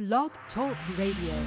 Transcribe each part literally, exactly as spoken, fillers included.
Blog Talk Radio.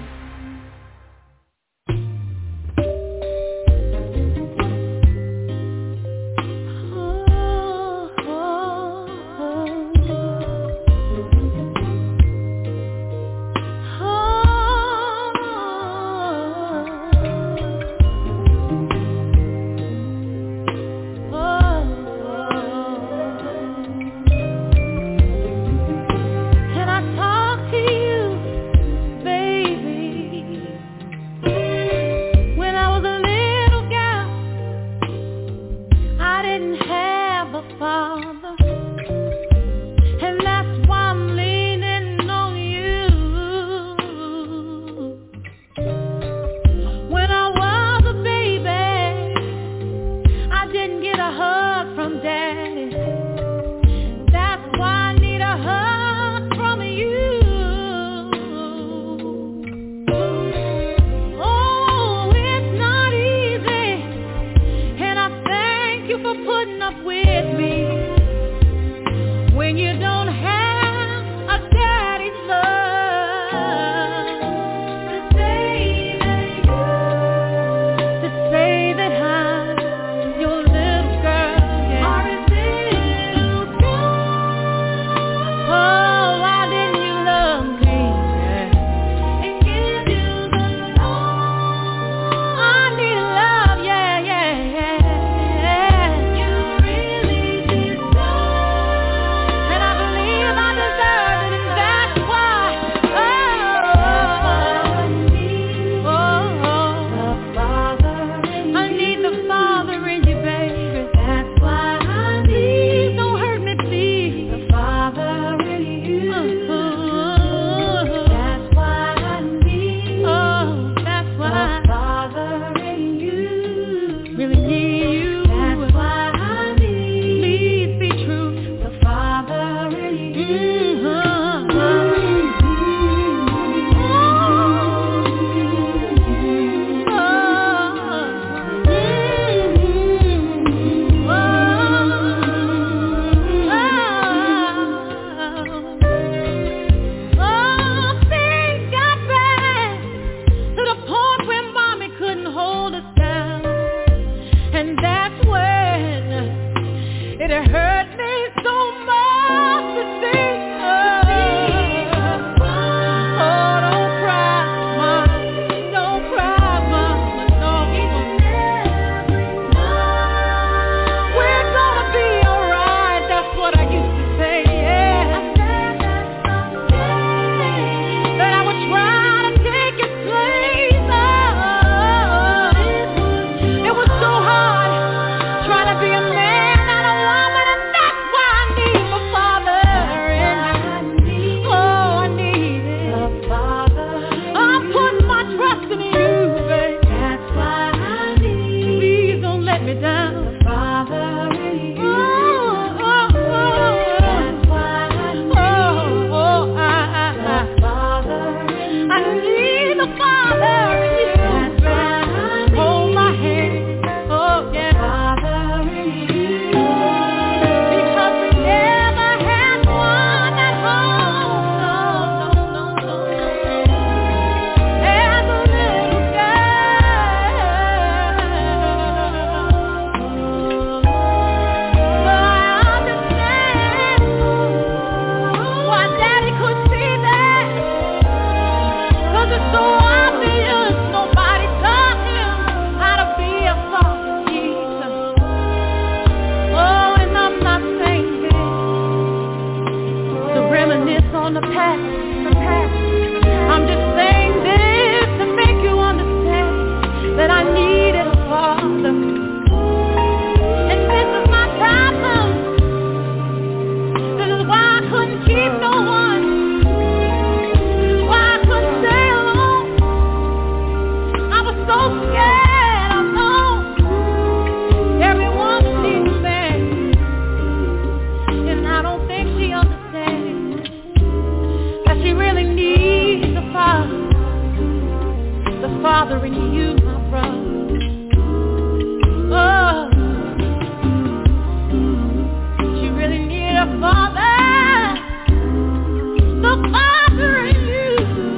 Father, the Father in you.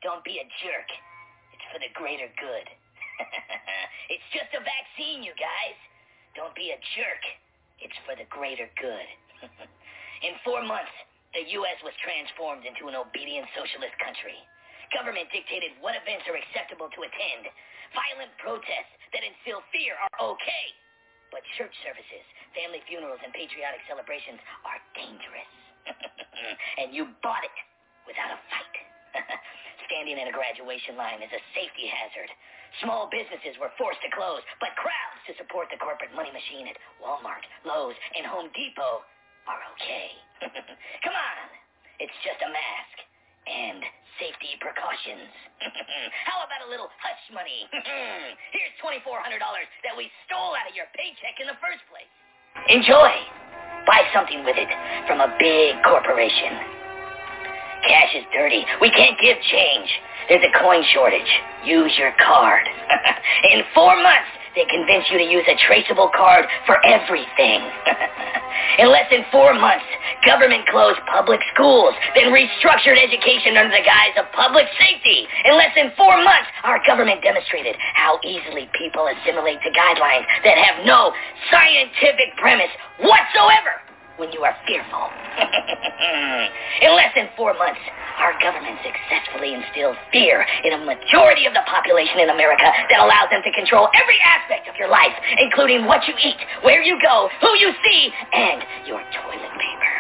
Don't be a jerk. It's for the greater good. It's just a vaccine, you guys. Don't be a jerk. It's for the greater good. In four months, the U S was transformed into an obedient socialist country. Government dictated what events are acceptable to attend. Violent protests that instill fear are okay. But church services, family funerals, and patriotic celebrations are dangerous. And you bought it without a fight. Standing in a graduation line is a safety hazard. Small businesses were forced to close, but crowds to support the corporate money machine at Walmart, Lowe's, and Home Depot are okay. Come on. It's just a mask and safety precautions. How about a little hush money? Here's twenty-four hundred dollars that we stole out of your paycheck in the first place. Enjoy. Buy something with it from a big corporation. Cash is dirty. We can't give change. There's a coin shortage. Use your card. In four months, they convince you to use a traceable card for everything. In less than four months, government closed public schools, then restructured education under the guise of public safety. In less than four months, our government demonstrated how easily people assimilate to guidelines that have no scientific premise whatsoever when you are fearful. In less than four months, our government successfully instilled fear in a majority of the population in America that allows them to control every aspect of your life, including what you eat, where you go, who you see, and your toilet paper.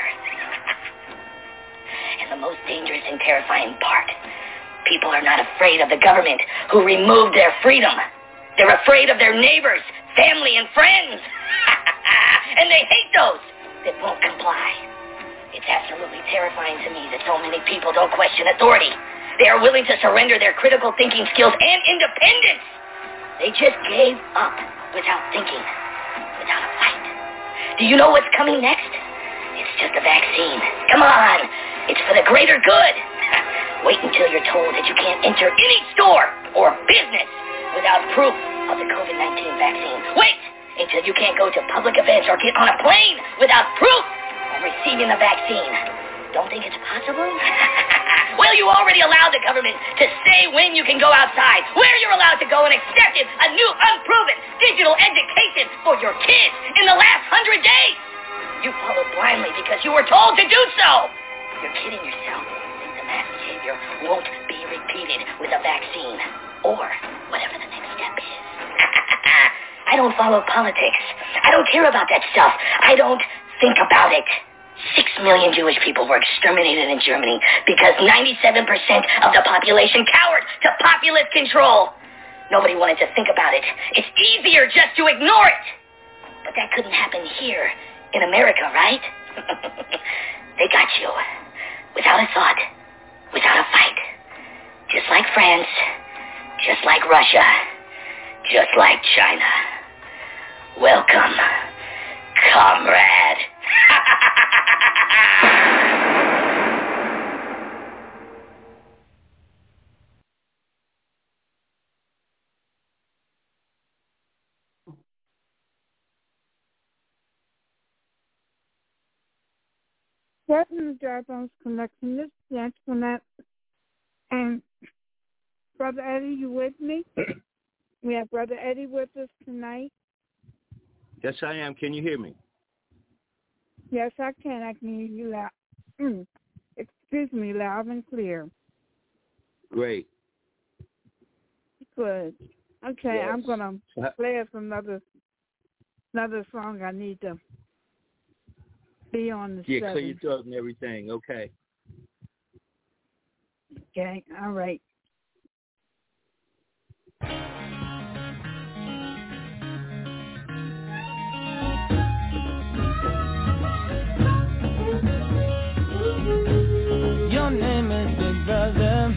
And the most dangerous and terrifying part, people are not afraid of the government who removed their freedom. They're afraid of their neighbors, family, and friends. And they hate those that won't comply. It's absolutely terrifying to me that so many people don't question authority. They are willing to surrender their critical thinking skills and independence. They just gave up without thinking, without a fight. Do you know what's coming next? It's just a vaccine. Come on. It's for the greater good. Wait until you're told that you can't enter any store or business without proof of the covid nineteen vaccine. Wait until you can't go to public events or get on a plane without proof of receiving the vaccine. Don't think it's possible? Well, you already allowed the government to say when you can go outside, where you're allowed to go, and accepted a new unproven digital education for your kids in the last hundred days. You followed blindly because you were told to do so. You're kidding yourself. Think the mass behavior won't be repeated with a vaccine or whatever the next step is. I don't follow politics. I don't care about that stuff. I don't think about it. Six million Jewish people were exterminated in Germany because ninety-seven percent of the population cowered to populist control. Nobody wanted to think about it. It's easier just to ignore it. But that couldn't happen here in America, right? They got you. Without a thought. Without a fight. Just like France. Just like Russia. Just like China. Welcome, comrade. Welcome to Dry Bones Connection. This is Antoinette. And Brother Eddie, you with me? We have Brother Eddie with us tonight. Yes, I am. Can you hear me? Yes, I can. I can hear you loud. Mm. Excuse me, loud and clear. Great. Good. Okay, Yes. I'm gonna play us another another song. I need to be on the Yeah, seven. clear your throat and everything. Okay. Okay. All right. Your name is Big Brother.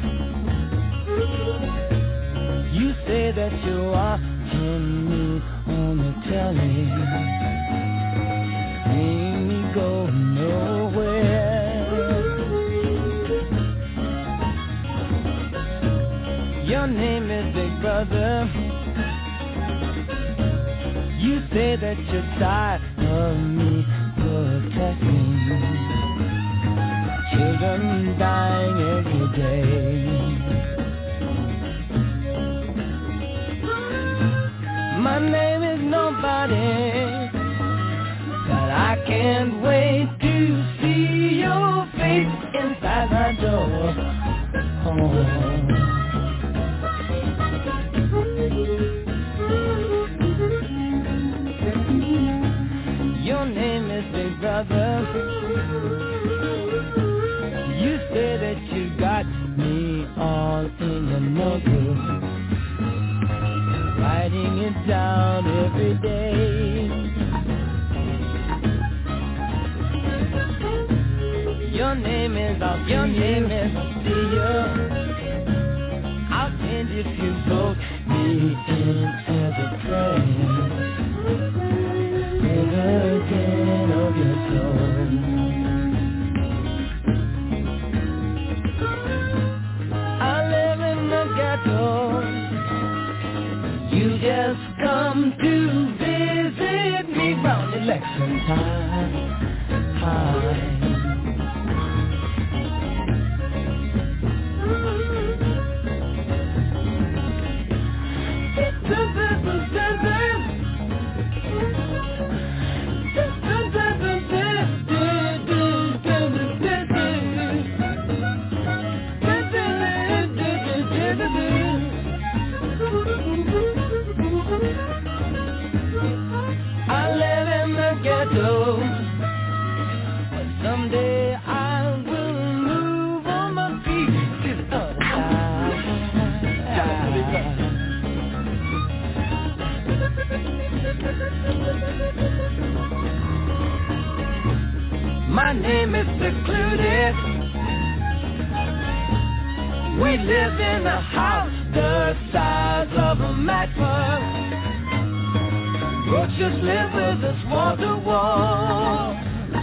You say that you are from me on the telly. Ain't me go nowhere. Your name is Big Brother. You say that you're tired of me protecting children dying every day. My name is nobody, but I can't wait to see your face inside my door. Oh. Your name is Big Brother. You say that you got me all in your notebook, writing it down every day. Your name is, I'll your name is, I'll see you. I'll change if you vote me in as a friend. Again of your soul. I live in the ghetto. You just come to visit me round election time. Hi. But someday I will move on my feet to the other side. My name is Secluded. We live in a house the size of a matchbox. Roaches live with us wall to wall.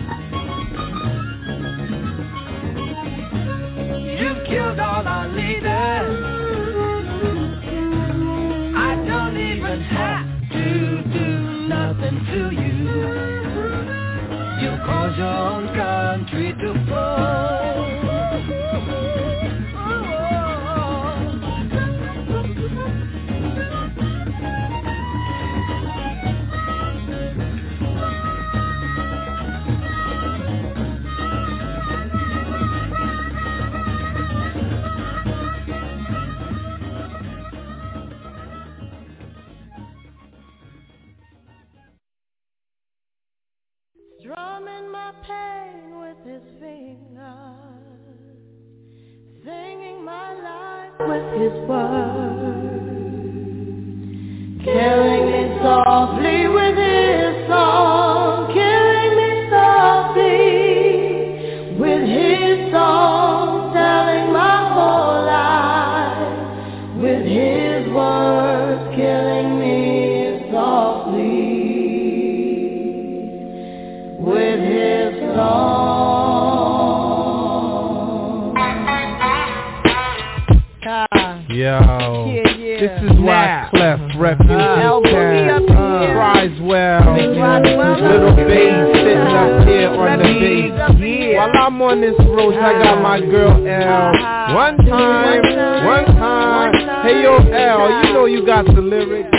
You've killed all our leaders. I don't even have to do nothing to you. You cause your own country to fall. Strumming my pain with his fingers, singing my life with his words, killing me softly with his song, killing me softly with his song, telling my whole life with his words, killing me softly with his song. Yo, yeah, yeah. This is why Clef, Refuge, uh, Cam, Criswell, Little Bass sitting up here on the bass. While I'm on this road, I got my girl L. One time, one time. Hey yo L, you know you got the lyrics.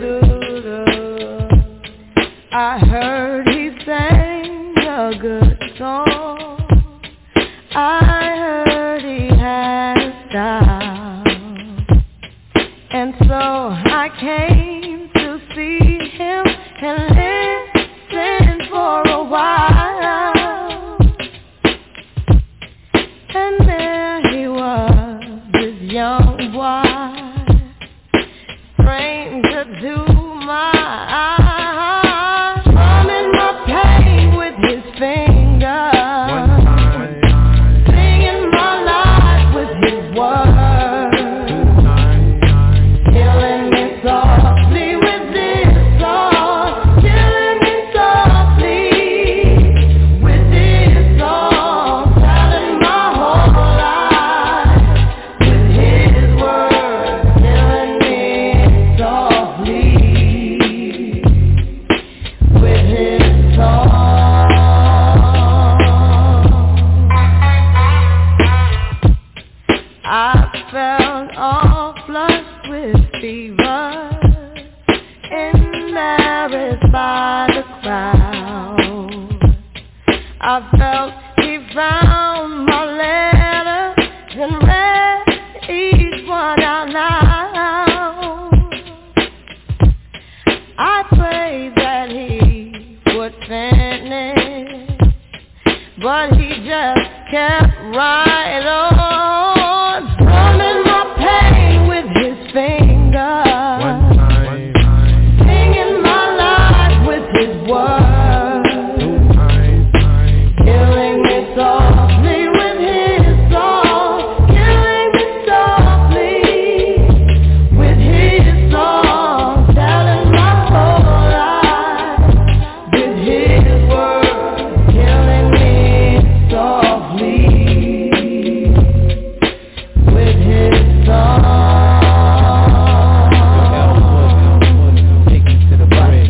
I heard he sang a good song. I heard he had a style, and so I came to see him and listen for a while. And there he was, this young boy, stranger to my eyes, strumming my pain with his fingers, I felt he found my letters and read each one out loud. I prayed that he would finish, but he just kept right on, drumming my pain with his fingers, singing my life with his words, killing me softly with his song, killing me softly with his song, telling my whole life with his words, killing me softly with his song. Take you to the bridge.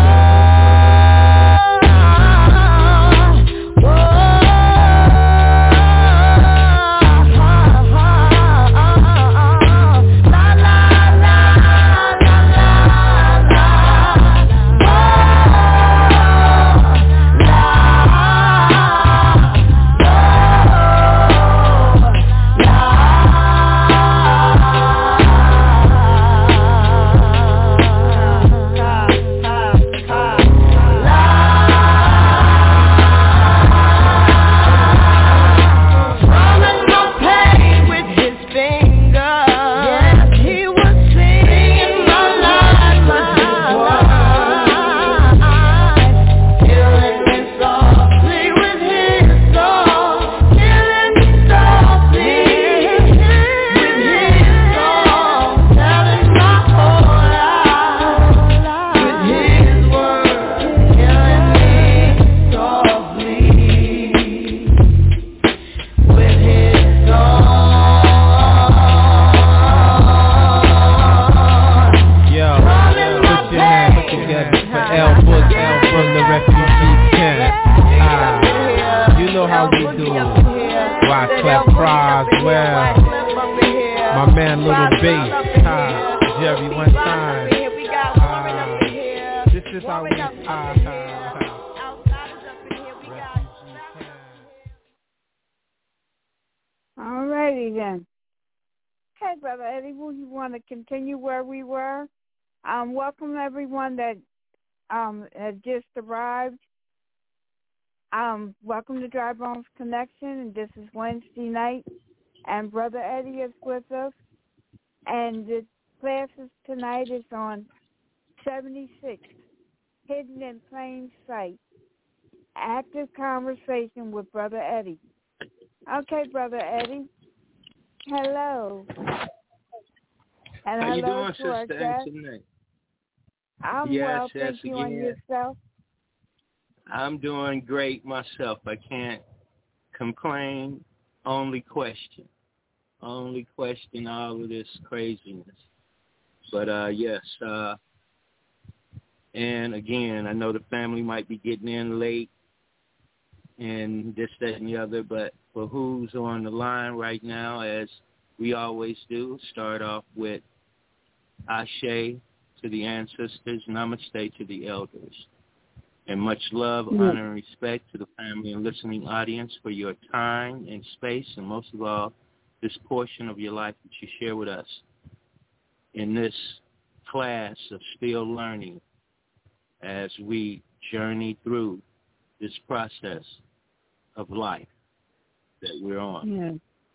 Alrighty then. Hey, Brother Eddie, will you want to continue where we were? Um, welcome everyone that um had just arrived. Um, welcome to Dry Bones Connection, and this is Wednesday night, and Brother Eddie is with us, and the classes tonight is on seventy-six, Hidden in Plain Sight, Active Conversation with Brother Eddie. Okay, Brother Eddie. Hello. And How hello you doing, to our Sister guest. Antoinette? I'm yes, well, yes, thank you, again. and yourself? I'm doing great myself. I can't complain. Only question. Only question all of this craziness. But, uh, yes, uh, and again, I know the family might be getting in late and this, that, and the other, but for who's on the line right now, as we always do, start off with Ashe to the ancestors, Namaste to the elders. And much love, Yeah. honor, and respect to the family and listening audience for your time and space, and most of all, this portion of your life that you share with us in this class of still learning as we journey through this process of life that we're on. Yeah.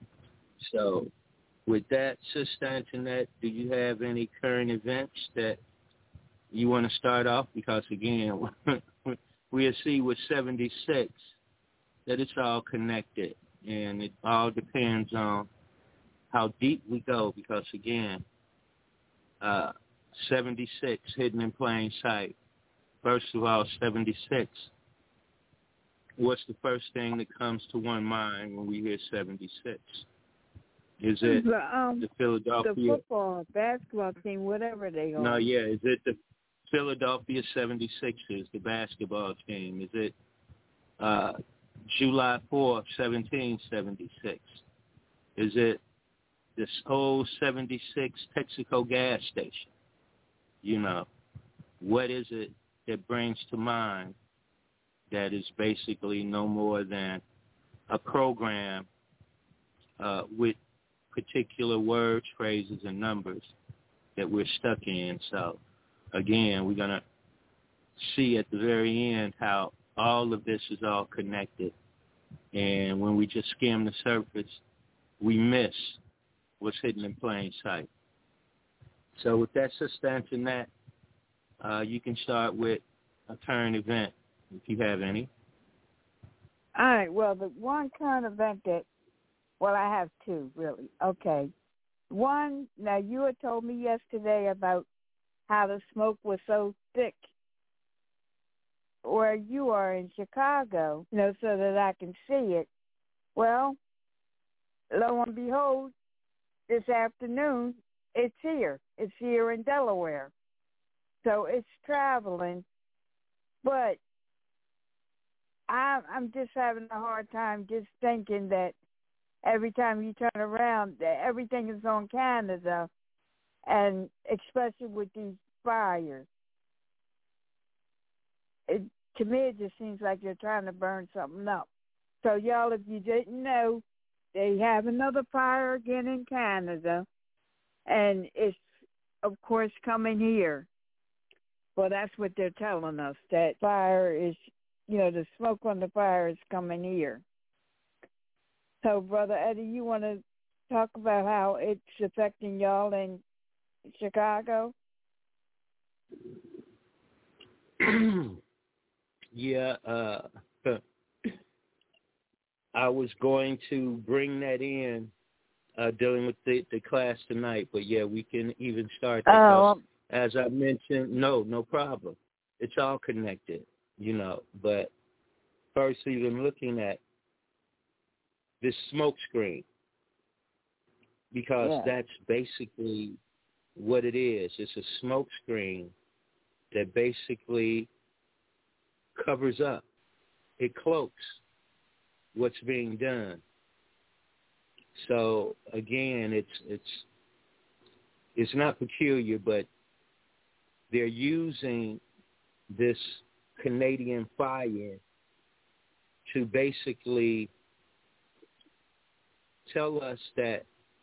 So with that, Sister Antoinette, do you have any current events that you want to start off? Because, again, we'll see with seventy-six that it's all connected, and it all depends on how deep we go because, again, uh, seventy-six, hidden in plain sight. First of all, seventy-six. What's the first thing that comes to one mind when we hear seventy-six? Is it the, um, the Philadelphia? The football, basketball team, whatever they are. No, yeah. Is it the Philadelphia seventy-sixers, the basketball team? Is it uh, July fourth, seventeen seventy-six? Is it this old seventy-six Texaco gas station? You know, what is it that brings to mind that is basically no more than a program uh, with particular words, phrases, and numbers that we're stuck in. So, again, we're going to see at the very end how all of this is all connected. And when we just skim the surface, we miss what's hidden in plain sight. So with that, Sister Antoinette, uh, you can start with a current event, if you have any. All right. Well, the one current event that, well, I have two, really. Okay. One, now you had told me yesterday about how the smoke was so thick where you are in Chicago, you know, so that I can see it. Well, lo and behold, this afternoon, it's here. It's here in Delaware. So it's traveling. But I'm, I'm just having a hard time just thinking that every time you turn around, that everything is on Canada, and especially with these fires. It, to me, it just seems like you're trying to burn something up. So, y'all, if you didn't know, they have another fire again in Canada, and it's, of course, coming here. Well, that's what they're telling us, that fire is, you know, the smoke on the fire is coming here. So, Brother Eddie, you want to talk about how it's affecting y'all in Chicago? Yeah, uh, I was going to bring that in, uh, dealing with the, the class tonight, but yeah, we can even start that. Oh. As I mentioned, no, no problem. It's all connected, you know, but first even looking at this smoke screen, because yeah. that's basically what it is. It's a smoke screen that basically covers up. It cloaks what's being done. So again, it's it's it's not peculiar, but they're using this Canadian fire to basically tell us that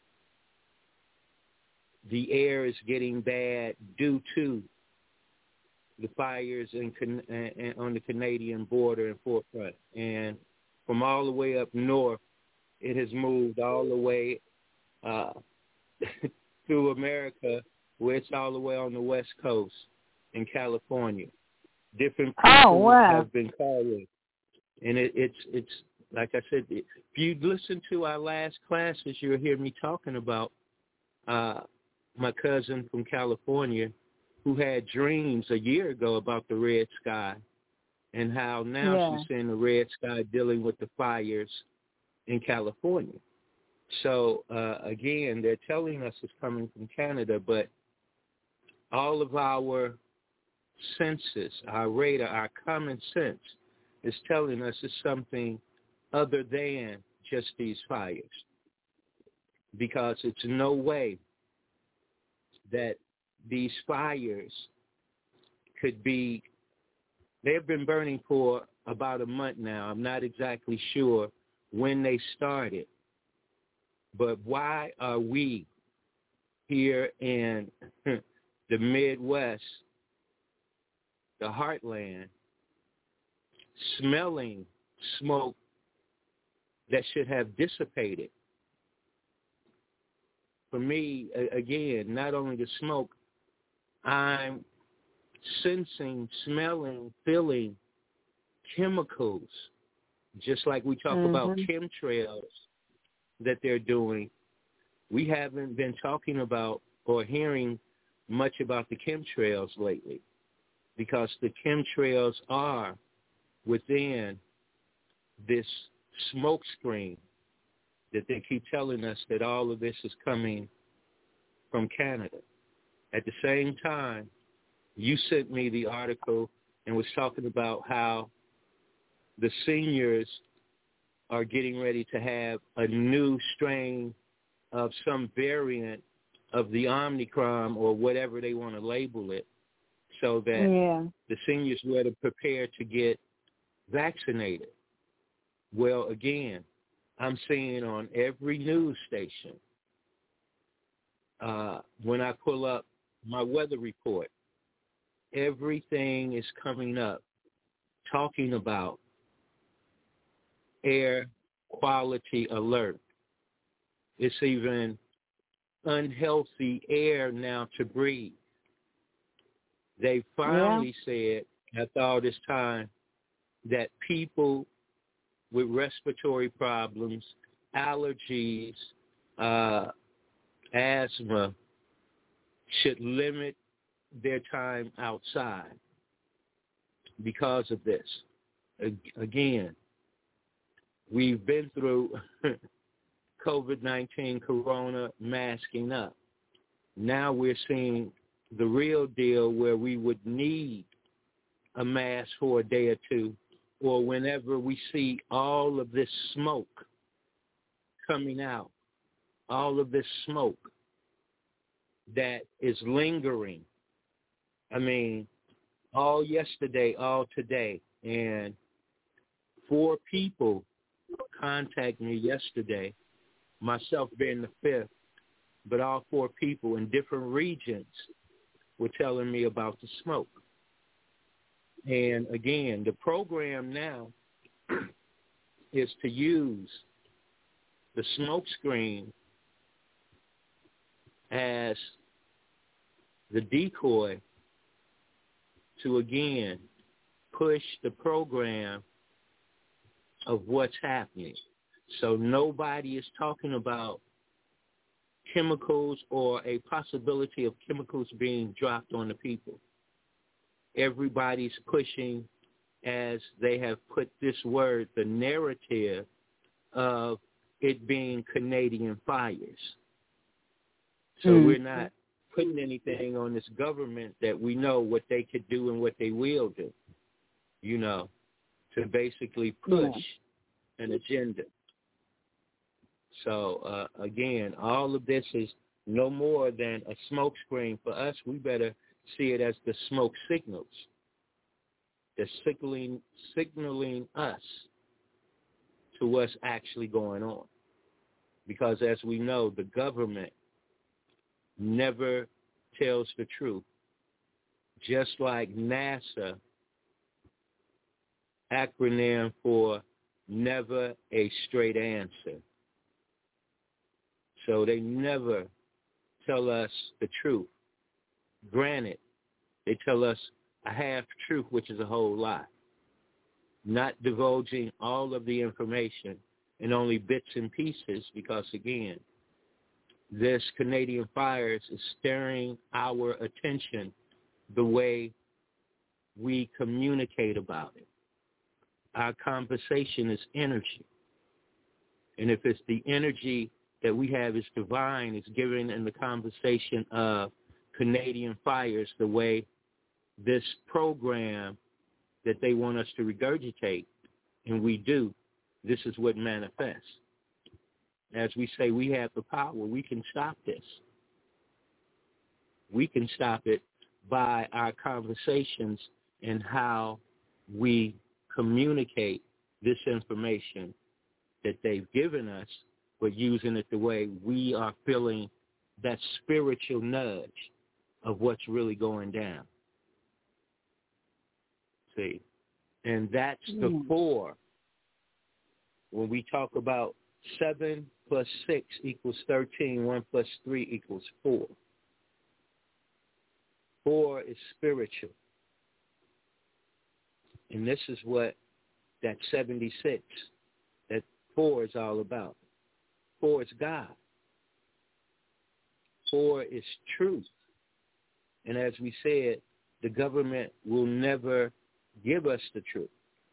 the air is getting bad due to the fires in, in, on the Canadian border and forefront. And from all the way up north, it has moved all the way uh, through America, where it's all the way on the West Coast in California. Different people oh, wow. have been calling. And it, it's, it's like I said, if you listen to our last classes, you'll hear me talking about uh, my cousin from California who had dreams a year ago about the red sky, and how now yeah. she's seeing the red sky dealing with the fires in California. So, uh, again, they're telling us it's coming from Canada, but all of our senses, our radar, our common sense is telling us it's something other than just these fires, because it's no way that these fires could be, they've been burning for about a month now. I'm not exactly sure when they started, but why are we here in the Midwest, the heartland, smelling smoke that should have dissipated? For me, again, not only the smoke, I'm sensing, smelling, feeling chemicals, just like we talk mm-hmm. about chemtrails that they're doing. We haven't been talking about or hearing much about the chemtrails lately, because the chemtrails are within this smoke screen that they keep telling us that all of this is coming from Canada. At the same time, you sent me the article and was talking about how the seniors are getting ready to have a new strain of some variant of the Omicron or whatever they want to label it, so that yeah. the seniors were to prepare to get vaccinated. Well, again, I'm seeing on every news station, uh, when I pull up my weather report, everything is coming up talking about air quality alert. It's even unhealthy air now to breathe. They finally yeah. said, after all this time, that people with respiratory problems, allergies, uh, asthma should limit their time outside because of this. Again, we've been through COVID nineteen, corona, masking up. Now we're seeing the real deal where we would need a mask for a day or two, or whenever we see all of this smoke coming out, all of this smoke that is lingering. I mean, all yesterday, all today, and four people contacted me yesterday, myself being the fifth, but all four people in different regions were telling me about the smoke. And again, the program now is to use the smoke screen as the decoy to, again, push the program of what's happening. So nobody is talking about chemicals or a possibility of chemicals being dropped on the people. Everybody's pushing, as they have put this word, the narrative of it being Canadian fires. So mm-hmm. we're not putting anything on this government that we know what they could do and what they will do, you know, to basically push yeah. an agenda. So, uh, again, all of this is no more than a smoke screen. For us, we better see it as the smoke signals. They're signaling, signaling us to what's actually going on. Because as we know, the government never tells the truth. Just like NASA, acronym for never a straight answer. So they never tell us the truth. Granted, they tell us a half-truth, which is a whole lie, not divulging all of the information and only bits and pieces because, again, this Canadian fires is stirring our attention the way we communicate about it. Our conversation is energy. And if it's the energy that we have is divine, it's given in the conversation of Canadian fires, the way this program that they want us to regurgitate, and we do, this is what manifests. As we say, we have the power. We can stop this. We can stop it by our conversations and how we communicate this information that they've given us, but using it the way we are feeling that spiritual nudge of what's really going down. See? And that's the mm. four. When we talk about seven plus six equals thirteen, one plus three equals four. Four is spiritual. And this is what that seventy-six, that four is all about. Four is God. Four is truth. And as we said, the government will never give us the truth.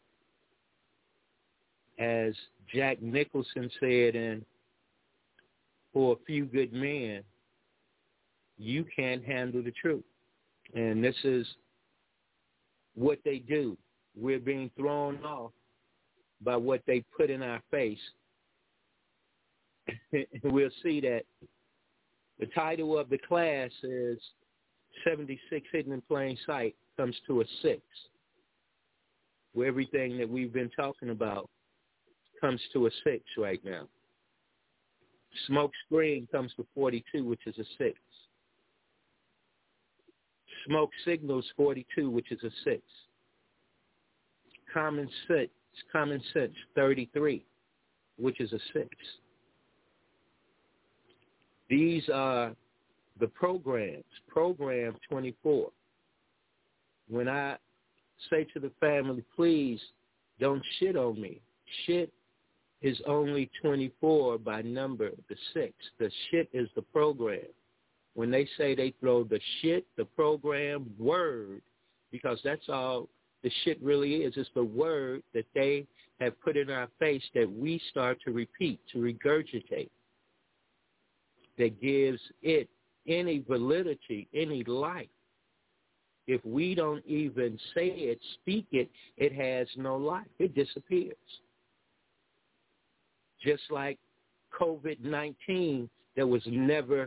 As Jack Nicholson said in For a Few Good Men, you can't handle the truth. And this is what they do. We're being thrown off by what they put in our face. We'll see that the title of the class is seventy-six Hidden in Plain Sight comes to a six. where everything that we've been talking about comes to a six right now. Smoke Screen comes to forty-two, which is a six. Smoke Signals forty-two, which is a six. Common Sense, Common Sense thirty-three, which is a six. These are the programs. Program twenty-four. When I say to the family, please don't shit on me. Shit is only twenty-four by number, the six. The shit is the program. When they say they throw the shit, the program, word, because that's all the shit really is. It's the word that they have put in our face that we start to repeat, to regurgitate, that gives it any validity, any life. If we don't even say it, speak it, it has no life. It disappears. Just like COVID nineteen, that was never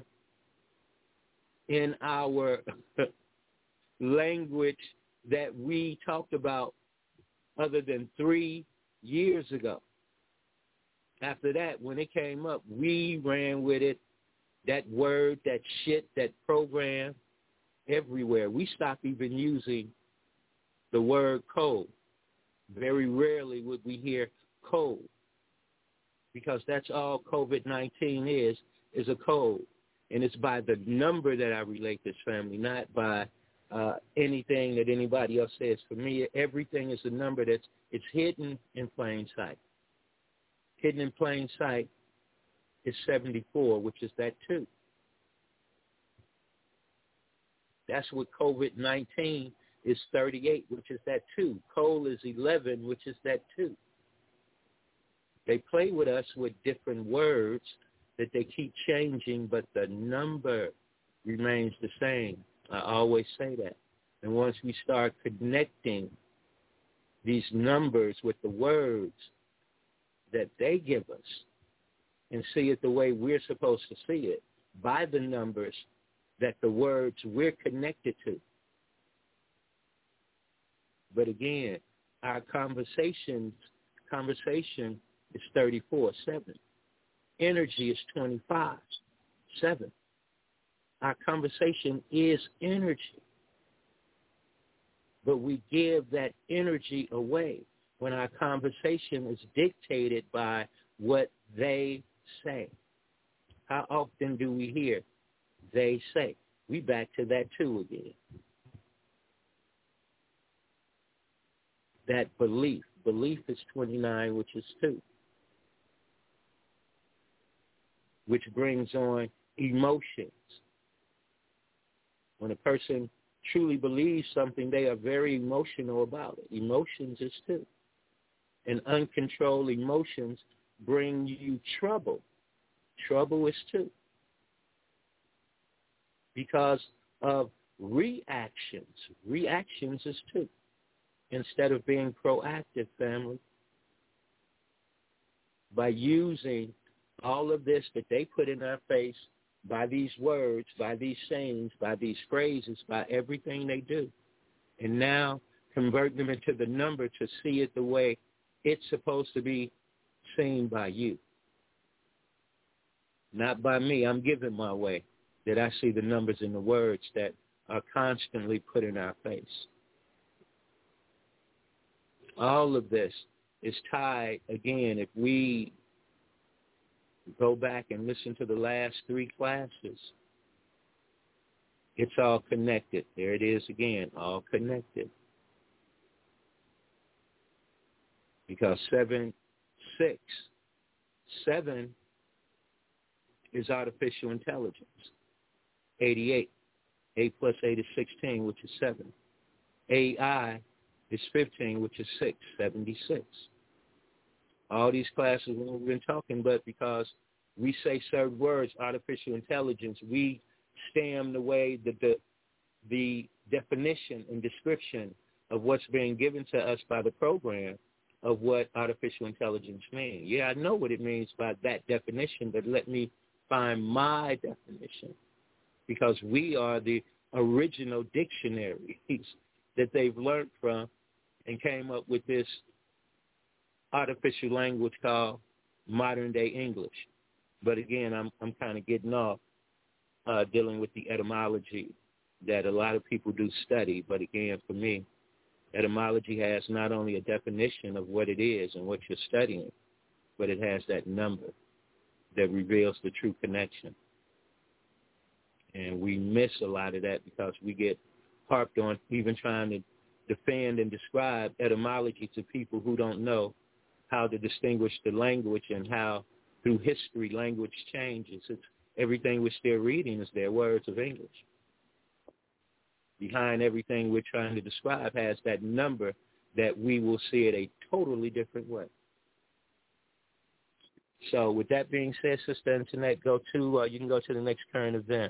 in our language that we talked about other than three years ago. After that, when it came up, we ran with it, that word, that shit, that program, everywhere. We stopped even using the word code. Very rarely would we hear code, because that's all COVID nineteen is, is a code. And it's by the number that I relate this family, not by uh, anything that anybody else says. For me, everything is a number that's it's hidden in plain sight. Hidden in plain sight is seventy-four, which is that two. That's what COVID nineteen is thirty-eight, which is that two. Coal is eleven, which is that two. They play with us with different words that they keep changing, but the number remains the same. I always say that. And once we start connecting these numbers with the words that they give us and see it the way we're supposed to see it, by the numbers that the words we're connected to. But again, our conversations, conversation is thirty-four, seven. Energy is twenty-five, seven. Our conversation is energy. But we give that energy away when our conversation is dictated by what they say. How often do we hear they say? We back to that too again. That belief. Belief is twenty-nine, which is two. Which brings on emotions. When a person truly believes something, they are very emotional about it. Emotions is two. And uncontrolled emotions bring you trouble. Trouble is two. Because of reactions. Reactions is two. Instead of being proactive, family. By using all of this that they put in our face by these words, by these sayings, by these phrases, by everything they do. And now convert them into the number to see it the way it's supposed to be seen by you. Not by me. I'm giving my way that I see the numbers and the words that are constantly put in our face. All of this is tied, again, if we go back and listen to the last three classes, it's all connected. There it is again, all connected. Because seven, six, seven is artificial intelligence. eighty-eight, eight plus eight is sixteen, which is seven. A I is fifteen, which is six, seventy-six. All these classes we've been talking, but because we say certain words, artificial intelligence, we stem the way that the the definition and description of what's being given to us by the program of what artificial intelligence means. Yeah, I know what it means by that definition, but let me find my definition, because we are the original dictionaries that they've learned from and came up with this artificial language called modern-day English. But again, I'm I'm kind of getting off uh, dealing with the etymology that a lot of people do study. But again, for me, etymology has not only a definition of what it is and what you're studying, but it has that number that reveals the true connection. And we miss a lot of that because we get harped on even trying to defend and describe etymology to people who don't know how to distinguish the language and how, through history, language changes. It's, everything we're still reading is their words of English. Behind everything we're trying to describe has that number that we will see it a totally different way. So with that being said, Sister Antoinette, go to, uh, you can go to the next current event.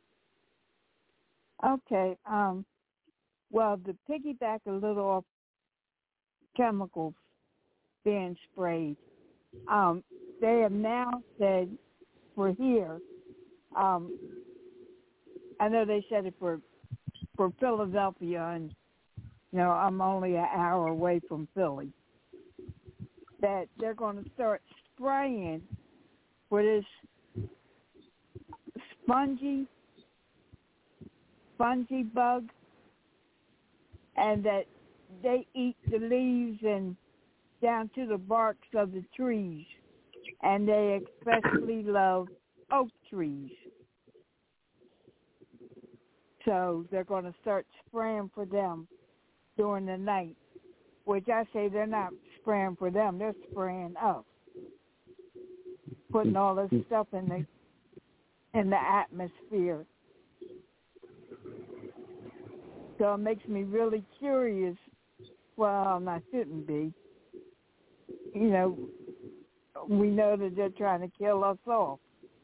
Okay. Um, well, to piggyback a little off chemicals being sprayed, um, they have now said for here, um, I know they said it for for Philadelphia, and, you know, I'm only an hour away from Philly, that they're going to start spraying for this spongy, spongy bug, and that they eat the leaves and down to the barks of the trees, and they especially love oak trees. So they're going to start spraying for them during the night, which I say they're not spraying for them, they're spraying us, putting all this stuff in the in the atmosphere. So it makes me really curious. Well, I shouldn't be. You know, we know that they're trying to kill us off.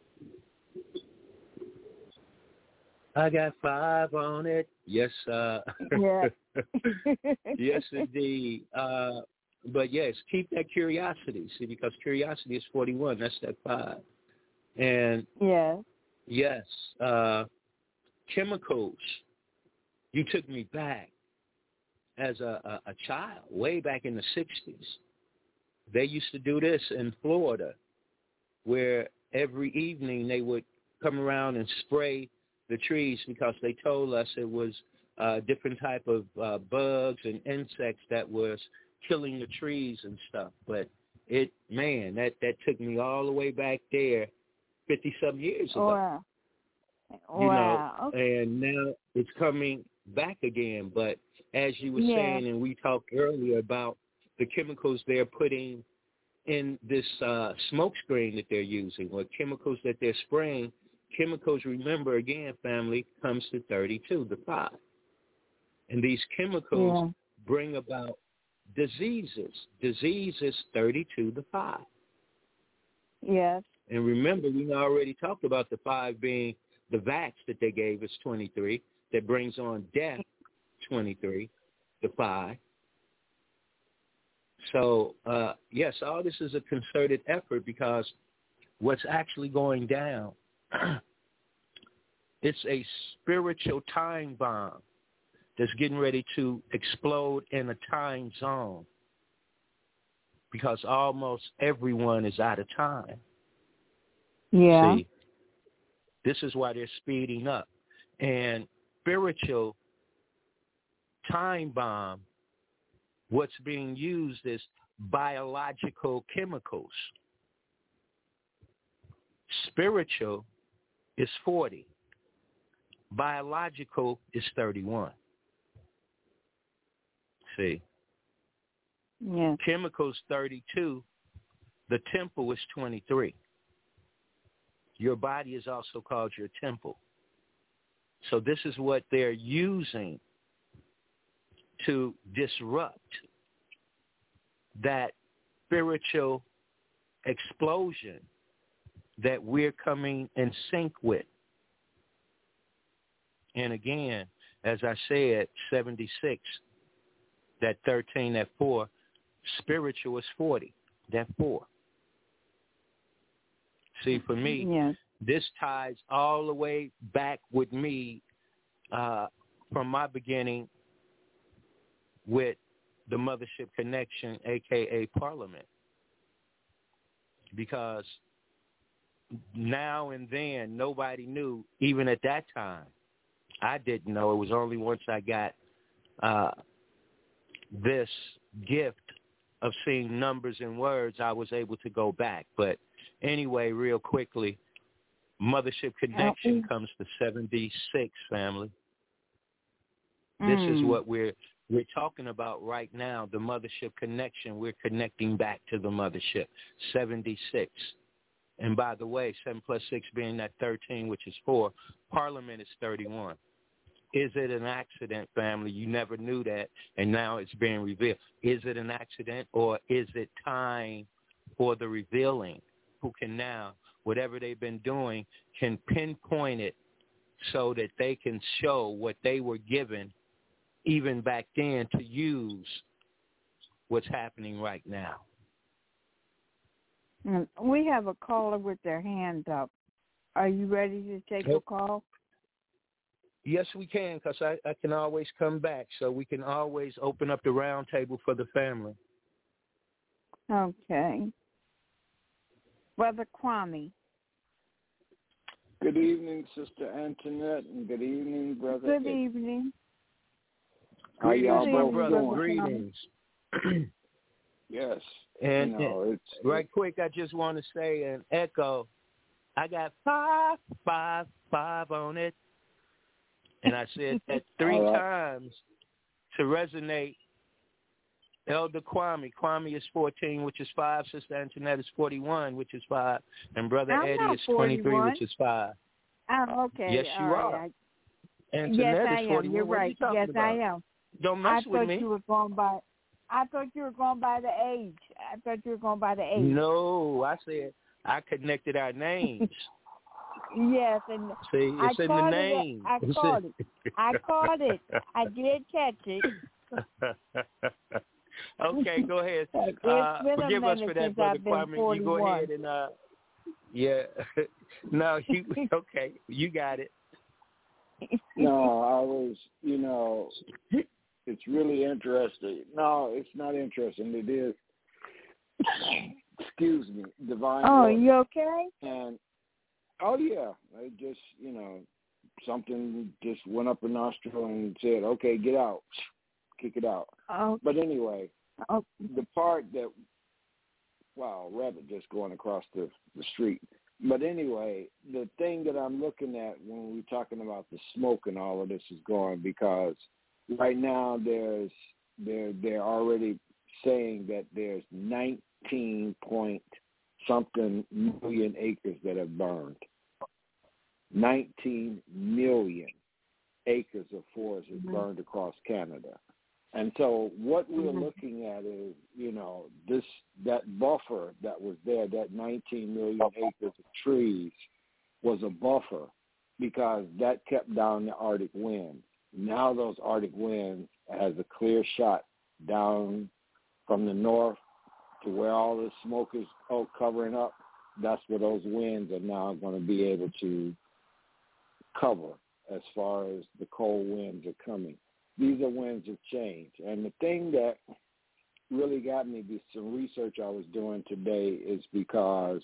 I got five on it. Yes, uh, yeah. Yes, indeed. Uh, but yes, keep that curiosity. See, because curiosity is forty-one. That's that five. And yeah. yes, uh, chemicals. You took me back as a, a, a child, way back in the sixties. They used to do this in Florida, where every evening they would come around and spray the trees because they told us it was uh, different type of uh, bugs and insects that was killing the trees and stuff. But it, man, that, that took me all the way back there fifty-some years ago. Wow. You wow. know, Okay. and now it's coming back again. But as you were yeah. saying, and we talked earlier about the chemicals they're putting in this uh, smoke screen that they're using, or chemicals that they're spraying. Chemicals, remember, again, family, comes to thirty-two, the five. And these chemicals yeah. bring about diseases. Disease is thirty-two, the five. Yes. And remember, we already talked about the five being the vax that they gave us, twenty-three, that brings on death, twenty-three, the five. So, uh, yes, all this is a concerted effort because what's actually going down, it's a spiritual time bomb that's getting ready to explode in a time zone because almost everyone is out of time. Yeah. See, this is why they're speeding up. And spiritual time bomb, what's being used is biological chemicals. Spiritual is forty. Biological is thirty-one. See? Yeah. Chemicals thirty-two. The temple is twenty-three. Your body is also called your temple. So this is what they're using to disrupt that spiritual explosion that we're coming in sync with. And again, as I said, seventy-six, that thirteen, that four, spiritual is forty, that four. See, for me, yes. this ties all the way back with me uh, from my beginning with the Mothership Connection, a k a. Parliament. Because now and then, nobody knew, even at that time. I didn't know. It was only once I got uh, this gift of seeing numbers and words, I was able to go back. But anyway, real quickly, Mothership Connection mm-hmm. comes to seventy-six, family. Mm. This is what we're we're talking about right now, the Mothership Connection. We're connecting back to the Mothership, seventy-six. And by the way, seven plus six being that thirteen, which is four, Parliament is thirty-one. Is it an accident, family? You never knew that, and now it's being revealed. Is it an accident, or is it time for the revealing, who can now, whatever they've been doing, can pinpoint it so that they can show what they were given even back then to use what's happening right now? We have a caller with their hand up. Are you ready to take a call? Yes, we can, because I, I can always come back, so we can always open up the round table for the family. Okay. Brother Kwame. Good evening, Sister Antoinette, and good evening, Brother Good Ed. evening. How y'all my both brother, doing? greetings. Yes. And, you know, and it's, right it's, quick, I just want to say and echo, I got five, five, five on it. And I said that three right. times to resonate. Elder Kwame. Kwame is fourteen, which is five. Sister Antoinette is forty-one, which is five. And Brother I'm Eddie not is twenty-three, forty-one. which is five. Oh, okay. Yes, you All are. right. Antoinette yes, I is am. forty-one. You're what right. Are you talking yes, about? I am. Don't mess I with thought me. you were going by. I thought you were going by the age. I thought you were going by the age. No, I said I connected our names. Yes, and See, it's I in the caught name. It, I caught it. I caught it. I did catch it. Okay, go ahead. It's Uh, been a forgive us minute for that, since Brother I've been Kwame. You forty-one. go ahead and uh, yeah. no, you okay? You got it. no, I was, you know, it's really interesting. No, it's not interesting. It is. Excuse me, divine. Oh, order. you okay? And oh yeah, I just, you know, something just went up a nostril and said, "Okay, get out, kick it out." Oh. But anyway, oh. the part that, wow, rabbit just going across the, the street. But anyway, the thing that I'm looking at when we're talking about the smoke and all of this is going, because right now there's they're they're already saying that there's nineteen point something million acres that have burned. nineteen million acres of forest is burned across Canada. And so what we're mm-hmm. looking at is, you know, this that buffer that was there, that nineteen million acres of trees was a buffer because that kept down the Arctic wind. Now those Arctic winds has a clear shot down from the north to where all the smoke is oh, covering up. That's where those winds are now going to be able to cover as far as the cold winds are coming. These are winds of change. And the thing that really got me, some research I was doing today, is because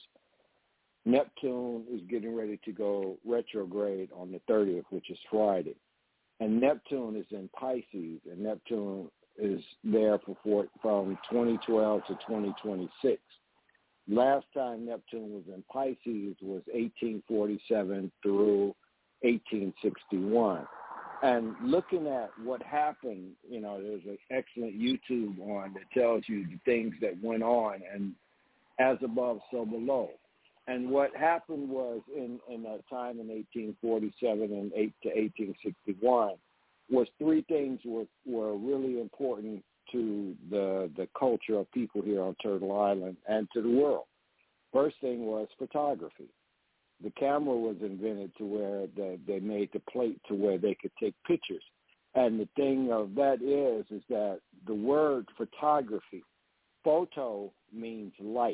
Neptune is getting ready to go retrograde on the thirtieth, which is Friday. And Neptune is in Pisces, and Neptune is there for, for from twenty twelve to twenty twenty-six. Last time Neptune was in Pisces was eighteen forty-seven through eighteen sixty-one. And looking at what happened, you know, there's an excellent YouTube on that tells you the things that went on, and as above, so below. And what happened was in, in that time in eighteen forty-seven and eight to eighteen sixty-one was three things were, were really important to the the culture of people here on Turtle Island and to the world. First thing was photography. The camera was invented to where the, they made the plate to where they could take pictures. And the thing of that is, is that the word photography, photo means light.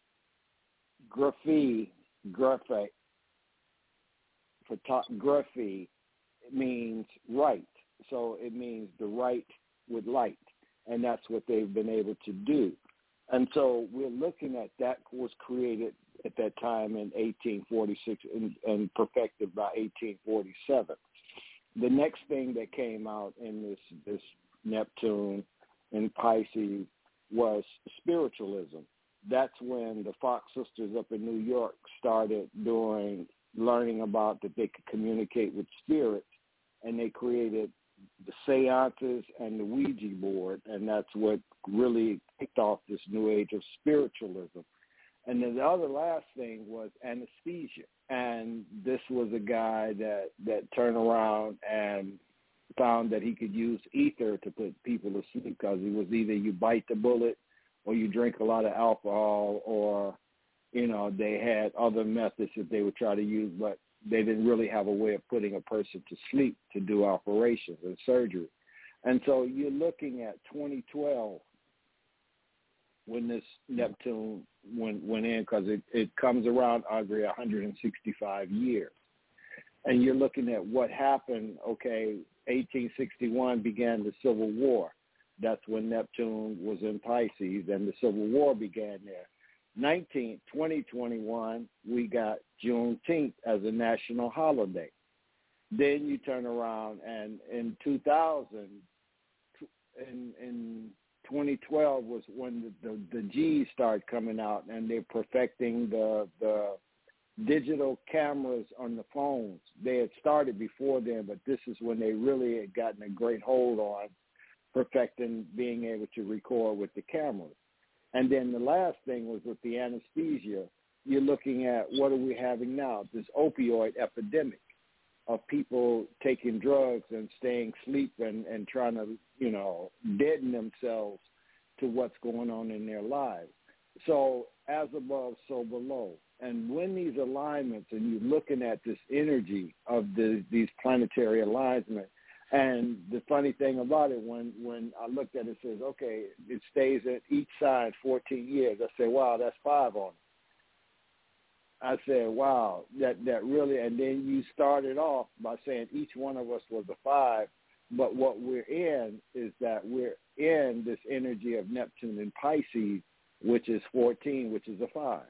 Graphy, graphic, photography means right. So it means the right with light. and that's what they've been able to do. And so we're looking at that was created at that time in eighteen forty-six and, and perfected by eighteen forty-seven. The next thing that came out in this, this Neptune in Pisces was spiritualism. That's when the Fox sisters up in New York started doing, learning about that they could communicate with spirits, and they created the seances and the Ouija board, and that's what really kicked off this new age of spiritualism. And then the other last thing was anesthesia, and this was a guy that, that turned around and found that he could use ether to put people to sleep, because it was either you bite the bullet or you drink a lot of alcohol, or, you know, they had other methods that they would try to use, but they didn't really have a way of putting a person to sleep to do operations and surgery. And so you're looking at twenty twelve when this Neptune went, went in, because it, it comes around every one hundred sixty-five years. And you're looking at what happened, okay, eighteen sixty-one began the Civil War. That's when Neptune was in Pisces, and the Civil War began there. nineteen, twenty twenty-one, we got Juneteenth as a national holiday. Then you turn around, and in two thousand, in, in twenty twelve was when the, the, the G's started coming out, and they're perfecting the the digital cameras on the phones. They had started before then, but this is when they really had gotten a great hold on perfecting being able to record with the cameras. And then the last thing was with the anesthesia. You're looking at what are we having now, this opioid epidemic of people taking drugs and staying asleep and, and trying to, you know, deaden themselves to what's going on in their lives. So as above, so below. And when these alignments, and you're looking at this energy of the, these planetary alignments, and the funny thing about it, when, when I looked at it, it says, okay, it stays at each side fourteen years. I said, wow, that's five on it. I said, wow, that, that really, and then you started off by saying each one of us was a five, but what we're in is that we're in this energy of Neptune and Pisces, which is fourteen, which is a five.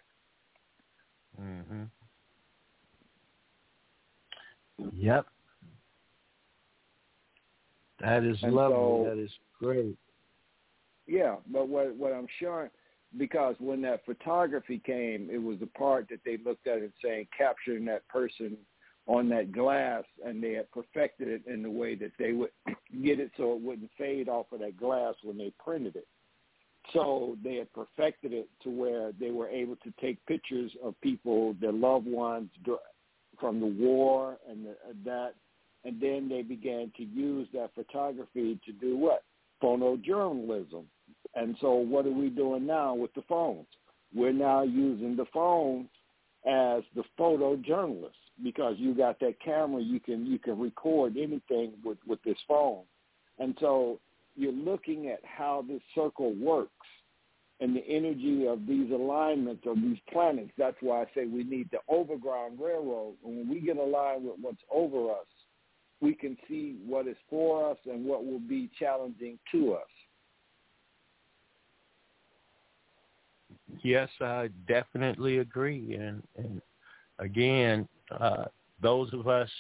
Mm-hmm. Yep. That is and lovely. So, that is great. Yeah, but what what I'm sure, because when that photography came, it was the part that they looked at and saying capturing that person on that glass, and they had perfected it in the way that they would get it so it wouldn't fade off of that glass when they printed it. So they had perfected it to where they were able to take pictures of people, their loved ones from the war and the, that, and then they began to use that photography to do what? Photojournalism. And so what are we doing now with the phones? We're now using the phone as the photojournalist, because you got that camera, you can you can record anything with, with this phone. And so you're looking at how this circle works and the energy of these alignments of these planets. That's why I say we need the overground railroad. And when we get aligned with what's over us, we can see what is for us and what will be challenging to us. Yes, I definitely agree. And, and again, uh, those of us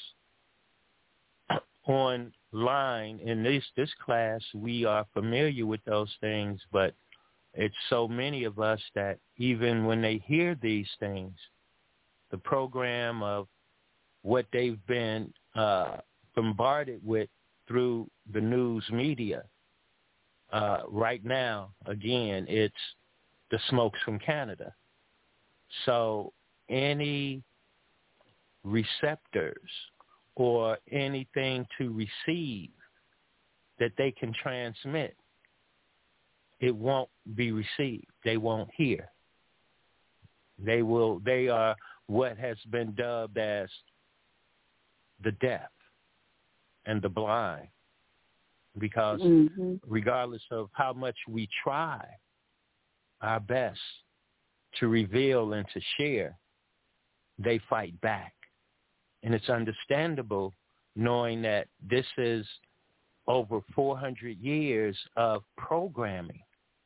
online in this, this class, we are familiar with those things, but it's so many of us that even when they hear these things, the program of what they've been uh, bombarded with through the news media, uh, right now, again, it's the smokes from Canada. So any receptors or anything to receive that they can transmit, it won't be received. They won't hear. They will. They are what has been dubbed as the deaf and the blind, because mm-hmm. regardless of how much we try our best to reveal and to share, they fight back. And it's understandable, knowing that this is over four hundred years of programming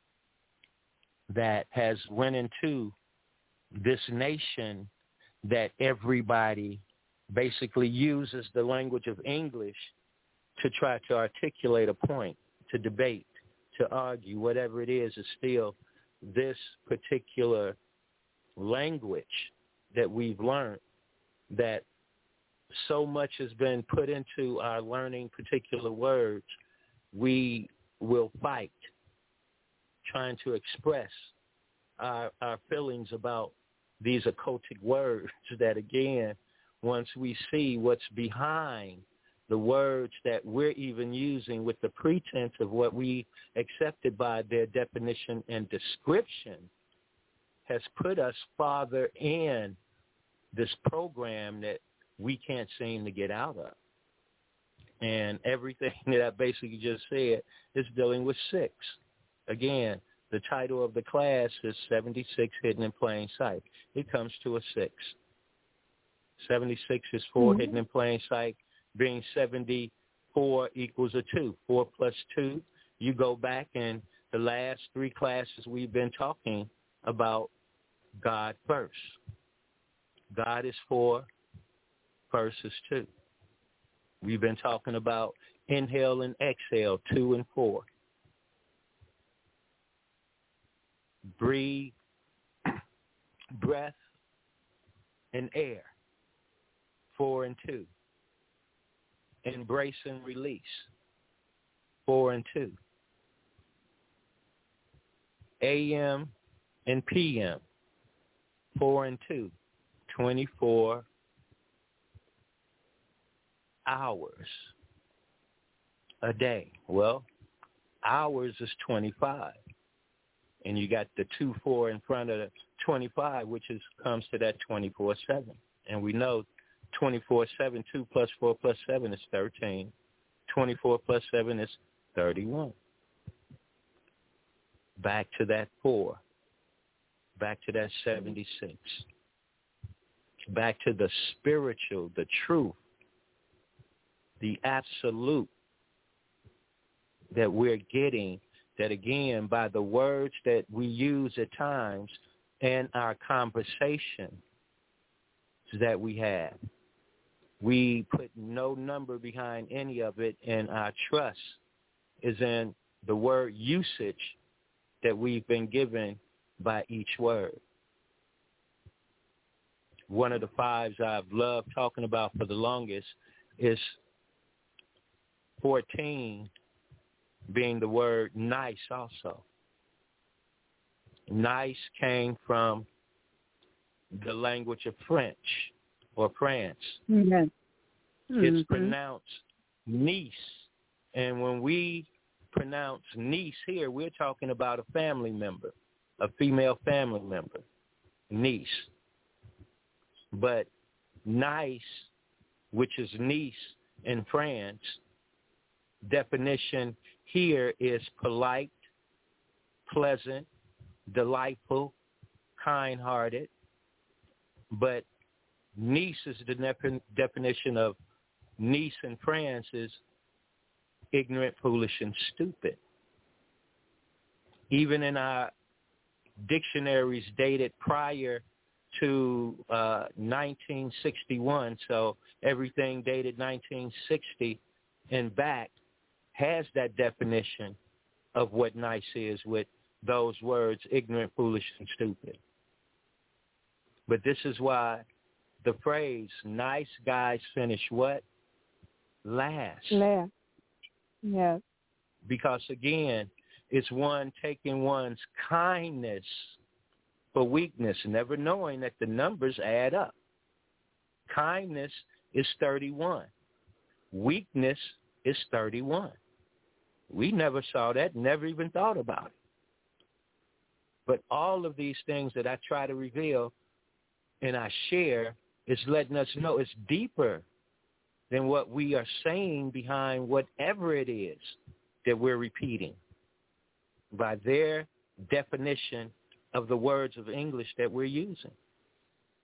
that has went into this nation that everybody basically uses the language of English to try to articulate a point, to debate, to argue, whatever it is, is still this particular language that we've learned, that so much has been put into our learning particular words, we will fight trying to express our, our feelings about these occultic words that, again, once we see what's behind the words that we're even using with the pretense of what we accepted by their definition and description, has put us farther in this program that we can't seem to get out of. And everything that I basically just said is dealing with six. Again, the title of the class is seventy-six Hidden in Plain Sight. It comes to a six. seventy-six is four mm-hmm. hidden in plain sight, being seventy-four equals a two. four plus two, you go back, and the last three classes we've been talking about God first. God is four, first is two. We've been talking about inhale and exhale, two and four. Breathe, breath, and air, four and two. Embrace and release, four and two. A M and P M, four and two, twenty-four hours a day. Well, hours is twenty-five. And you got the two, four in front of the twenty-five, which is comes to that twenty-four seven. And we know twenty-four seven, two plus four plus seven is thirteen. twenty-four plus seven is thirty-one. Back to that four. Back to that seventy-six. Back to the spiritual, the truth, the absolute that we're getting, that again, by the words that we use at times in our conversation that we have. We put no number behind any of it, and our trust is in the word usage that we've been given by each word. One of the fives I've loved talking about for the longest is fourteen being the word nice also. Nice came from the language of French or France. Mm-hmm. It's Mm-hmm. pronounced niece. And when we pronounce niece here, we're talking about a family member, a female family member, niece. But nice, which is niece in France, definition here is polite, pleasant, delightful, kind-hearted. But niece is the nep- definition of niece in France is ignorant, foolish, and stupid. Even in our dictionaries dated prior to uh, nineteen sixty-one, so everything dated nineteen sixty and back, has that definition of what nice is with those words, ignorant, foolish, and stupid. But this is why the phrase, nice guys finish what? Last. Last. Yes. Because, again, it's one taking one's kindness for weakness, never knowing that the numbers add up. Kindness is thirty-one. Weakness is thirty-one. We never saw that, never even thought about it. But all of these things that I try to reveal and I share is letting us know it's deeper than what we are saying behind whatever it is that we're repeating by their definition of the words of English that we're using.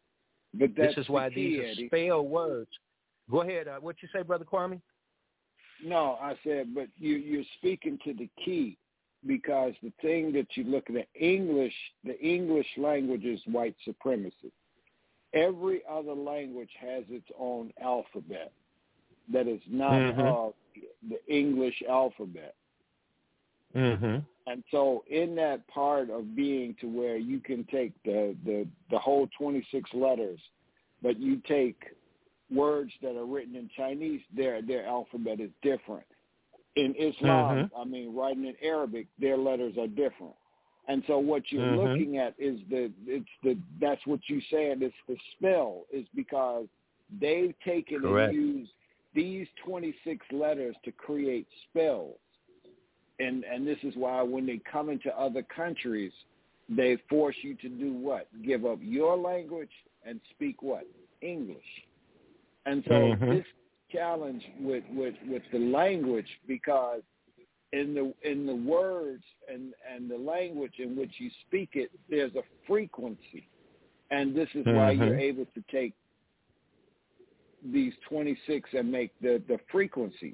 But this is why the these are spell words. Go ahead. Uh, what you say, Brother Kwame? no, I said, but you, you're speaking to the key, because the thing that you look at, English, the English language is white supremacy. Every other language has its own alphabet that is not mm-hmm. uh, the English alphabet. Mm-hmm. And so in that part of being to where you can take the, the, the whole twenty-six letters, but you take words that are written in Chinese, their their alphabet is different. In Islam, mm-hmm. I mean, writing in Arabic, their letters are different. And so what you're mm-hmm. looking at is the, it's the, that's what you said, it's the spell, is because they've taken Correct. and used these twenty-six letters to create spells. And and this is why when they come into other countries, they force you to do what? Give up your language and speak what? English. And so mm-hmm. this challenge with, with, with the language, because in the in the words and, and the language in which you speak it, there's a frequency. And this is mm-hmm. why you're able to take these twenty-six and make the, the frequencies.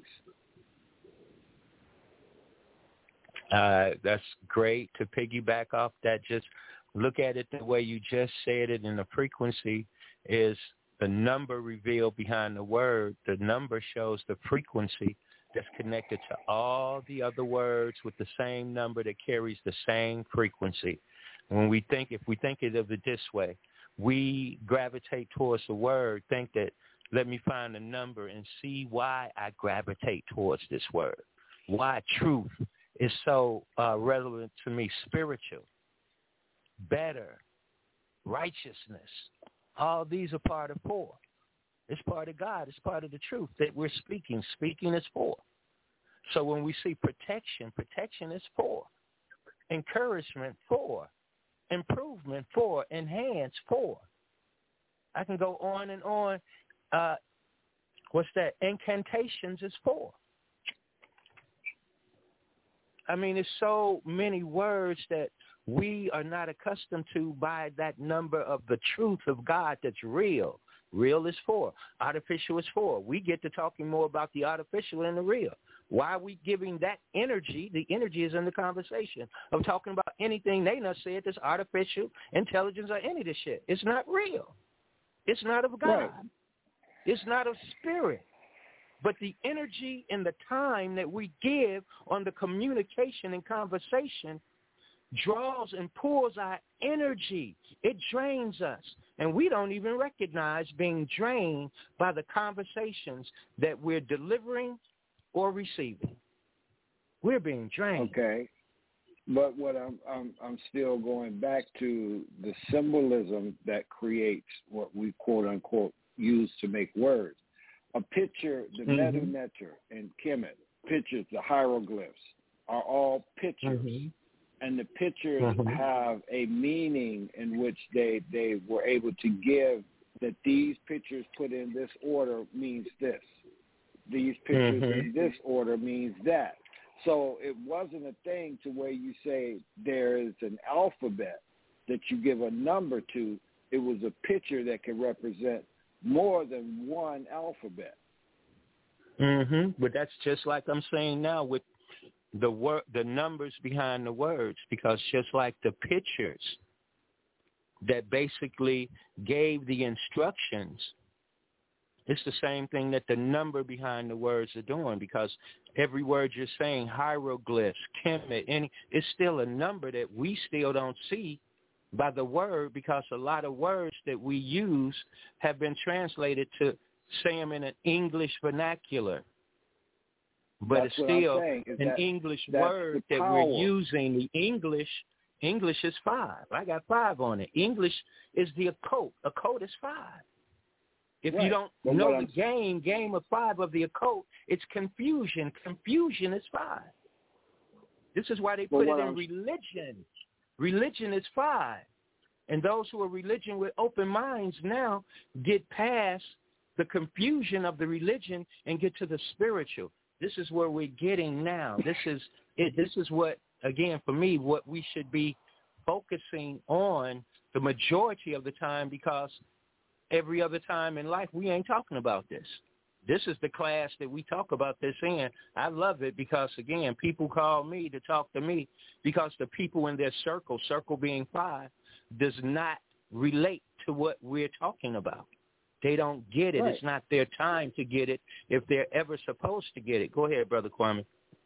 Uh, that's great to piggyback off that. Just look at it the way you just said it, and the frequency is the number revealed behind the word. The number shows the frequency that's connected to all the other words with the same number that carries the same frequency. When we think, if we think of it this way, we gravitate towards the word, think that, let me find a number and see why I gravitate towards this word, why truth is so uh, relevant to me, spiritual, better, righteousness. All these are part of four. It's part of God. It's part of the truth that we're speaking. Speaking is four. So when we see protection, protection is four. Encouragement, four. Improvement, four. Enhance, four. I can go on and on. Uh, what's that? Incantations is four. I mean, there's so many words that we are not accustomed to by that number of the truth of God that's real. Real is four. Artificial is four. We get to talking more about the artificial and the real. Why are we giving that energy? The energy is in the conversation of talking about anything they not said that's artificial, intelligence, or any of this shit. It's not real. It's not of God. Right. It's not of spirit. But the energy and the time that we give on the communication and conversation draws and pulls our energy. It drains us. And we don't even recognize being drained by the conversations that we're delivering or receiving. We're being drained. Okay. But what I'm I'm I'm still going back to the symbolism that creates what we quote unquote use to make words. A picture, the mm-hmm. Medu Neter and Kemet, pictures, the hieroglyphs are all pictures. Mm-hmm. And the pictures mm-hmm. have a meaning in which they, they were able to give that these pictures put in this order means this. These pictures mm-hmm. in this order means that. So it wasn't a thing to where you say there is an alphabet that you give a number to. It was a picture that could represent more than one alphabet. Mm-hmm. But that's just like I'm saying now with the word, the numbers behind the words, because just like the pictures that basically gave the instructions, it's the same thing that the number behind the words are doing, because every word you're saying, hieroglyphs, Kemet, any, it's still a number that we still don't see by the word, because a lot of words that we use have been translated to say them in an English vernacular. But that's it's still an that, English word that we're using. The English, English is five. I got five on it. English is the occult. Occult is five. If right. you don't but know the I'm... game, game of five of the occult, it's confusion. Confusion is five. This is why they put it in I'm... religion. Religion is five. And those who are religion with open minds now get past the confusion of the religion and get to the spiritual. This is where we're getting now. This is it. This is what, again, for me, what we should be focusing on the majority of the time, because every other time in life we ain't talking about this. This is the class that we talk about this in. I love it because, again, people call me to talk to me because the people in their circle, circle being five, does not relate to what we're talking about. They don't get it. Right. It's not their time to get it if they're ever supposed to get it. Go ahead, Brother Kwame.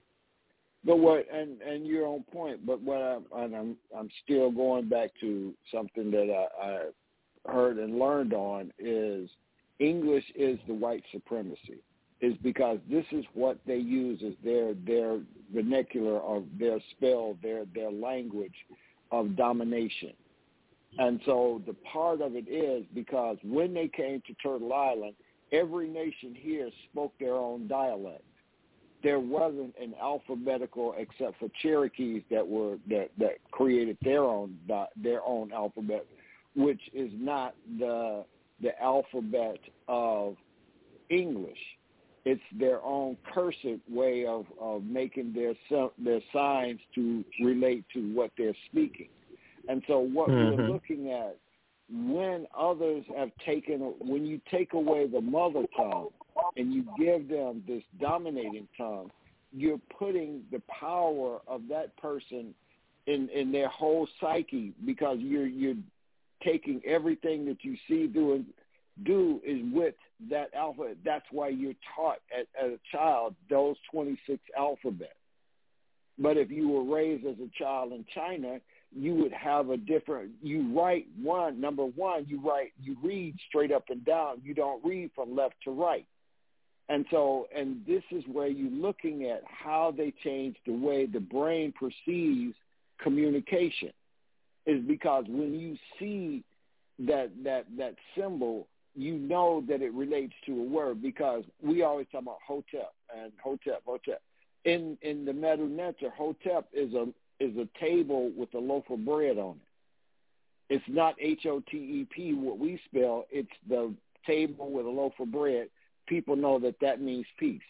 But what, and, and you're on point, but what I'm, and I'm, I'm still going back to something that I, I heard and learned on is English is the white supremacy, is because this is what they use as their, their vernacular or their spell, their, their language of domination. And so the part of it is because when they came to Turtle Island, every nation here spoke their own dialect. There wasn't an alphabetical except for Cherokees that were that, that created their own their own alphabet, which is not the the alphabet of English. It's their own cursive way of, of making their their signs to relate to what they're speaking. And so what mm-hmm. we're looking at, when others have taken, when you take away the mother tongue and you give them this dominating tongue, you're putting the power of that person in, in their whole psyche, because you're you're taking everything that you see do and do is with that alphabet. That's why you're taught at, as a child those twenty-six alphabets. But if you were raised as a child in China, you would have a different, you write one, number one, you write, you read straight up and down. You don't read from left to right. And so, and this is where you're looking at how they change the way the brain perceives communication, is because when you see that, that, that symbol, you know that it relates to a word, because we always talk about Hotep and Hotep, Hotep. In, in the Medu Neter, Hotep is a, is a table with a loaf of bread on it. It's not H O T E P, what we spell. It's the table with a loaf of bread. People know that that means peace.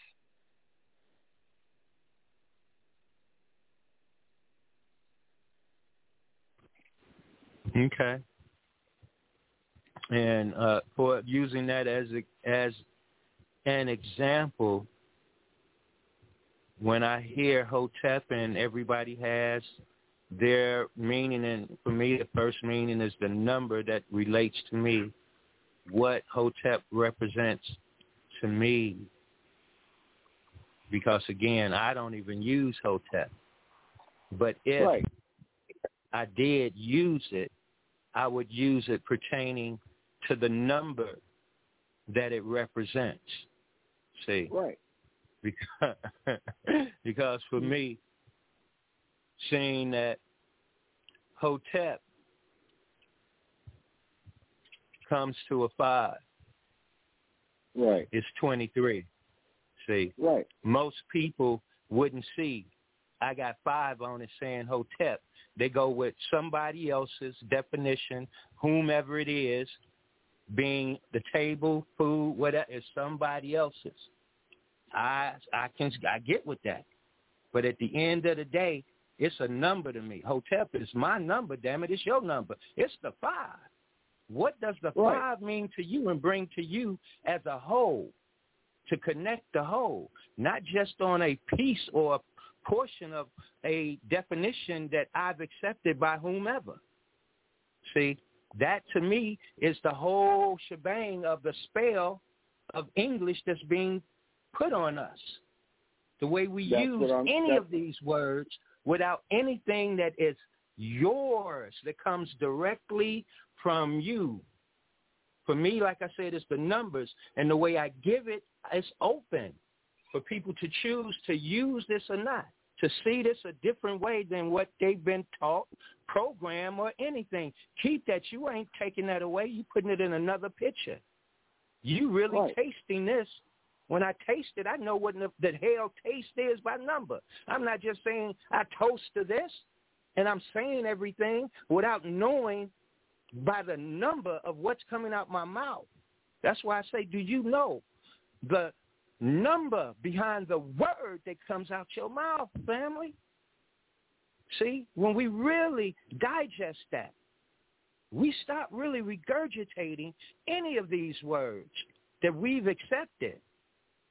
Okay. And uh, for using that as a, as an example, when I hear Hotep and everybody has their meaning, and for me the first meaning is the number that relates to me, what Hotep represents to me, because again, I don't even use Hotep. But if right. I did use it, I would use it pertaining to the number that it represents. See? Right. Because, because for me, seeing that Hotep comes to a five, right, it's twenty-three. See? Right. Most people wouldn't see I got five on it saying Hotep. They go with somebody else's definition, whomever it is, being the table, food, whatever, is somebody else's. I I can I get with that, but at the end of the day, it's a number to me. Hotep is my number. Damn it, it's your number. It's the five. What does the right. five mean to you and bring to you as a whole? To connect the whole, not just on a piece or a portion of a definition that I've accepted by whomever. See, that to me is the whole shebang of the spell of English that's being put on us. The way we that's use any of these words without anything that is yours, that comes directly from you. For me, like I said, it's the numbers, and the way I give it, it's open for people to choose to use this or not, to see this a different way than what they've been taught, program, or anything. Keep that. You ain't taking that away. You putting it in another picture. You really right. tasting this. When I taste it, I know what the, the hell taste is by number. I'm not just saying I toast to this, and I'm saying everything without knowing by the number of what's coming out my mouth. That's why I say, do you know the number behind the word that comes out your mouth, family? See, when we really digest that, we stop really regurgitating any of these words that we've accepted.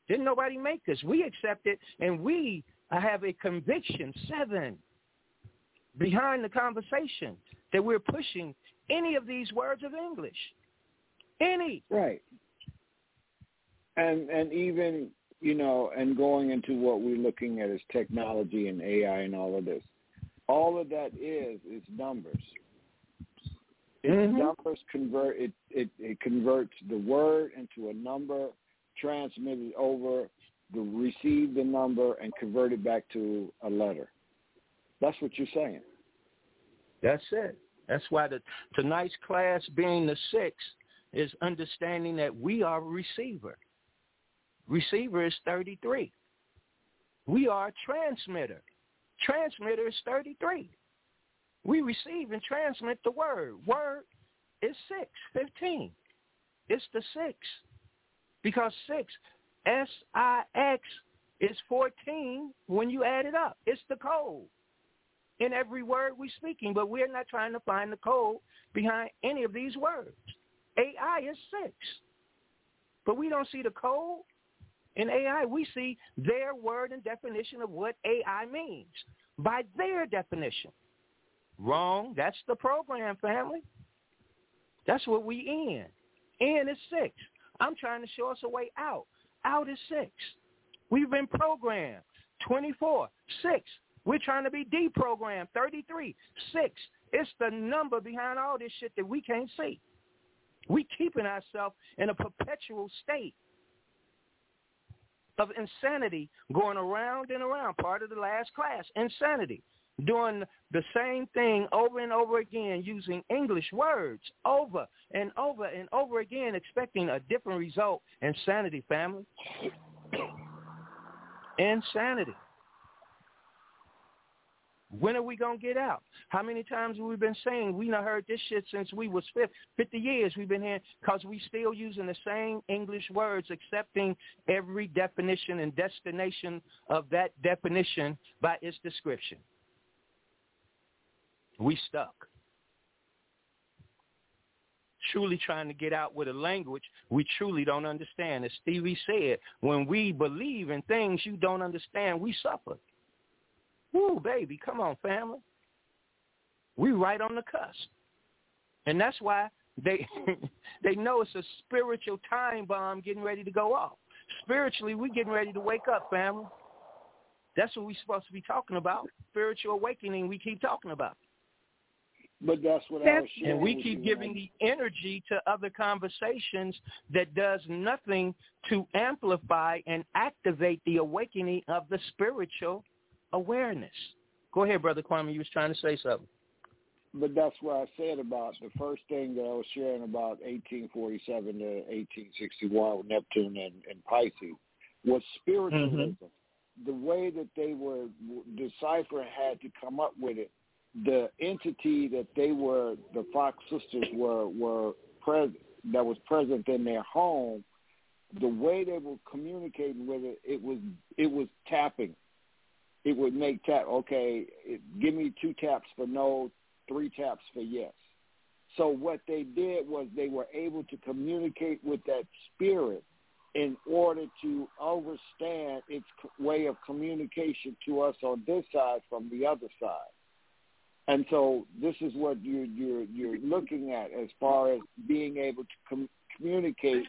Didn't nobody make this. We accept it, and we have a conviction, seven, behind the conversation that we're pushing any of these words of English. Any. Right. And and even, you know, and going into what we're looking at as technology and A I and all of this, all of that is is numbers. It's mm-hmm. numbers convert it, it it converts the word into a number, transmitted over, the receive the number, and convert it back to a letter. That's what you're saying. That's it. That's why the tonight's class, being the sixth, is understanding that we are a receiver. Receiver is thirty-three. We are a transmitter. Transmitter is thirty-three. We receive and transmit the word. Word is six, fifteen. It's the six. Because six, S I X, is fourteen when you add it up. It's the code in every word we're speaking, but we're not trying to find the code behind any of these words. A I is six. But we don't see the code in A I. We see their word and definition of what A I means by their definition. Wrong. That's the program, family. That's what we in. In is six. I'm trying to show us a way out. Out is six. We've been programmed. twenty-four. Six. We're trying to be deprogrammed. thirty-three. Six. It's the number behind all this shit that we can't see. We keeping ourselves in a perpetual state of insanity, going around and around. Part of the last class, insanity. Doing the same thing over and over again, using English words over and over and over again, expecting a different result. Insanity, family. Insanity. When are we going to get out? How many times have we been saying we done heard this shit since we was fifty years we've been here, because we still using the same English words, accepting every definition and destination of that definition by its description. We stuck. Truly trying to get out with a language we truly don't understand. As Stevie said, when we believe in things you don't understand, we suffer. Woo, baby, come on, family. We right on the cusp. And that's why they they know it's a spiritual time bomb getting ready to go off. Spiritually, we getting ready to wake up, family. That's what we're supposed to be talking about. Spiritual awakening we keep talking about. But that's what I was sharing. And we keep giving the energy to other conversations that does nothing to amplify and activate the awakening of the spiritual awareness. Go ahead, Brother Kwame. You was trying to say something. But that's what I said about the first thing that I was sharing about eighteen forty-seven to eighteen sixty-one with Neptune and, and Pisces was spiritualism. Mm-hmm. The way that they were, the cipher had to come up with it. The entity that they were, the Fox sisters were, were present, that was present in their home, the way they were communicating with it, it was, it was tapping. It would make tap, okay, it, give me two taps for no, three taps for yes. So what they did was they were able to communicate with that spirit in order to understand its way of communication to us on this side from the other side. And so this is what you're, you're, you're looking at as far as being able to com- communicate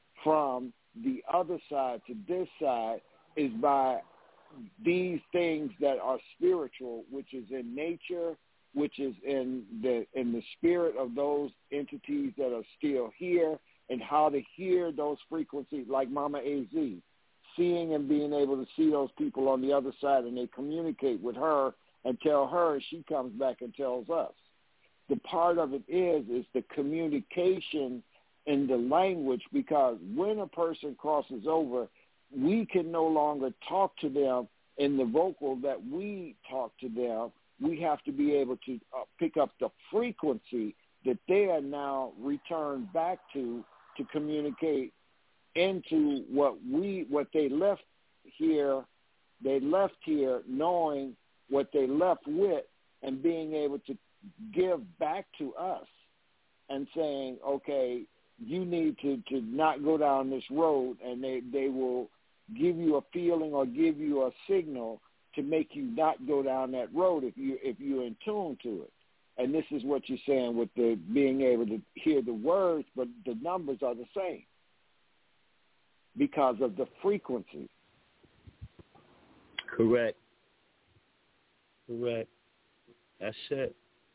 from the other side to this side is by these things that are spiritual, which is in nature, which is in the in the spirit of those entities that are still here, and how to hear those frequencies, like Mama A Z, seeing and being able to see those people on the other side, and they communicate with her and tell her, and she comes back and tells us. The part of it is is the communication in the language, because when a person crosses over, we can no longer talk to them in the vocal that we talk to them. We have to be able to uh, pick up the frequency that they are now returned back to to communicate into what we what they left here. They left here knowing what they left with and being able to give back to us and saying, okay, you need to, to not go down this road, and they, they will give you a feeling or give you a signal to make you not go down that road if you if you're in tune to it. And this is what you're saying with the being able to hear the words, but the numbers are the same because of the frequency. Correct. Correct. That's it.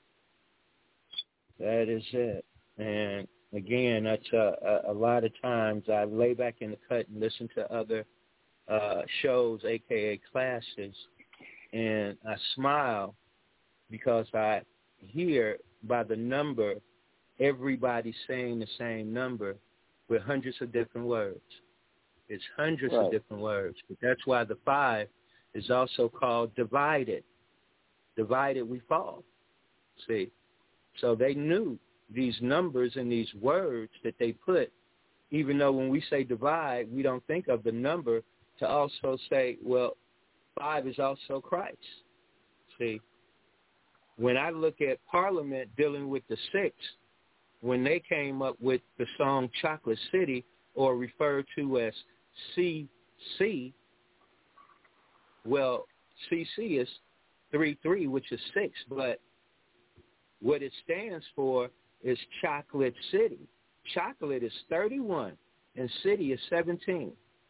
That is it. And again, that's a, a, a lot of times I lay back in the cut and listen to other uh, shows, a k a classes, and I smile because I hear by the number everybody saying the same number with hundreds of different words. It's hundreds right. of different words. But that's why the five is also called divided. Divided we fall. See? So they knew these numbers and these words that they put, even though when we say divide, we don't think of the number to also say, well, five is also Christ. See? When I look at Parliament dealing with the six, when they came up with the song Chocolate City, or referred to as C C, well, C C is three three, which is six, but what it stands for is Chocolate City. Chocolate is thirty-one, and city is seventeen.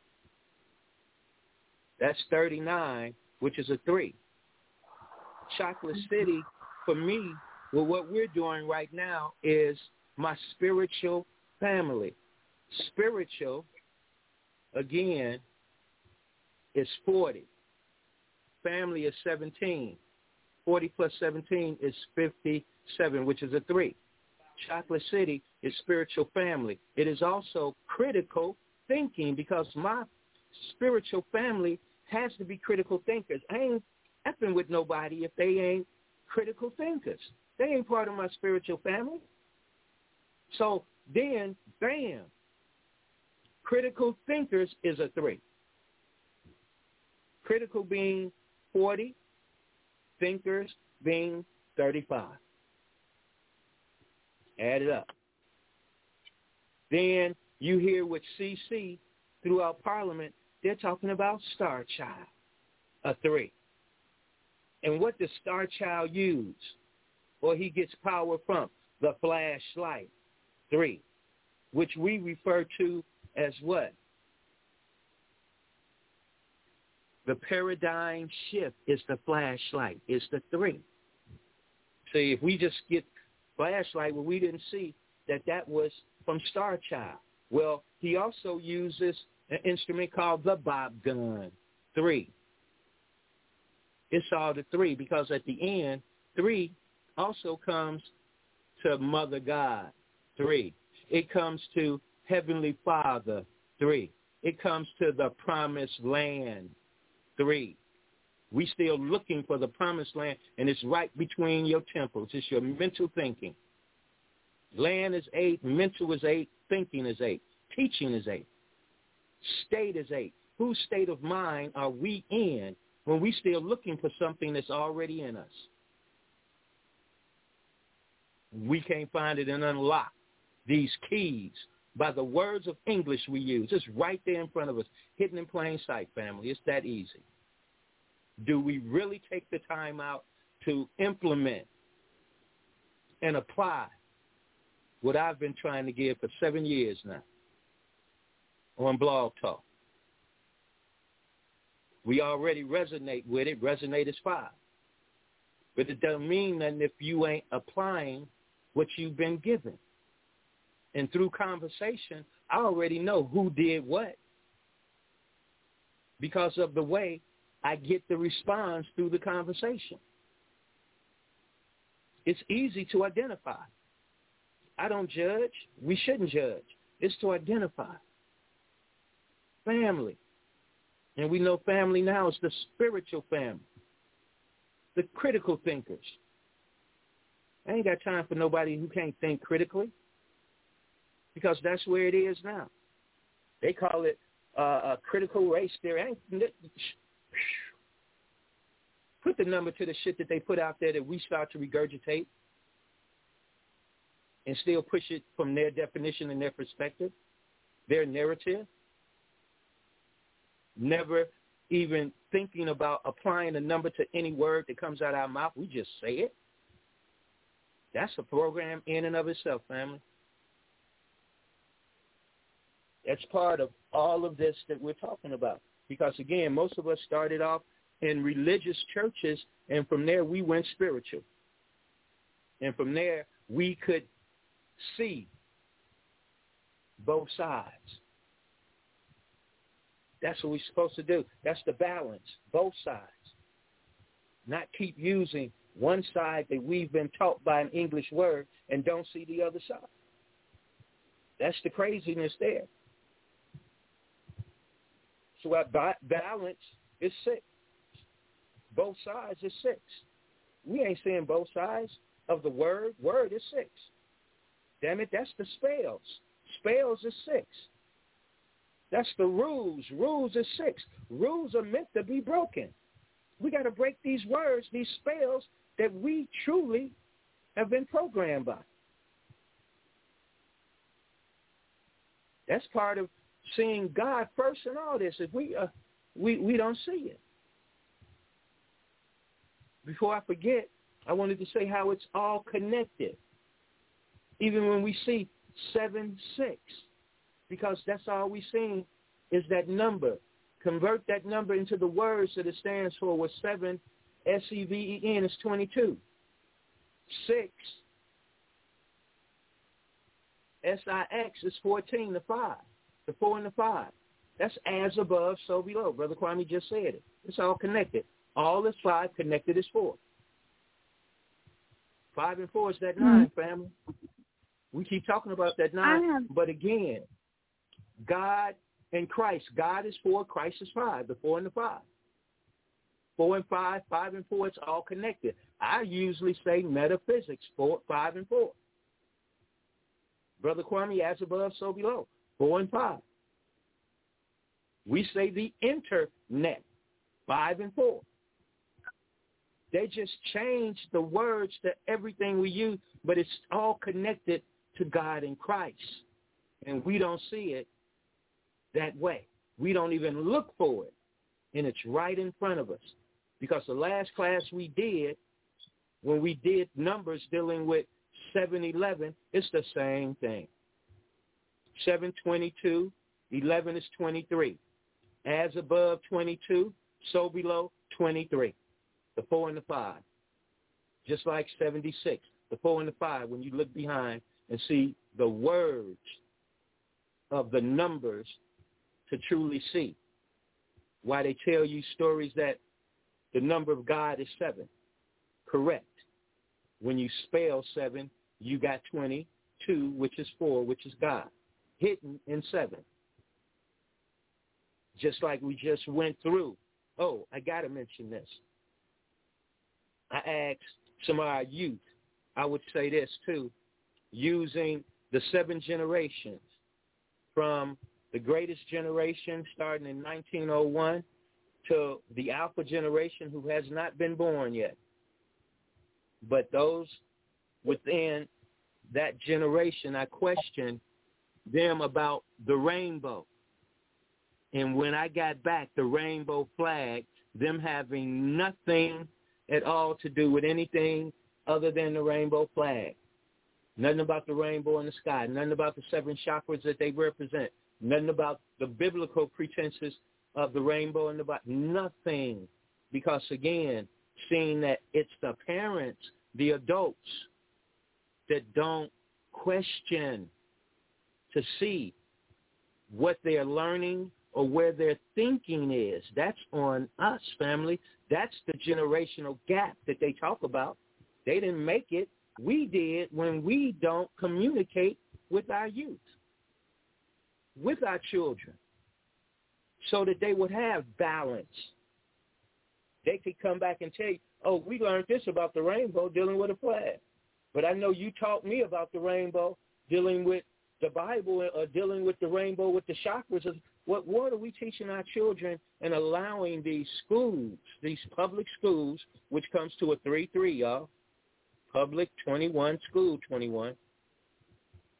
That's thirty-nine, which is a three. Chocolate City, for me, well, what we're doing right now is my spiritual family. Spiritual, again, is forty. Family is seventeen. forty plus seventeen is fifty-seven, which is a three. Chocolate City is spiritual family. It is also critical thinking because my spiritual family has to be critical thinkers. I ain't effing with nobody if they ain't critical thinkers. They ain't part of my spiritual family. So then, bam, critical thinkers is a three. Critical being forty, thinkers being thirty-five. Add it up. Then you hear with C C throughout Parliament, they're talking about Star Child, a three. And what does Star Child use? Or he gets power from? The flashlight, three, which we refer to as what? The paradigm shift is the flashlight. It's the three. See, if we just get flashlight, well, we didn't see that that was from Star Child. Well, he also uses an instrument called the bob gun, three. It's all the three because at the end, three also comes to Mother God, three. It comes to Heavenly Father, three. It comes to the Promised Land, three. We still looking for the Promised Land, and it's right between your temples. It's your mental thinking. Land is eight, mental is eight, thinking is eight, teaching is eight, state is eight. Whose state of mind are we in when we still looking for something that's already in us? We can't find it and unlock these keys by the words of English we use. It's right there in front of us, hidden in plain sight, family. It's that easy. Do we really take the time out to implement and apply what I've been trying to give for seven years now on Blog Talk? We already resonate with it. Resonate is five. But it doesn't mean nothing if you ain't applying what you've been given. And through conversation, I already know who did what because of the way I get the response through the conversation. It's easy to identify. I don't judge. We shouldn't judge. It's to identify. Family. And we know family now is the spiritual family, the critical thinkers. I ain't got time for nobody who can't think critically because that's where it is now. They call it uh, a critical race theory. Put the number to the shit that they put out there that we start to regurgitate and still push it from their definition and their perspective, their narrative. never even thinking about applying a number to any word that comes out of our mouth. We just say it. That's a program in and of itself, family. That's part of all of this that we're talking about. Because, again, most of us started off in religious churches, and from there we went spiritual. And from there we could see both sides. That's what we're supposed to do. That's the balance, both sides. Not keep using one side that we've been taught by an English word and don't see the other side. That's the craziness there. So our ba- balance is six. Both sides is six. We ain't saying both sides of the word. Word is six. Damn it, that's the spells. Spells is six. That's the rules. Rules is six. Rules are meant to be broken. We got to break these words, these spells that we truly have been programmed by. That's part of seeing God first in all this. If we uh, we we don't see it. Before I forget, I wanted to say how it's all connected. Even when we see seven six, because that's all we seen is that number. Convert that number into the words that it stands for. With seven, S E V E N is twenty-two. Six, S I X is fourteen, the five. The four and the five. That's as above, so below. Brother Kwame just said it. It's all connected. All is five, connected is four. Five and four is that nine, mm-hmm. family. We keep talking about that nine, have... but again, God and Christ. God is four, Christ is five, the four and the five. Four and five, five and four, it's all connected. I usually say metaphysics, four, five and four. Brother Kwame, as above, so below. Four and five. We say the internet, five and four. They just changed the words to everything we use, but it's all connected to God and Christ. And we don't see it that way. We don't even look for it. And it's right in front of us. Because the last class we did, when we did numbers dealing with seven eleven, it's the same thing. seven twenty-two, eleven is twenty-three. As above twenty-two, so below twenty-three. The four and the five. Just like seventy-six, the four and the five, when you look behind and see the words of the numbers to truly see. Why they tell you stories that the number of God is seven. Correct. When you spell seven, you got twenty-two, which is four, which is God. Hidden in seven. Just like we just went through. Oh, I got to mention this. I asked some of our youth, I would say this too, using the seven generations from the greatest generation starting in nineteen oh one to the alpha generation who has not been born yet. But those within that generation, I questioned them about the rainbow. And when I got back, the rainbow flag, them having nothing at all to do with anything other than the rainbow flag. Nothing about the rainbow in the sky. Nothing about the seven chakras that they represent. Nothing about the biblical pretenses of the rainbow and the Bible. Nothing. Because, again, seeing that it's the parents, the adults, that don't question to see what they're learning or where their thinking is. That's on us, family. That's the generational gap that they talk about. They didn't make it. We did when we don't communicate with our youth, with our children, so that they would have balance. They could come back and tell you, oh, we learned this about the rainbow dealing with a flag. But I know you taught me about the rainbow dealing with the Bible or dealing with the rainbow with the chakras. What, what are we teaching our children and allowing these schools, these public schools, which comes to a three three, y'all, public twenty-one, school twenty-one,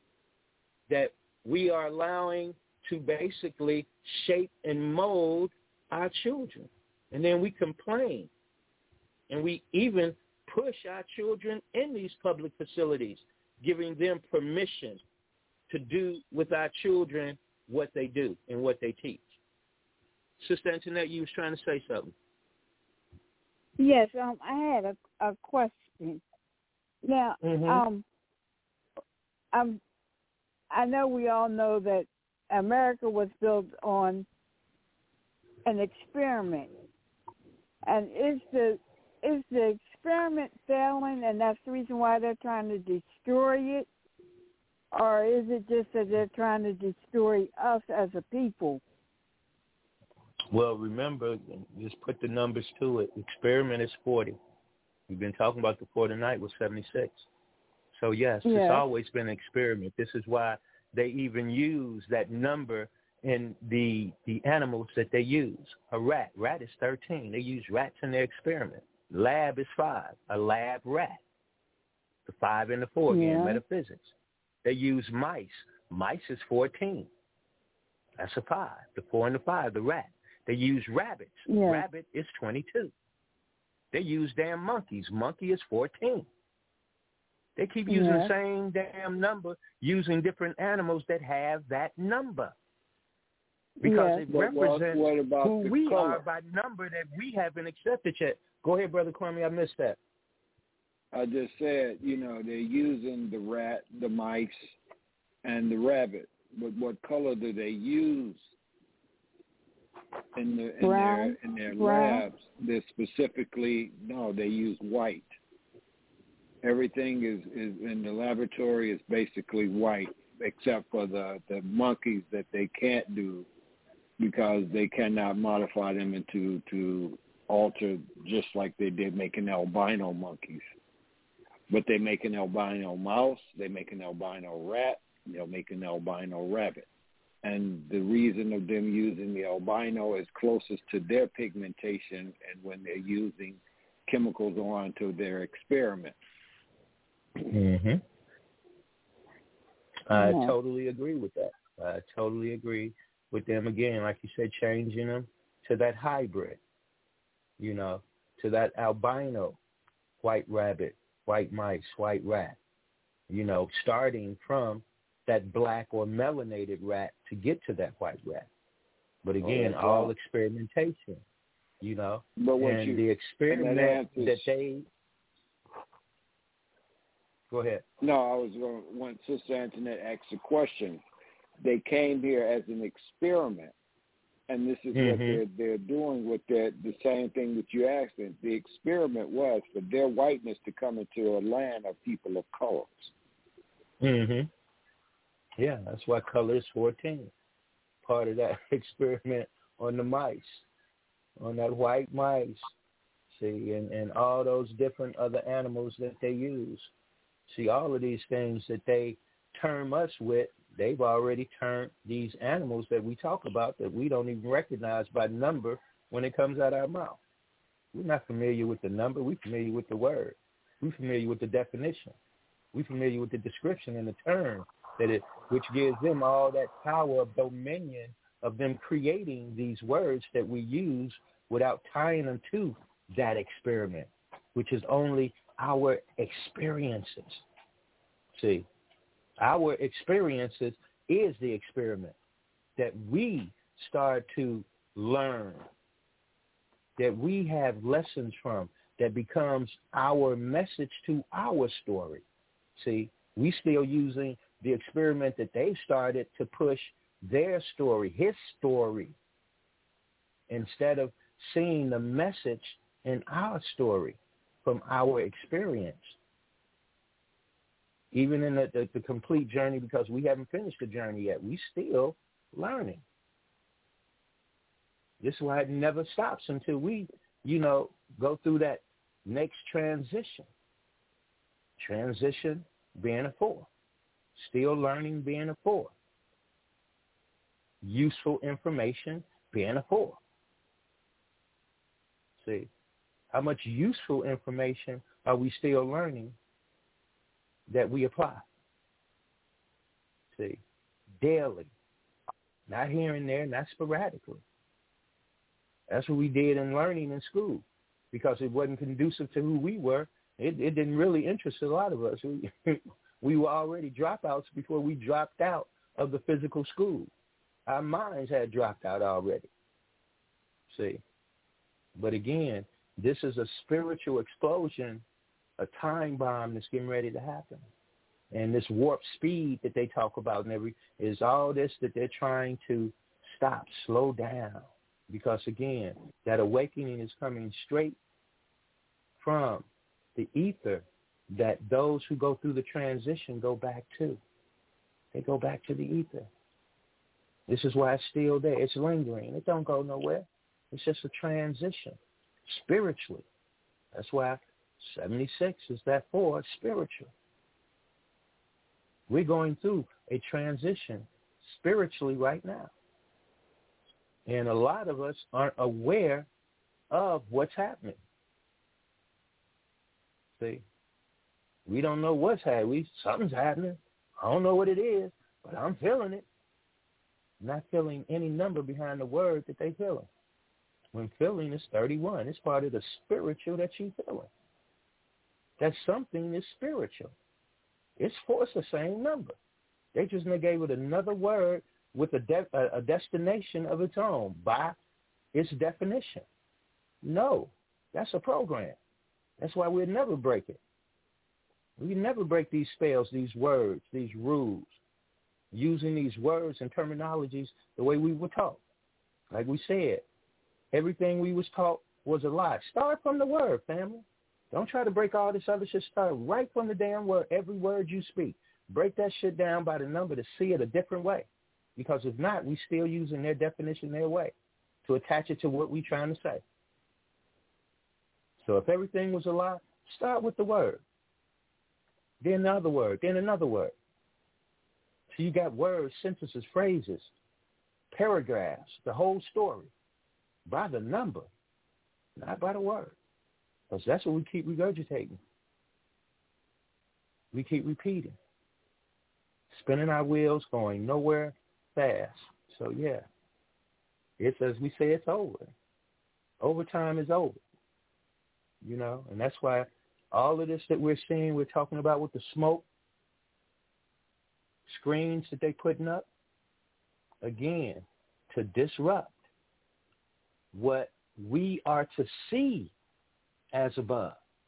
that we are allowing to basically shape and mold our children. And then we complain. And we even push our children in these public facilities, giving them permission to do with our children what they do and what they teach. Sister Antoinette, you was trying to say something. Yes, um, I had a, a question. Now, mm-hmm. um, um, I know we all know that America was built on an experiment, and is the is the experiment failing, and that's the reason why they're trying to destroy it, or is it just that they're trying to destroy us as a people? Well, remember, just put the numbers to it. Experiment is forty. We've been talking about the four tonight was seventy-six. So, yes, yes, it's always been an experiment. This is why they even use that number in the the animals that they use. A rat. Rat is thirteen. They use rats in their experiment. Lab is five. A lab rat. The five and the four, again, yeah. Metaphysics. They use mice. Mice is fourteen. That's a five. The four and the five, the rat. They use rabbits. Yeah. Rabbit is twenty-two. They use damn monkeys. Monkey is fourteen. They keep using yeah. the same damn number, using different animals that have that number. Because yeah. it but represents what, what about who we color? are by number that we haven't accepted yet. Go ahead, Brother Kwame, I missed that. I just said, you know, they're using the rat, the mice, and the rabbit. But what color do they use in, the, in their in their labs? They're specifically, no, they use white. Everything is, is in the laboratory is basically white, except for the, the monkeys that they can't do because they cannot modify them into to alter just like they did making albino monkeys. But they make an albino mouse, they make an albino rat, they'll make an albino rabbit. And the reason of them using the albino is closest to their pigmentation and when they're using chemicals onto their experiment. Mm-hmm. I yeah. totally agree with that. I totally agree with them, again, like you said, changing them to that hybrid, you know, to that albino white rabbit, white mice, white rat, you know, starting from that black or melanated rat to get to that white rat. But again, oh, all experimentation, you know, but and you, the experiment and that, that they... Go ahead. No, I was going to, when Sister Antoinette asked a question, they came here as an experiment, and this is mm-hmm. what they're, they're doing with their, the same thing that you asked them. The experiment was for their whiteness to come into a land of people of colors. Mm-hmm. Yeah, that's why color is fourteen, part of that experiment on the mice, on that white mice, see, and, and all those different other animals that they use. See, all of these things that they term us with, they've already turned these animals that we talk about that we don't even recognize by number when it comes out of our mouth. We're not familiar with the number. We're familiar with the word. We're familiar with the definition. We're familiar with the description and the term, that it, which gives them all that power of dominion of them creating these words that we use without tying them to that experiment, which is only our experiences. See, our experiences is the experiment that we start to learn, that we have lessons from, that becomes our message to our story. See, we still using the experiment that they started to push their story, his story, instead of seeing the message in our story from our experience. Even in the, the, the complete journey, because we haven't finished the journey yet. We still learning. This is why it never stops until we, you know, go through that next transition. Transition being a four. Still learning being a four. Useful information being a four. See, how much useful information are we still learning that we apply? See, daily, not here and there, not sporadically. That's what we did in learning in school, because it wasn't conducive to who we were. It, it didn't really interest a lot of us. We, we were already dropouts before we dropped out of the physical school. Our minds had dropped out already. See? But again, this is a spiritual explosion, a time bomb that's getting ready to happen. And this warp speed that they talk about and every is all this that they're trying to stop, slow down. Because again, that awakening is coming straight from the ether that those who go through the transition go back to. They go back to the ether. This is why it's still there. It's lingering. It don't go nowhere. It's just a transition spiritually. That's why seventy-six is that for spiritual. We're going through a transition spiritually right now. And a lot of us aren't aware of what's happening. See, we don't know what's happening. We, something's happening. I don't know what it is, but I'm feeling it. Not feeling any number behind the word that they feeling. When feeling is thirty-one, it's part of the spiritual that you feeling. That something is spiritual. It's for it's the same number. They just gave it another word with a, de- a destination of its own by its definition. No, that's a program. That's why we'll never break it. We never break these spells, these words, these rules, using these words and terminologies the way we were taught. Like we said, everything we was taught was a lie. Start from the word, family. Don't try to break all this other shit. Start right from the damn word, every word you speak. Break that shit down by the number to see it a different way. Because if not, we still using their definition their way to attach it to what we're trying to say. So if everything was a lie, start with the word. Then another word, then another word. So you got words, sentences, phrases, paragraphs, the whole story by the number, not by the word. Because that's what we keep regurgitating. We keep repeating. Spinning our wheels, going nowhere fast. So, yeah, it's as we say, it's over. Overtime is over, you know, and that's why all of this that we're seeing, we're talking about with the smoke, screens that they're putting up, again, to disrupt what we are to see as above.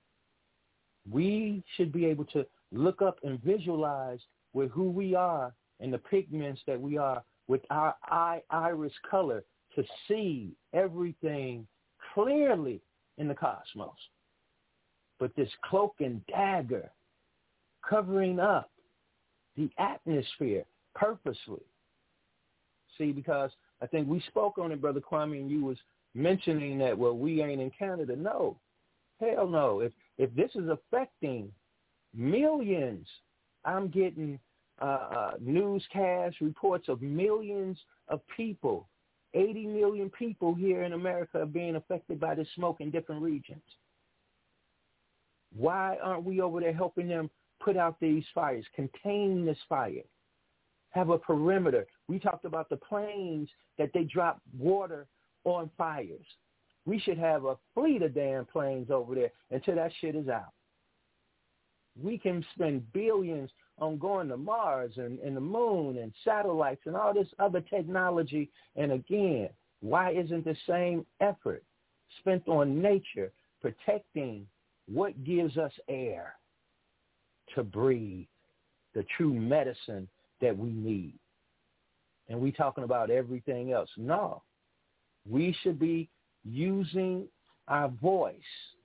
We should be able to look up and visualize with who we are and the pigments that we are with our eye iris color to see everything clearly in the cosmos. But this cloak and dagger covering up the atmosphere purposely. See, because I think we spoke on it, Brother Kwame, and you was mentioning that, well, we ain't in Canada. No, hell no. If if this is affecting millions, I'm getting uh, uh, newscast reports of millions of people, eighty million people here in America are being affected by this smoke in different regions. Why aren't we over there helping them put out these fires, contain this fire, have a perimeter? We talked about the planes that they drop water on fires. We should have a fleet of damn planes over there until that shit is out. We can spend billions on going to Mars and, and the moon and satellites and all this other technology. And again, why isn't the same effort spent on nature, protecting what gives us air to breathe, the true medicine that we need? And we talking about everything else. No, we should be using our voice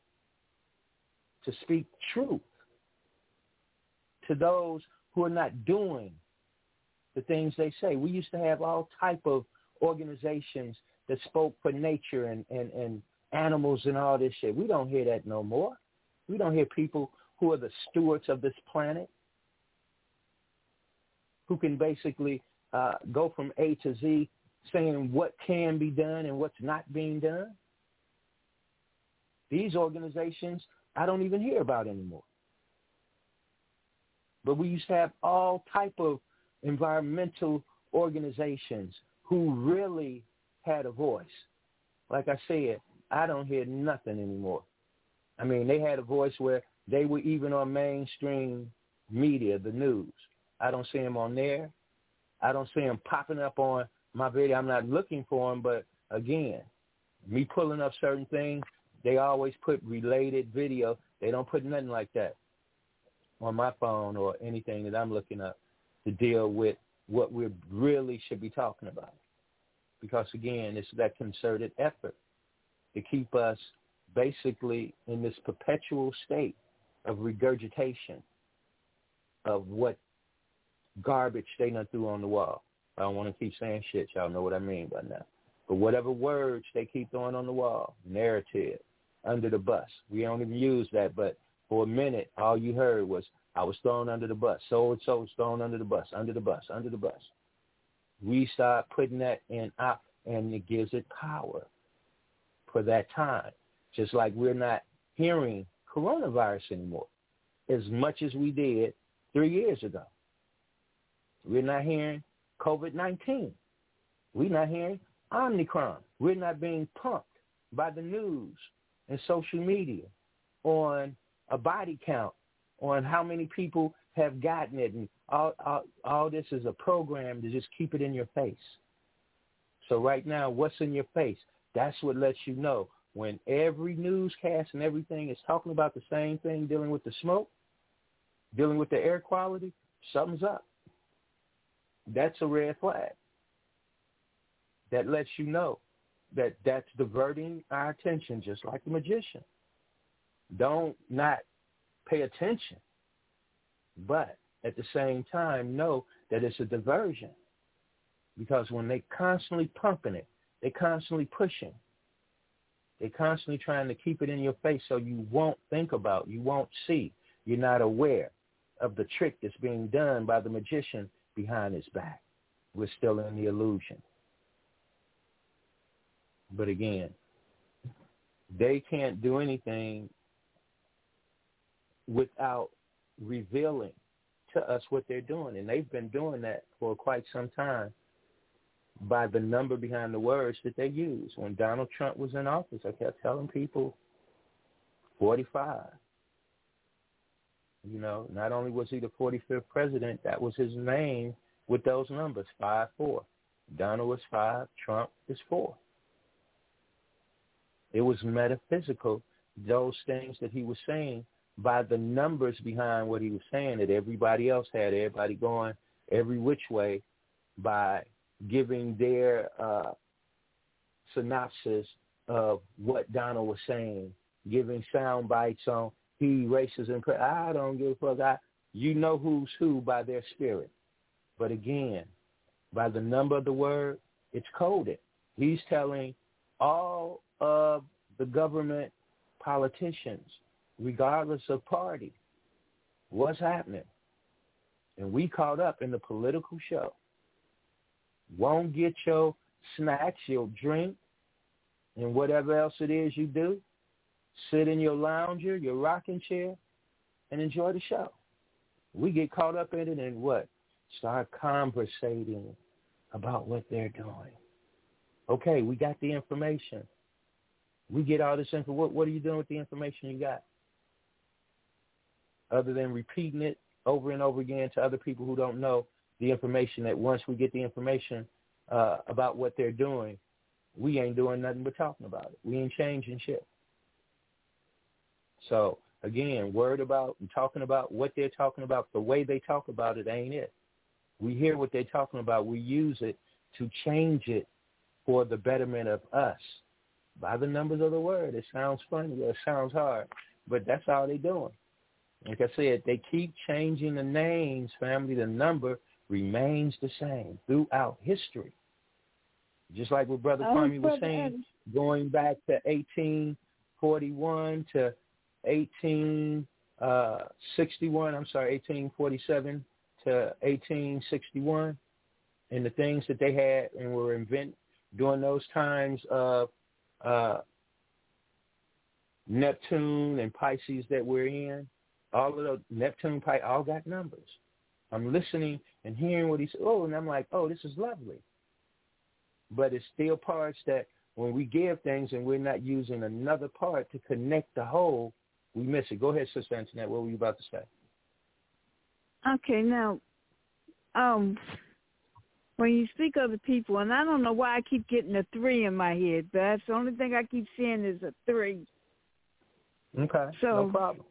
to speak truth to those who are not doing the things they say. We used to have all type of organizations that spoke for nature and, and, and animals and all this shit. We don't hear that no more. We don't hear people who are the stewards of this planet, who can basically uh, go from A to Z saying what can be done and what's not being done. These organizations I don't even hear about anymore. But we used to have all type of environmental organizations who really had a voice, like I said, I don't hear nothing anymore. I mean, they had a voice where they were even on mainstream media, the news. I don't see them on there. I don't see them popping up on my video. I'm not looking for them, but again, me pulling up certain things, they always put related video. They don't put nothing like that on my phone or anything that I'm looking up to deal with what we really should be talking about. Because, again, it's that concerted effort to keep us basically in this perpetual state of regurgitation of what garbage they done threw on the wall. I don't want to keep saying shit. Y'all know what I mean by now. But whatever words they keep throwing on the wall, narrative, under the bus. We don't even use that, but for a minute, all you heard was, I was thrown under the bus. So-and-so was thrown under the bus, under the bus, under the bus. We start putting that in out, and it gives it power for that time. Just like we're not hearing coronavirus anymore as much as we did three years ago. We're not hearing COVID nineteen. We're not hearing Omicron. We're not being pumped by the news and social media on a body count, on how many people have gotten it. And all, all, all this is a program to just keep it in your face. So right now, what's in your face? That's what lets you know. When every newscast and everything is talking about the same thing, dealing with the smoke, dealing with the air quality, something's up. That's a red flag. That lets you know that that's diverting our attention, just like the magician. Don't not pay attention, but at the same time know that it's a diversion. Because when they constantly pumping it, they constantly pushing, they constantly trying to keep it in your face so you won't think about, you won't see, you're not aware of the trick that's being done by the magician behind his back. We're still in the illusion. But again, they can't do anything without revealing to us what they're doing. And they've been doing that for quite some time by the number behind the words that they use. When Donald Trump was in office, I kept telling people forty-five. You know, not only was he the forty-fifth president, that was his name with those numbers, five four. Donald was five, Trump is four. It was metaphysical, those things that he was saying, by the numbers behind what he was saying that everybody else had, everybody going every which way by giving their uh, synopsis of what Donald was saying, giving sound bites on he racist and pre- I don't give a fuck. I, you know who's who by their spirit. But again, by the number of the word, it's coded. He's telling all of the government politicians, regardless of party, what's happening. And we caught up in the political show. Won't get your snacks, your drink, and whatever else it is you do. Sit in your lounger, your rocking chair, and enjoy the show. We get caught up in it and what? Start conversating about what they're doing. Okay, we got the information. We get all this info. What, what are you doing with the information you got? Other than repeating it over and over again to other people who don't know the information, that once we get the information uh, about what they're doing, we ain't doing nothing but talking about it. We ain't changing shit. So, again, word about and talking about what they're talking about, the way they talk about it ain't it. We hear what they're talking about. We use it to change it for the betterment of us. By the numbers of the word, it sounds funny, it sounds hard, but that's all they're doing. Like I said, they keep changing the names, family. The number remains the same throughout history. Just like what Brother Kwame was saying, going back to eighteen forty-one to eighteen sixty-one, I'm sorry, eighteen forty-seven to eighteen sixty-one, and the things that they had and were invented during those times of uh, Neptune and Pisces that we're in, all of those, Neptune, Pisces, all got numbers. I'm listening and hearing what he said, oh, and I'm like, oh, this is lovely. But it's still parts that when we give things and we're not using another part to connect the whole, we miss it. Go ahead, Sister Antoinette. What were you about to say? Okay, now, um, when you speak of the people, and I don't know why I keep getting a three in my head, but that's the only thing I keep seeing is a three. Okay, so, no problem.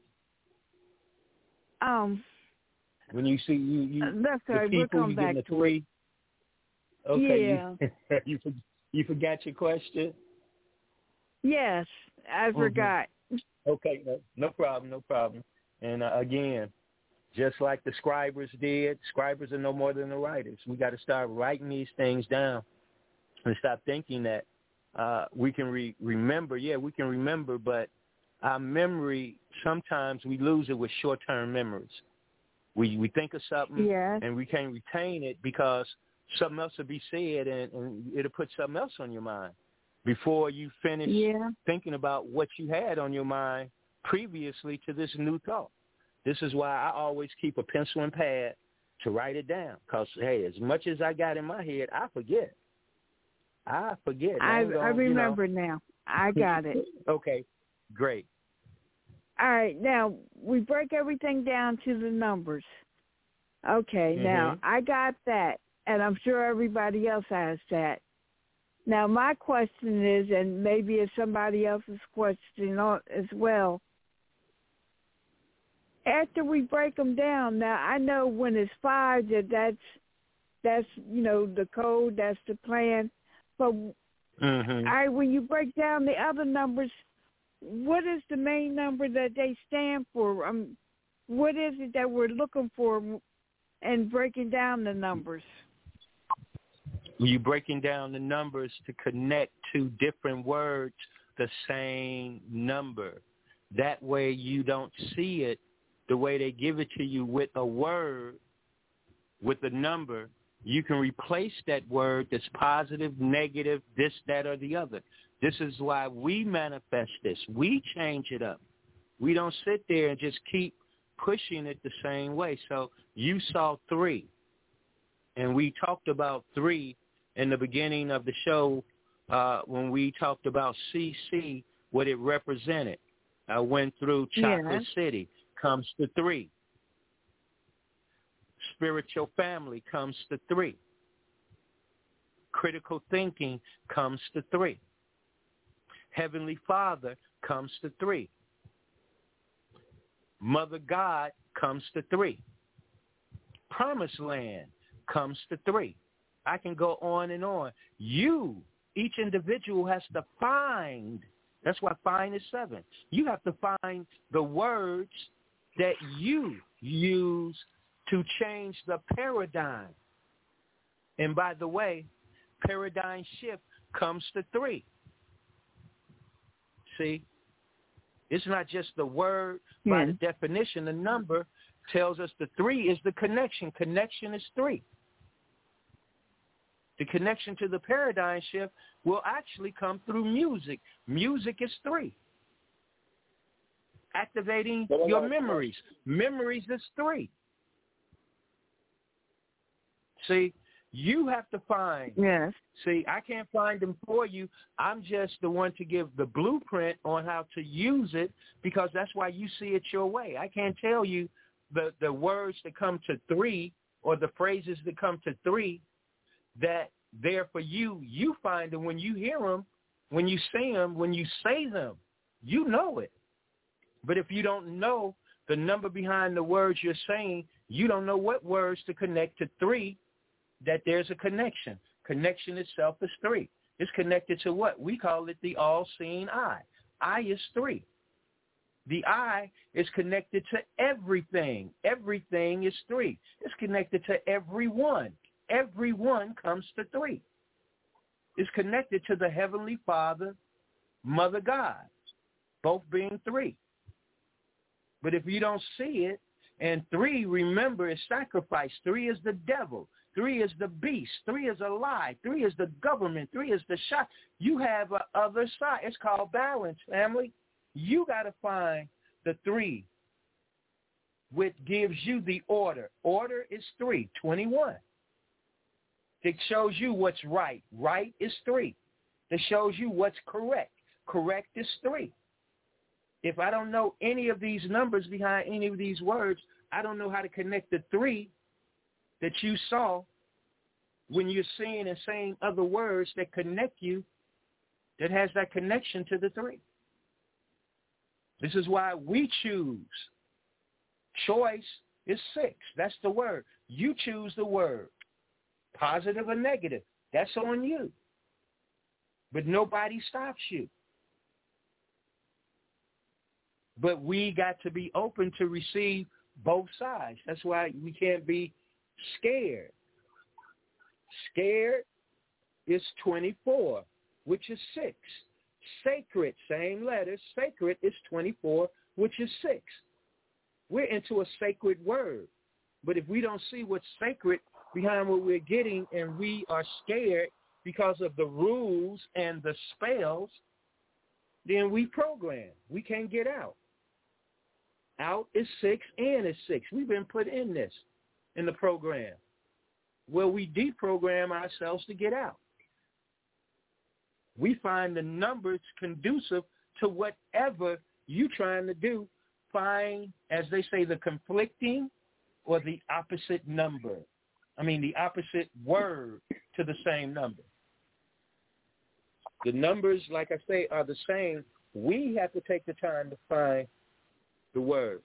Um, when you see you, you that's the right. people, We'll come you back getting a three. Okay, yeah. you, you you forgot your question. Yes, I mm-hmm. forgot. Okay, no, no problem, no problem. And uh, again, just like the scribers did, scribers are no more than the writers. We got to start writing these things down and stop thinking that uh, we can re- remember. Yeah, we can remember, but our memory, sometimes we lose it with short-term memories. We we think of something yes. and we can't retain it because something else will be said and, and it'll put something else on your mind before you finish yeah. thinking about what you had on your mind previously to this new thought. This is why I always keep a pencil and pad to write it down because, hey, as much as I got in my head, I forget. I forget. I, I, gonna, I remember you know. now. I got it. Okay, great. All right, now we break everything down to the numbers. Okay, mm-hmm. now I got that, and I'm sure everybody else has that. Now my question is, and maybe it's somebody else's question as well, after we break them down, now I know when it's five that that's, that's you know, the code, that's the plan, but mm-hmm. all right, when you break down the other numbers, what is the main number that they stand for? Um, what is it that we're looking for and breaking down the numbers? You're breaking down the numbers to connect two different words, the same number. That way you don't see it the way they give it to you with a word, with a number. You can replace that word that's positive, negative, this, that, or the other. This is why we manifest this. We change it up. We don't sit there and just keep pushing it the same way. So you saw three, and we talked about three in the beginning of the show uh, when we talked about C C, what it represented. I went through Chocolate yeah. City, comes to three. Spiritual family comes to three. Critical thinking comes to three. Heavenly Father comes to three. Mother God comes to three. Promised Land comes to three. I can go on and on. You, each individual has to find, that's why find is seven. You have to find the words that you use to change the paradigm. And by the way, paradigm shift comes to three. See, it's not just the word. Yeah. By the definition, the number tells us the three is the connection. Connection is three. The connection to the paradigm shift will actually come through music. Music is three. Activating your memories. Memories is three. See, you have to find. Yes. See, I can't find them for you. I'm just the one to give the blueprint on how to use it because that's why you see it your way. I can't tell you the, the words that come to three or the phrases that come to three that they're for you. You find them when you hear them, when you see them, when you say them. You know it. But if you don't know the number behind the words you're saying, you don't know what words to connect to three, that there's a connection. Connection itself is three. It's connected to what? We call it the all-seeing eye. Eye is three. The eye is connected to everything. Everything is three. It's connected to everyone. Everyone comes to three. It's connected to the Heavenly Father, Mother God, both being three. But if you don't see it, and three, remember, is sacrifice. Three is the devil. Three is the beast. Three is a lie. Three is the government. Three is the shot. You have a other side. It's called balance, family. You got to find the three, which gives you the order. Order is three, twenty-one. It shows you what's right. Right is three. that shows you what's correct. Correct is three. If I don't know any of these numbers behind any of these words, I don't know how to connect the three that you saw when you're seeing and saying other words that connect you, that has that connection to the three. This is why we choose. Choice is six. That's the word. You choose the word, positive or negative. That's on you. But nobody stops you. But we got to be open to receive both sides. That's why we can't be scared. Scared is twenty-four, which is six. Sacred, same letters. Sacred is twenty-four, which is six. We're into a sacred word. But if we don't see what's sacred behind what we're getting, and we are scared because of the rules and the spells, then we program. We can't get out. Out is six, in is six. We've been put in this, in the program, where we deprogram ourselves to get out. We find the numbers conducive to whatever you're trying to do. Find, as they say, the conflicting or the opposite number. I mean, the opposite word to the same number. The numbers, like I say, are the same. We have to take the time to find the word,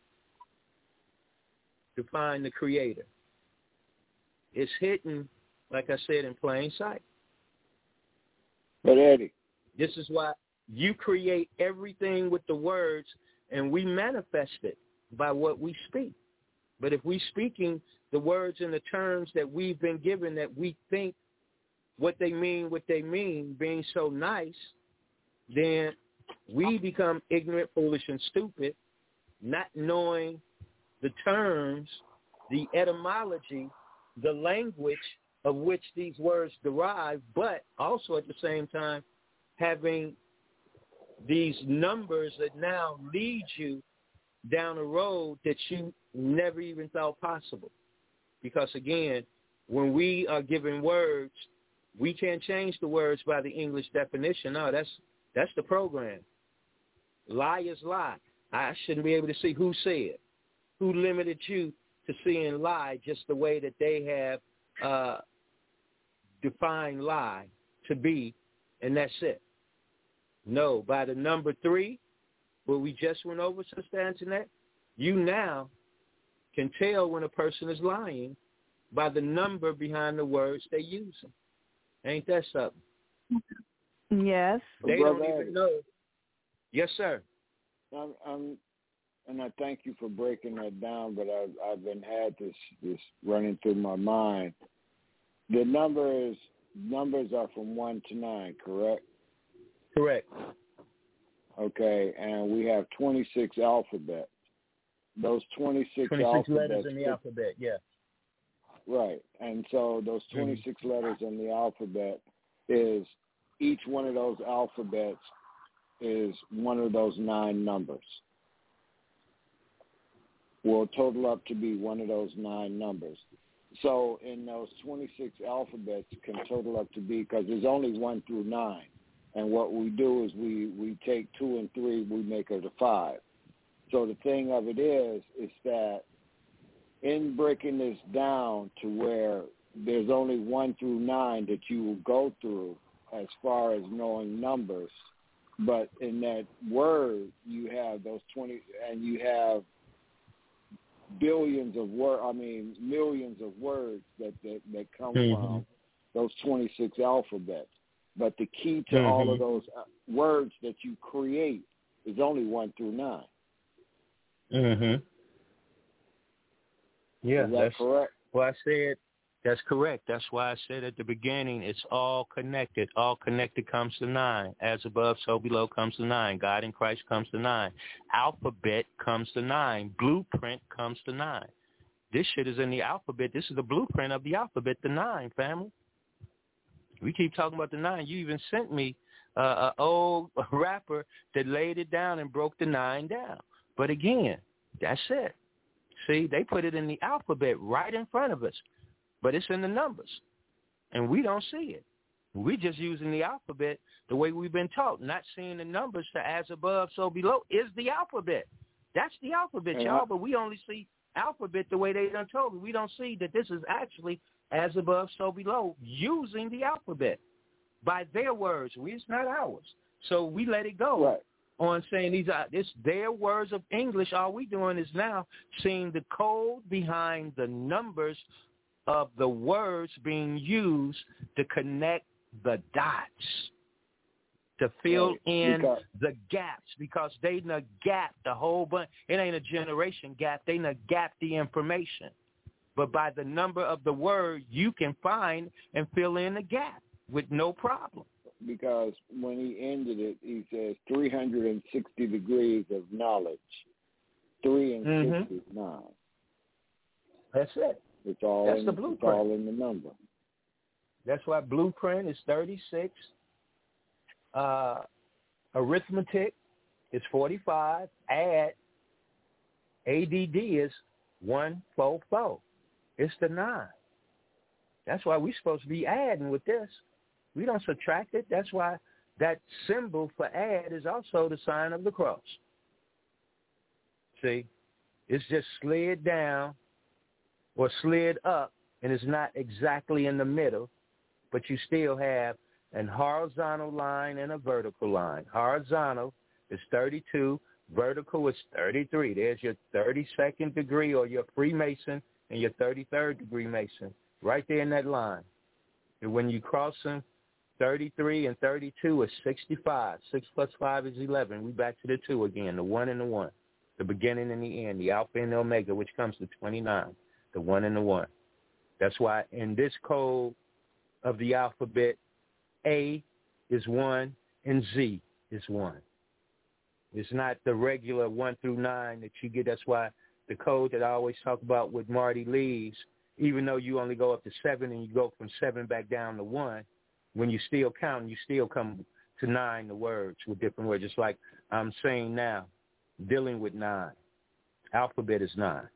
to find the creator. It's hidden, like I said, in plain sight. But Eddie, this is why you create everything with the words, and we manifest it by what we speak. But if we speaking the words in the terms that we've been given, that we think what they mean, what they mean, being so nice, then we become ignorant, foolish, and stupid, not knowing the terms, the etymology, the language of which these words derive, but also at the same time having these numbers that now lead you down a road that you never even thought possible. Because again, when we are given words, we can't change the words by the English definition. No, that's that's the program. Lie is lie. I shouldn't be able to see who said, who limited you to seeing lie just the way that they have uh, defined lie to be, and that's it. No, by the number three, what we just went over, Sister Antoinette, you now can tell when a person is lying by the number behind the words they're using. Ain't that something? Yes. They Brother don't even Eddie. know. Yes, sir. I'm, I'm, and I thank you for breaking that down, but I've, I've been had this, this running through my mind. The numbers, numbers are from one to nine, correct? Correct. Okay, and we have twenty-six alphabets. Those twenty-six, twenty-six alphabets, letters in the alphabet, yeah. Right, and so those twenty-six mm-hmm. letters in the alphabet is, each one of those alphabets is one of those nine numbers. Will total up to be one of those nine numbers. So in those twenty-six alphabets can total up to be, because there's only one through nine. And what we do is we, we take two and three, we make it a five. So the thing of it is, is that in breaking this down to where there's only one through nine that you will go through as far as knowing numbers, but in that word you have those twenty, and you have billions of words, I mean millions of words that, that, that come mm-hmm. from those twenty-six alphabets. But the key to mm-hmm. all of those words that you create is only one through nine. Mm-hmm. Yeah, is that that's correct? Well, I said that's correct. That's why I said at the beginning, it's all connected. All connected comes to nine. As above, so below comes to nine. God in Christ comes to nine. Alphabet comes to nine. Blueprint comes to nine. This shit is in the alphabet. This is the blueprint of the alphabet, the nine, family. We keep talking about the nine. You even sent me uh, an old rapper that laid it down and broke the nine down. But again, that's it. See, they put it in the alphabet right in front of us, but it's in the numbers, and we don't see it. We're just using the alphabet the way we've been taught, not seeing the numbers to as above, so below is the alphabet. That's the alphabet, Yeah. y'all, but we only see alphabet the way they done told me. We don't see that this is actually as above, so below, using the alphabet by their words. We, it's not ours. So we let it go Right. on saying these are it's their words of English. All we doing is now seeing the code behind the numbers of the words being used to connect the dots, to fill Right. in Because, the gaps, because they done gapped the whole bunch. It ain't a generation gap. They done gapped the information. But by the number of the word, you can find and fill in the gap with no problem. because when he ended it, he says three hundred sixty degrees of knowledge. Three and Mhm. six is nine. That's it. It's all That's in the it's blueprint. all in the number. That's why blueprint is thirty-six. Uh, arithmetic is forty-five. Add, A D D is one four four. It's the nine. That's why we're supposed to be adding with this. We don't subtract it. That's why that symbol for add is also the sign of the cross. See, it's just slid down or slid up, and it's not exactly in the middle, but you still have an horizontal line and a vertical line. Horizontal is thirty-two, vertical is thirty-three. There's your thirty-second degree or your Freemason and your thirty-third degree Mason right there in that line. And when you cross them, thirty-three and thirty-two is sixty-five. six plus five is eleven. We back to the two again, the one and the one, the beginning and the end, the alpha and the omega, which comes to twenty-nine, the one and the one. That's why in this code of the alphabet, A is one and Z is one. It's not the regular one through nine that you get. That's why the code that I always talk about with Marty Lees, even though you only go up to seven and you go from seven back down to one, when you still count, you still come to nine, the words with different words. Just like I'm saying now, dealing with nine. Alphabet is nine.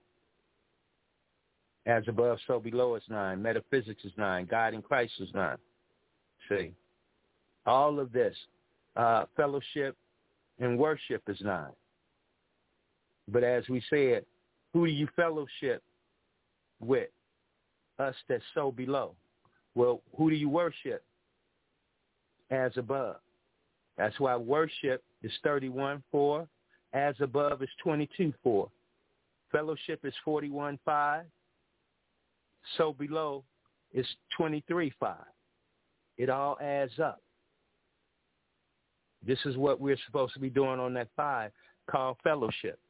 As above, so below is nine. Metaphysics is nine. God in Christ is nine. See, all of this, uh, fellowship and worship is nine. But as we said, who do you fellowship with? Us that's so below. Well, who do you worship? As above. That's why worship is thirty-one four. As above is twenty-two four. Fellowship is forty-one five. So below is twenty-three five. It all adds up. This is what we're supposed to be doing on that five, called fellowship.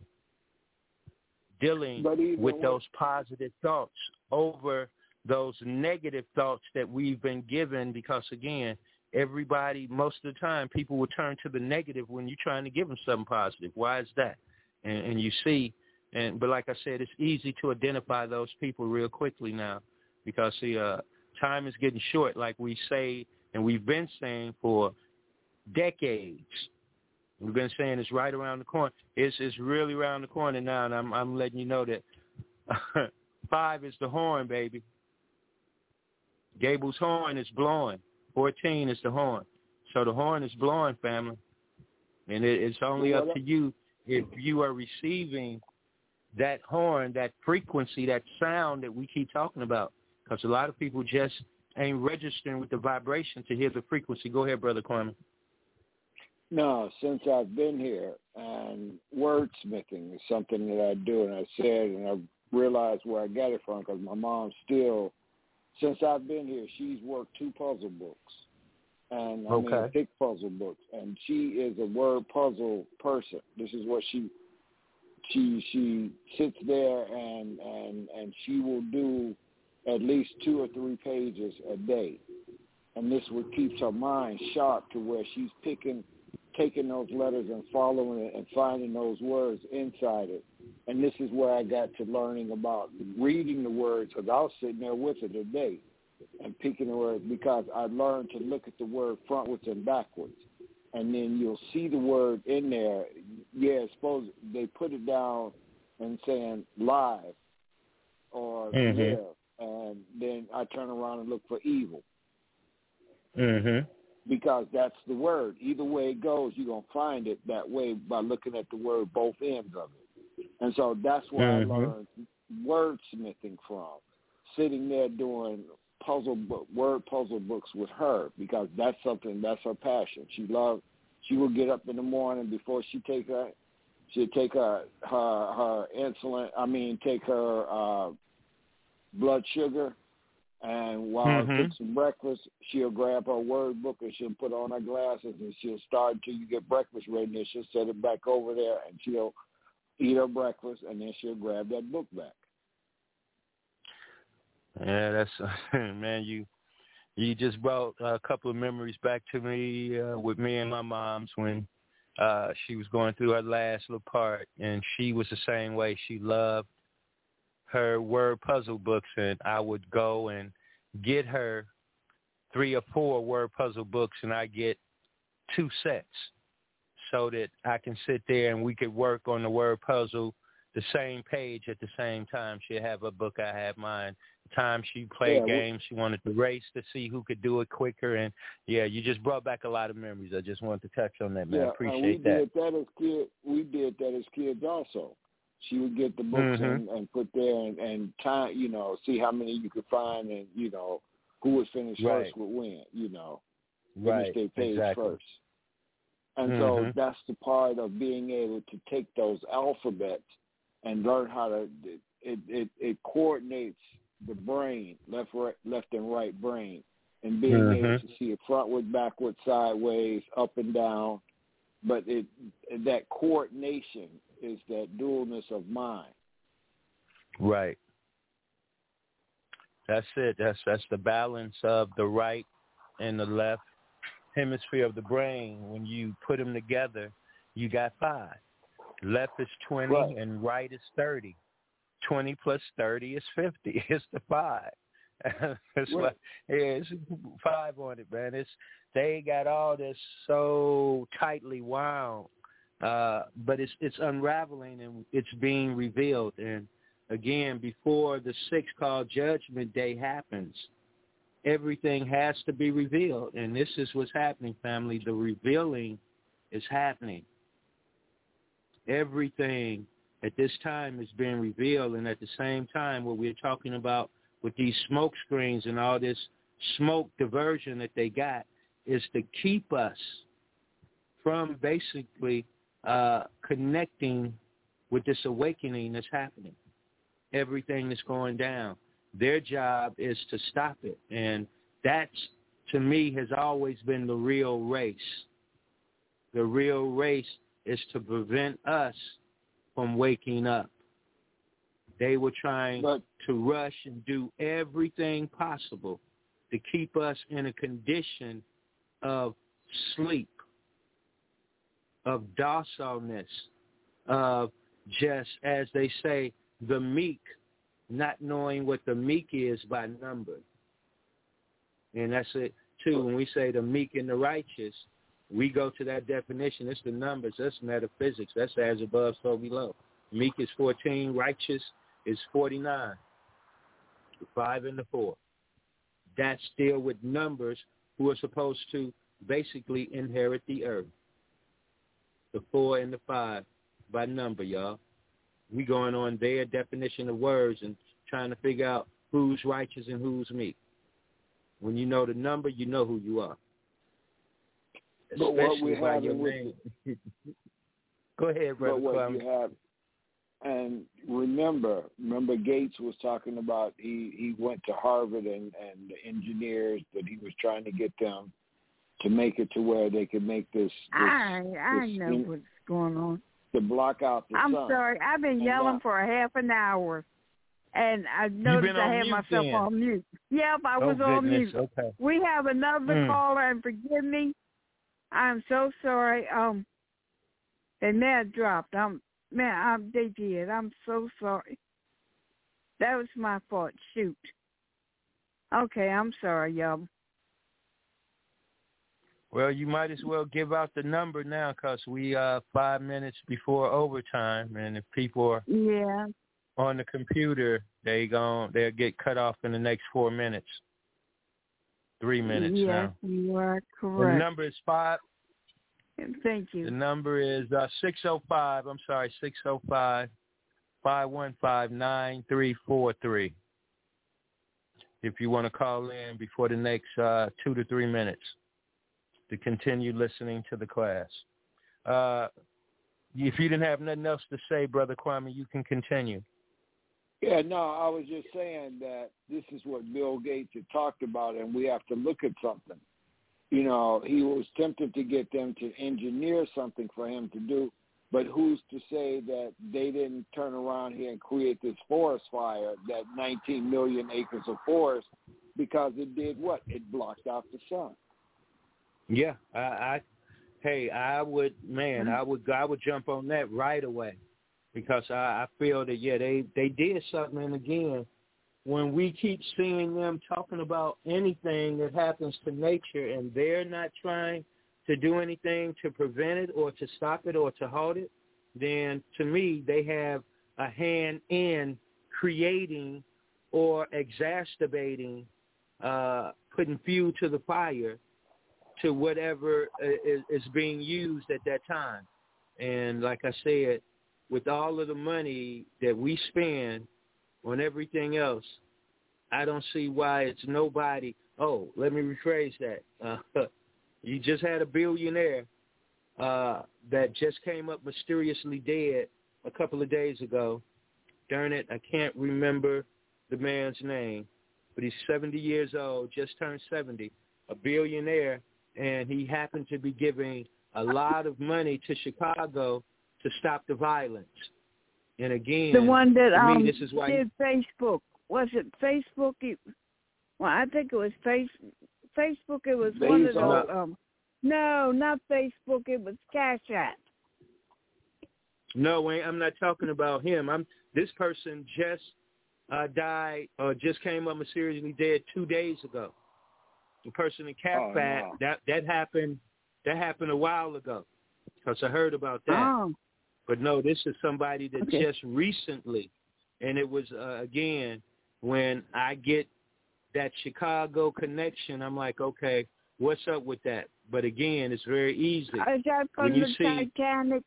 Dealing with those positive thoughts over those negative thoughts that we've been given, because, again, everybody, most of the time, people will turn to the negative when you're trying to give them something positive. Why is that? And, and you see, and but like I said, it's easy to identify those people real quickly now, because, see, uh, time is getting short, like we say, and we've been saying for decades. We've been saying it's right around the corner. It's it's really around the corner now, and I'm I'm letting you know that five is the horn, baby. Gable's horn is blowing. Fourteen is the horn. So the horn is blowing, family. And it, it's only up to you if you are receiving that horn, that frequency, that sound that we keep talking about. Because a lot of people just ain't registering with the vibration to hear the frequency. Go ahead, Brother Kwame. No, since I've been here, and wordsmithing is something that I do, and I said, and I realized where I got it from, because my mom still, since I've been here, she's worked two puzzle books, and I okay. mean thick puzzle books, and she is a word puzzle person. This is what she she she sits there and and and she will do at least two or three pages a day, and this what keeps her mind sharp to where she's picking. Taking those letters and following it and finding those words inside it. And this is where I got to learning about reading the words, because I was sitting there with her today and picking the words, because I learned to look at the word frontwards and backwards. And then you'll see the word in there. Yeah, suppose they put it down and saying live or mm-hmm. live. And then I turn around and look for evil. Mm-hmm. Because that's the word. Either way it goes, you're going to find it that way by looking at the word, both ends of it. And so that's where mm-hmm. I learned wordsmithing from, sitting there doing puzzle book, word puzzle books with her, because that's something, that's her passion. She loved, she would get up in the morning before she take her, she'd take her, her, her insulin, I mean, take her uh, blood sugar. And while mm-hmm. I cook some breakfast, she'll grab her word book and she'll put on her glasses and she'll start until you get breakfast ready. And then she'll set it back over there and she'll eat her breakfast and then she'll grab that book back. Yeah, that's man. You you just brought a couple of memories back to me uh, with me and my mom's when uh, she was going through her last little part, and she was the same way. She loved her word puzzle books, and I would go and get her three or four word puzzle books, and I get two sets so that I can sit there and we could work on the word puzzle the same page at the same time. She'd have a book, I have mine. The time she played yeah, games, we, she wanted to race to see who could do it quicker, and yeah, you just brought back a lot of memories. I just wanted to touch on that, man. Yeah, I appreciate and we that. Did that as kid, we did that as kids also. She would get the books mm-hmm. and, and put there and, and time, you know, see how many you could find and, you know, who would finish right. first would win, you know, right. finish their page exactly. first. And mm-hmm. so that's the part of being able to take those alphabets and learn how to, it, it, it coordinates the brain, left, right, left and right brain, and being mm-hmm. able to see it frontward, backward, sideways, up and down. But it that coordination is that dualness of mind. Right. That's it. That's that's the balance of the right and the left hemisphere of the brain. When you put them together, you got five. Left is twenty right. and right is thirty. twenty plus thirty is fifty. It's the five. It's right. like, yeah, it's five on it, man. It's they got all this so tightly wound, uh, but it's it's unraveling and it's being revealed. And again, before the six called Judgment Day happens, everything has to be revealed. And this is what's happening, family. The revealing is happening. Everything at this time is being revealed, and at the same time, what we're talking about with these smoke screens and all this smoke diversion that they got is to keep us from basically uh, connecting with this awakening that's happening. Everything that's going down. Their job is to stop it, and that's, to me, has always been the real race. The real race is to prevent us from waking up. They were trying but, to rush and do everything possible to keep us in a condition of sleep, of docileness, of just, as they say, the meek, not knowing what the meek is by number. And that's it, too. When we say the meek and the righteous, we go to that definition. It's the numbers. That's metaphysics. That's as above, so below. Meek is fourteen. Righteous is forty-nine. The five and the four. That's still with numbers who are supposed to basically inherit the earth. The four and the five by number, y'all. We going on their definition of words and trying to figure out who's righteous and who's meek. When you know the number, you know who you are. But Especially what we have your name. Go ahead, brother. But what Kwame. you have, and remember, remember Gates was talking about he, he went to Harvard and, and the engineers that he was trying to get them to make it to where they could make this. this I I this know in, what's going on. To block out the I'm sun. sorry. I've been And yelling now, for a half an hour, and I noticed I had myself then. on mute. Yep, I Oh, was on goodness. mute. Okay. We have another Mm. caller, and forgive me. I'm so sorry. Um, and that dropped. I'm man. I'm they did. I'm so sorry. That was my fault. Shoot. Okay, I'm sorry, y'all. Well, you might as well give out the number now because we uh five minutes before overtime, and if people are Yeah. on the computer, they gon' they'll get cut off in the next four minutes. three minutes yes, now. Yes, you are correct. And the number is five. Thank you. The number is uh, six oh five, I'm sorry, six oh five, five one five, nine three four three. If you want to call in before the next uh, two to three minutes to continue listening to the class. Uh, if you didn't have nothing else to say, Brother Kwame, you can continue. Yeah, no, I was just saying that this is what Bill Gates had talked about, and we have to look at something. You know, he was tempted to get them to engineer something for him to do, but who's to say that they didn't turn around here and create this forest fire, that nineteen million acres of forest, because it did what? It blocked out the sun. Yeah, I, I hey, I would, man, I would, I would jump on that right away, because I, I feel that yeah, they they did something. And again, when we keep seeing them talking about anything that happens to nature, and they're not trying to do anything to prevent it or to stop it or to halt it, then to me they have a hand in creating or exacerbating, uh, putting fuel to the fire to whatever is, is being used at that time. And like I said, with all of the money that we spend on everything else, I don't see why it's nobody. Oh, let me rephrase that. Uh, You just had a billionaire uh, that just came up mysteriously dead a couple of days ago. Darn it, I can't remember the man's name, but he's seventy years old, just turned seventy, a billionaire, and he happened to be giving a lot of money to Chicago to stop the violence. And again, the one that to me, um, this is why did he, Facebook. Was it Facebook? Well, I think it was face, Facebook. It was Bezos. one of those. Um, no, not Facebook. It was Cash App. No, I'm not talking about him. I'm this person just uh, died or just came up mysteriously dead two days ago. The person in Cat Oh, Fat, no. that that happened that happened a while ago, because I heard about that. Oh. But no, this is somebody that Okay. just recently, and it was uh, again when I get that Chicago connection, I'm like, okay, what's up with that? But again, it's very easy. Is that from when you the see, Titanic?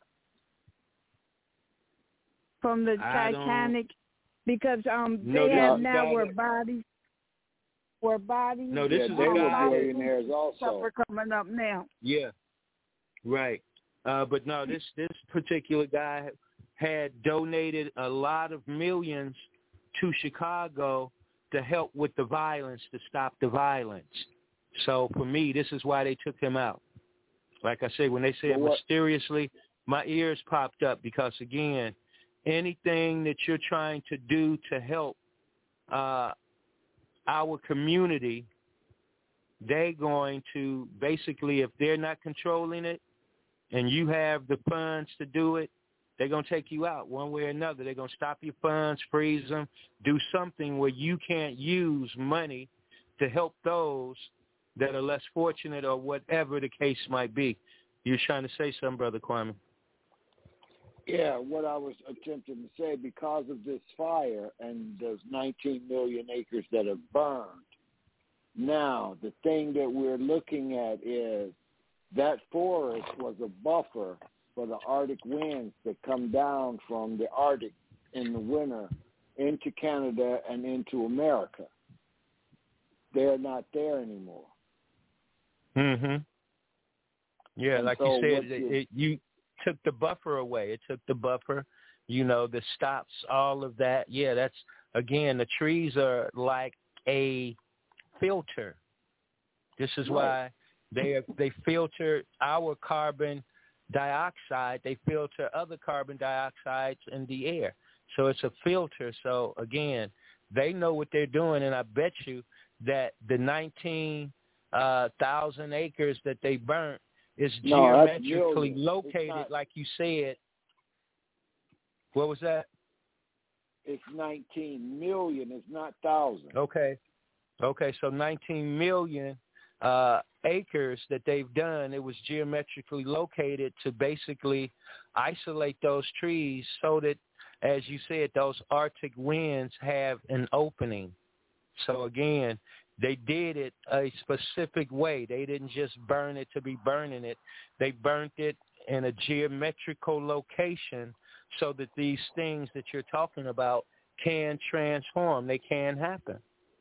From the I Titanic, because um No, they this have is now the guy where that- bodies, where bodies. No, this yeah, is they the were guy. billionaires also. Stuff are coming up now. Yeah, right. Uh, but no, this this particular guy had donated a lot of millions to Chicago to help with the violence, to stop the violence. So for me, this is why they took him out. Like I said, when they said Well, what- mysteriously, my ears popped up, because again, anything that you're trying to do to help uh, our community, they're going to basically, if they're not controlling it and you have the funds to do it, they're going to take you out one way or another. They're going to stop your funds, freeze them, do something where you can't use money to help those that are less fortunate, or whatever the case might be. You're trying to say something, Brother Kwame. Yeah, what I was attempting to say, because of this fire and those nineteen million acres that have burned, now the thing that we're looking at is that forest was a buffer for the Arctic winds that come down from the Arctic in the winter into Canada and into America. They're not there anymore. Mm-hmm. Yeah, And like so you said, what it, you- it, you took the buffer away. It took the buffer, you know, that stops all of that. Yeah, that's, again, the trees are like a filter. This is Right. why they they filter our carbon dioxide. They filter other carbon dioxides in the air. So it's a filter. So, again, they know what they're doing, and I bet you that the nineteen thousand uh, acres that they burnt is No, that's geometrically millions. located, It's not- like you said. What was that? It's nineteen million. It's not thousand. Okay. Okay, so nineteen million uh, acres that they've done, it was geometrically located to basically isolate those trees so that, as you said, those Arctic winds have an opening. So, again, They did it a specific way. They didn't just burn it to be burning it. They burnt it in a geometrical location so that these things that you're talking about can transform. They can happen.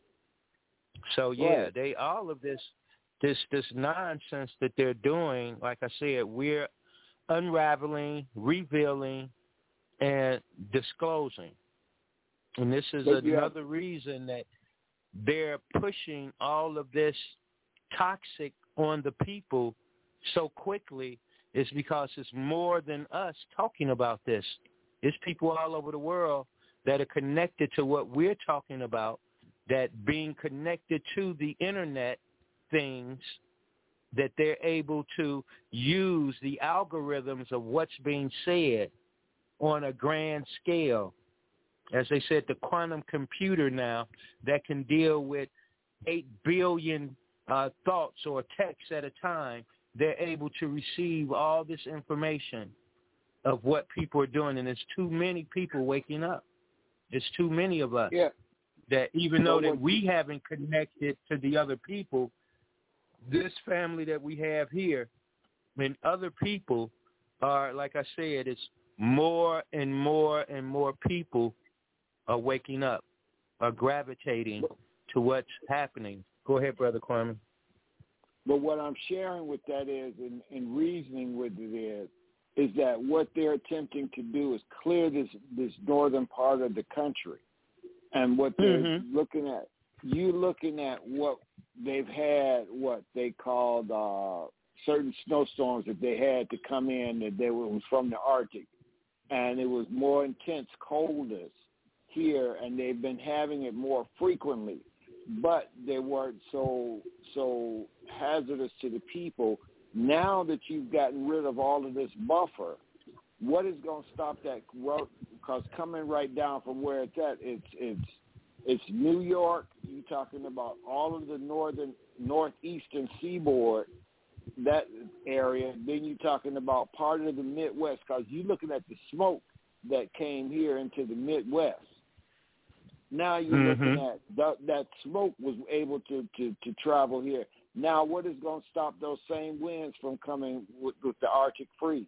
So, yeah, right. they all of this, this, this nonsense that they're doing, like I said, we're unraveling, revealing, and disclosing. And this is but, another yeah. reason that they're pushing all of this toxic on the people so quickly is because it's more than us talking about this. It's people all over the world that are connected to what we're talking about, that being connected to the internet things, that they're able to use the algorithms of what's being said on a grand scale. As they said, the quantum computer now that can deal with eight billion uh, thoughts or texts at a time, they're able to receive all this information of what people are doing. And there's too many people waking up. There's too many of us yeah. that even though that we haven't connected to the other people, this family that we have here and other people are, like I said, it's more and more and more people are waking up, are gravitating to what's happening. Go ahead, Brother Kwame. But what I'm sharing with that is, and, and reasoning with it is, is that what they're attempting to do is clear this, this northern part of the country. And what they're mm-hmm. looking at, you looking at what they've had, what they called uh, certain snowstorms that they had to come in, that they were, was from the Arctic. And it was more intense coldness here, and they've been having it more frequently, but they weren't so so hazardous to the people. Now that you've gotten rid of all of this buffer, what is going to stop that growth? Because coming right down from where it's at, it's it's it's New York. You're talking about all of the northern northeastern seaboard, that area. Then you're talking about part of the Midwest, because you're looking at the smoke that came here into the Midwest. Now you're mm-hmm. looking at that, that smoke was able to, to, to travel here. Now what is going to stop those same winds from coming with, with the Arctic freeze?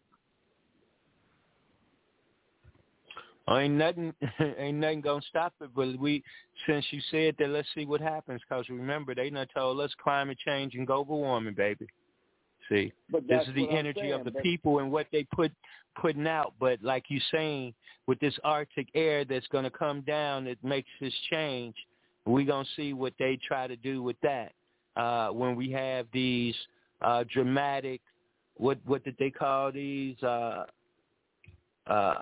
Ain't nothing, ain't nothing gonna stop it. But we, since you said that, let's see what happens. Because remember, they done told us climate change and global warming, baby. See, but this is the I'm energy saying, of the but... people and what they put putting out. But like you saying, with this Arctic air that's gonna come down, it makes this change. We're gonna see what they try to do with that uh, when we have these uh, dramatic. What what did they call these? Uh, uh,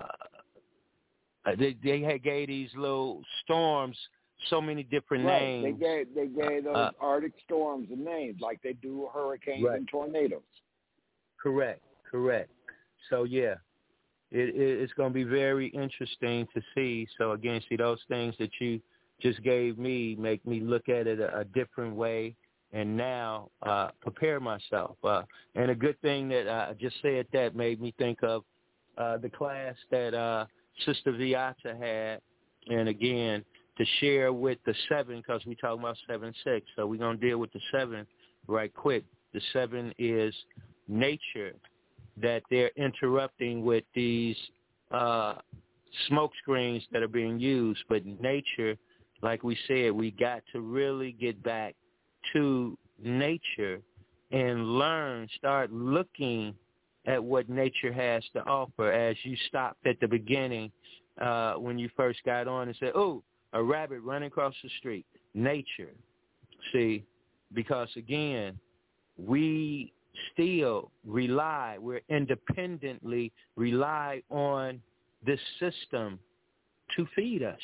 Uh, they they had gave these little storms so many different right. names. They gave they gave those uh, Arctic storms a name, like they do hurricanes right. and tornadoes. Correct, correct. So yeah, it, it it's going to be very interesting to see. So again, see those things that you just gave me make me look at it a, a different way, and now uh, prepare myself. Uh, and a good thing that I just said that made me think of uh, the class that. Uh, Sister Viata had, and again, to share with the seven, because we talking about seven six, so we're going to deal with the seven right quick. The seven is nature, that they're interrupting with these uh, smoke screens that are being used. But nature, like we said, we got to really get back to nature and learn, start looking at what nature has to offer. As you stopped at the beginning uh, when you first got on and said, oh, a rabbit running across the street. Nature. See, because again, we still rely, we're independently rely on this system to feed us.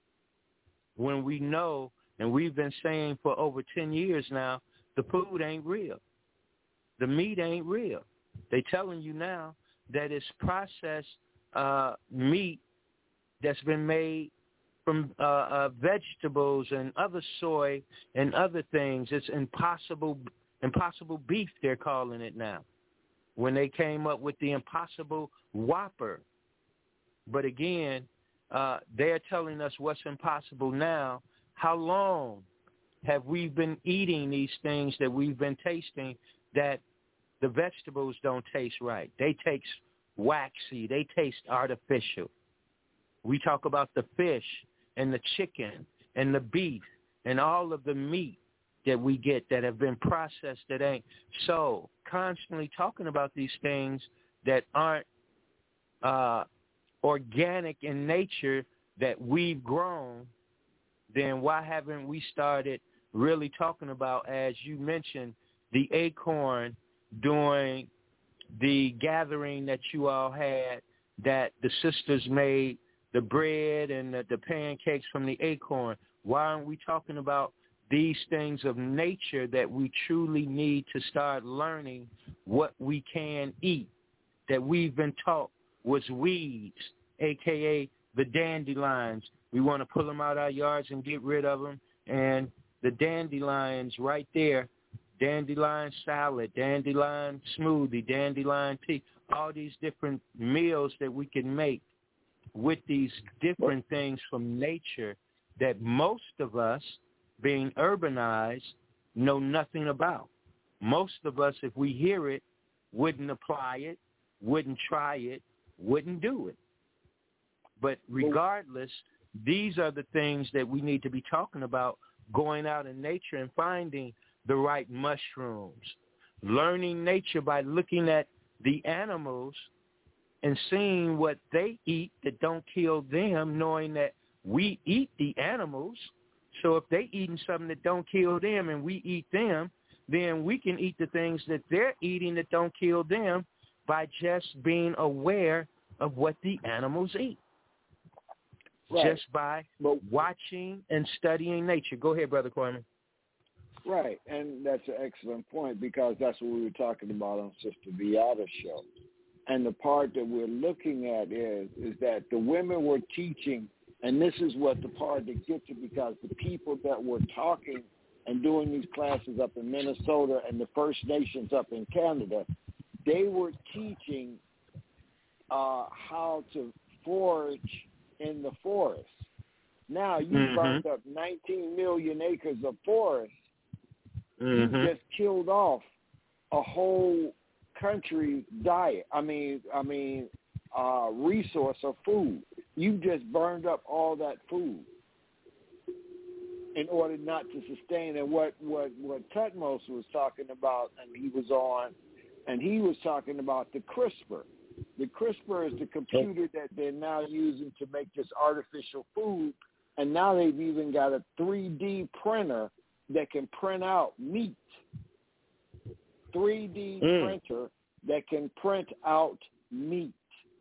When we know, and we've been saying for over ten years now, the food ain't real. The meat ain't real. They telling you now that it's processed uh, meat that's been made from uh, uh, vegetables and other soy and other things. It's impossible, impossible beef, they're calling it now, when they came up with the Impossible Whopper. But again, uh, they're telling us what's impossible now. How long have we been eating these things that we've been tasting that the vegetables don't taste right? They taste waxy. They taste artificial. We talk about the fish and the chicken and the beef and all of the meat that we get that have been processed that ain't. So constantly talking about these things that aren't uh, organic in nature that we've grown, then why haven't we started really talking about, as you mentioned, the acorn during the gathering that you all had, that the sisters made the bread and the, the pancakes from the acorn? Why aren't we talking about these things of nature that we truly need to start learning what we can eat, that we've been taught was weeds, a k a the dandelions? We want to pull them out our yards and get rid of them. And the dandelions right there, dandelion salad, dandelion smoothie, dandelion tea, all these different meals that we can make with these different things from nature that most of us, being urbanized, know nothing about. Most of us, if we hear it, wouldn't apply it, wouldn't try it, wouldn't do it. But regardless, these are the things that we need to be talking about, going out in nature and finding the right mushrooms, learning nature by looking at the animals and seeing what they eat that don't kill them, knowing that we eat the animals. So if they eating something that don't kill them and we eat them, then we can eat the things that they're eating that don't kill them by just being aware of what the animals eat. Right. Just by but, watching and studying nature. Go ahead, Brother Coleman. Right, and that's an excellent point, because that's what we were talking about on Sister Beata's show. And the part that we're looking at is is that the women were teaching, and this is what the part that gets it, because the people that were talking and doing these classes up in Minnesota and the First Nations up in Canada, they were teaching uh, how to forage in the forest. Now you mm-hmm. burned up nineteen million acres of forest. Mm-hmm. You just killed off a whole country diet. I mean, I mean, uh, resource of food. You just burned up all that food in order not to sustain. And what what what Tutmos was talking about, and he was on, and he was talking about the CRISPR. The CRISPR is the computer that they're now using to make this artificial food, and now they've even got a three D printer that can print out meat. three D mm. printer that can print out meat.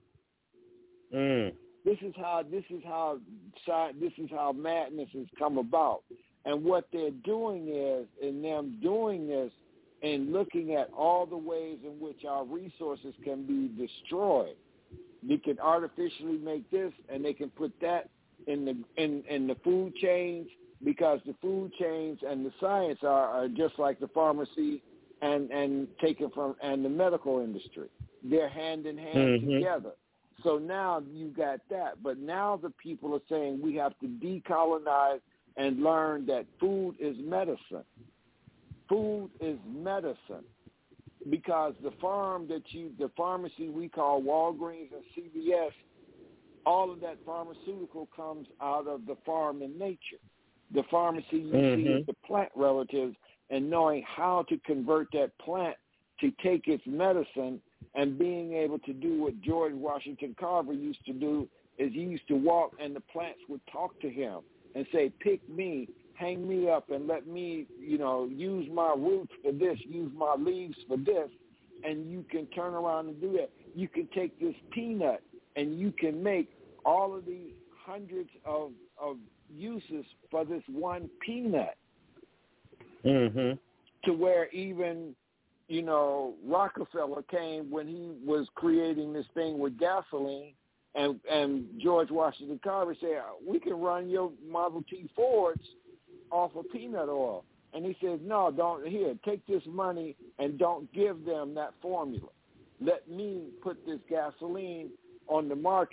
Mm. This is how this is how this is how madness has come about. And what they're doing is, in them doing this and looking at all the ways in which our resources can be destroyed. They can artificially make this, and they can put that in the in, in the food chains, because the food chains and the science are, are just like the pharmacy and, and taken from and the medical industry. They're hand in hand mm-hmm. together. So now you've got that. But now the people are saying we have to decolonize and learn that food is medicine. Food is medicine, because the farm that you, the pharmacy we call Walgreens and C V S, all of that pharmaceutical comes out of the farm in nature. The pharmacy you mm-hmm. see is the plant relatives, and knowing how to convert that plant to take its medicine, and being able to do what George Washington Carver used to do is he used to walk and the plants would talk to him and say, pick me, hang me up, and let me, you know, use my roots for this, use my leaves for this, and you can turn around and do that. You can take this peanut and you can make all of these hundreds of, of uses for this one peanut. Mm-hmm. To where even, you know, Rockefeller came when he was creating this thing with gasoline, and, and George Washington Carver said, we can run your Model T Fords off of peanut oil. And he says, no, don't, here, take this money and don't give them that formula. Let me put this gasoline on the market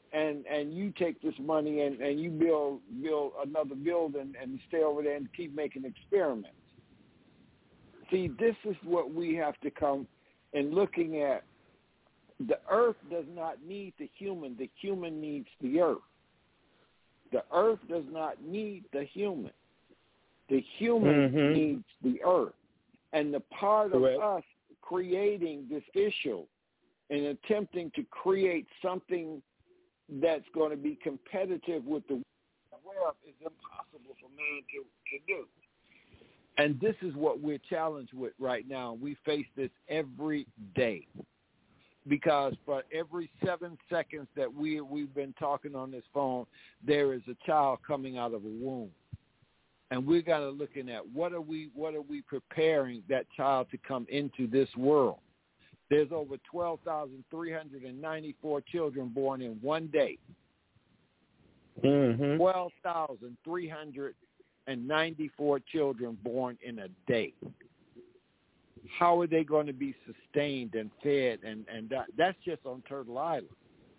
and and you take this money and, and you build build another building and stay over there and keep making experiments. See, this is what we have to come and looking at. The earth does not need the human. The human needs the earth. The earth does not need the human. The human mm-hmm. needs the earth. And the part of Correct. Us creating this issue and attempting to create something that's going to be competitive with the web is impossible for man to, to do. And this is what we're challenged with right now. We face this every day. Because for every seven seconds that we, we've been talking on this phone, there is a child coming out of a womb. And we got to looking at what are we what are we preparing that child to come into this world. There's over twelve thousand three hundred ninety-four children born in one day. Mm-hmm. twelve thousand three hundred ninety-four children born in a day. How are they going to be sustained and fed? And, and that, that's just on Turtle Island.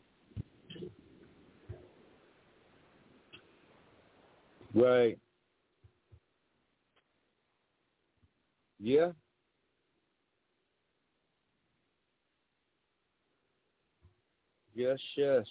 Right. Yeah. Yes, yes.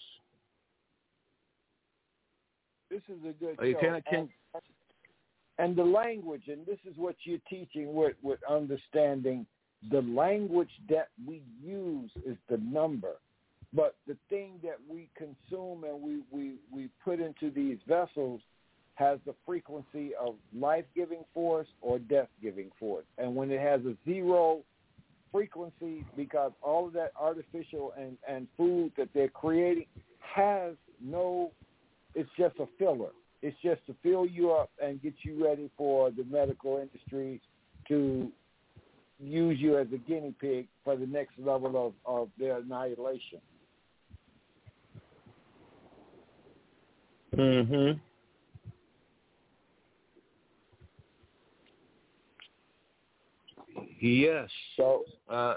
This is a good oh, you show. Can, can, And the language, and this is what you're teaching with, with understanding, the language that we use is the number. But the thing that we consume and we, we, we put into these vessels has the frequency of life-giving force or death-giving force. And when it has a zero frequency, because all of that artificial and, and food that they're creating has no, it's just a filler. It's just to fill you up and get you ready for the medical industry to use you as a guinea pig for the next level of, of their annihilation. Mm-hmm. Yes. So, uh,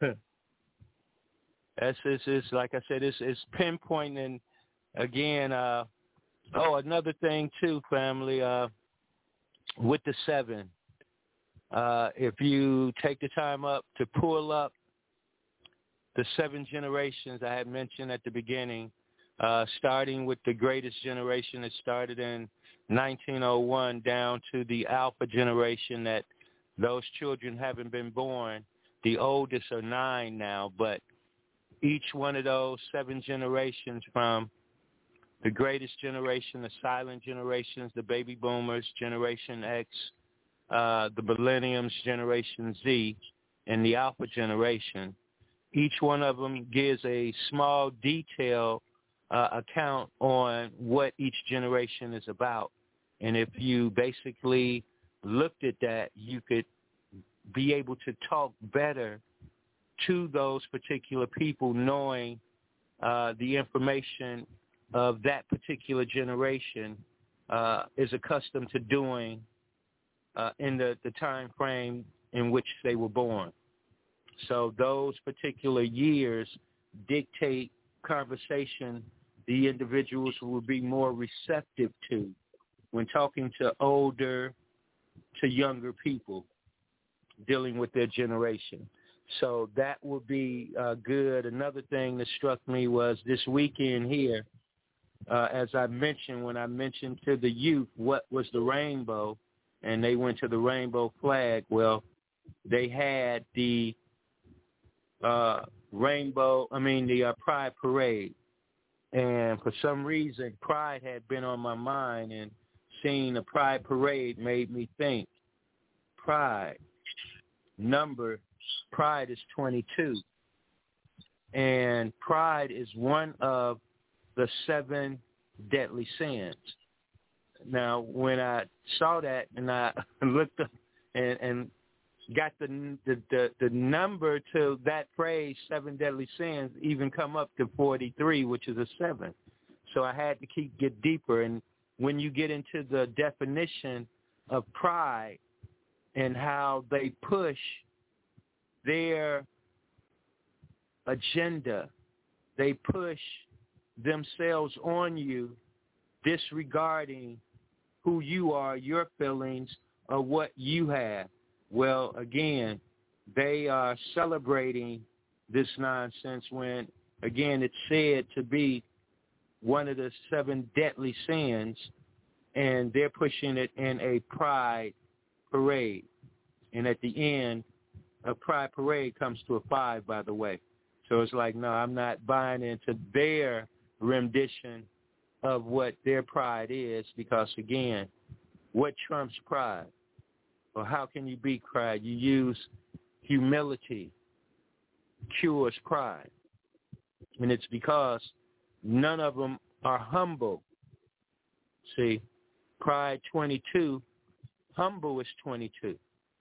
that's it's, it's like I said, it's it's pinpointing again. Uh, Oh, another thing too, family, uh, with the seven, uh, if you take the time up to pull up the seven generations I had mentioned at the beginning, uh, starting with the greatest generation that started in nineteen oh one down to the alpha generation that those children haven't been born. The oldest are nine now, but each one of those seven generations from the greatest generation, the silent generations, the baby boomers, Generation X, uh, the millenniums, Generation Z, and the alpha generation. Each one of them gives a small detail uh, account on what each generation is about. And if you basically looked at that, you could be able to talk better to those particular people, knowing uh, the information of that particular generation uh, is accustomed to doing uh, in the, the time frame in which they were born. So those particular years dictate conversation the individuals will be more receptive to when talking to older to younger people dealing with their generation. So that would be uh, good. Another thing that struck me was this weekend here, Uh, as I mentioned, when I mentioned to the youth what was the rainbow, and they went to the rainbow flag, well, they had the uh, rainbow, I mean, the uh, Pride Parade. And for some reason, Pride had been on my mind, and seeing the Pride Parade made me think, Pride, number, Pride is twenty-two. And Pride is one of the seven deadly sins. Now, when I saw that and I looked up and, and got the, the the the number to that phrase, seven deadly sins, even come up to forty-three, which is a seven. So I had to keep get deeper. And when you get into the definition of pride and how they push their agenda, they push themselves on you, disregarding who you are, your feelings, or what you have. Well, again, they are celebrating this nonsense when, again, it's said to be one of the seven deadly sins, and they're pushing it in a pride parade. And at the end, a pride parade comes to a five, by the way. So it's like, no, I'm not buying into their rendition of what their pride is, because, again, what trumps pride? Or how can you beat pride? You use humility cures pride. And it's because none of them are humble. See, pride twenty-two, humble is twenty-two.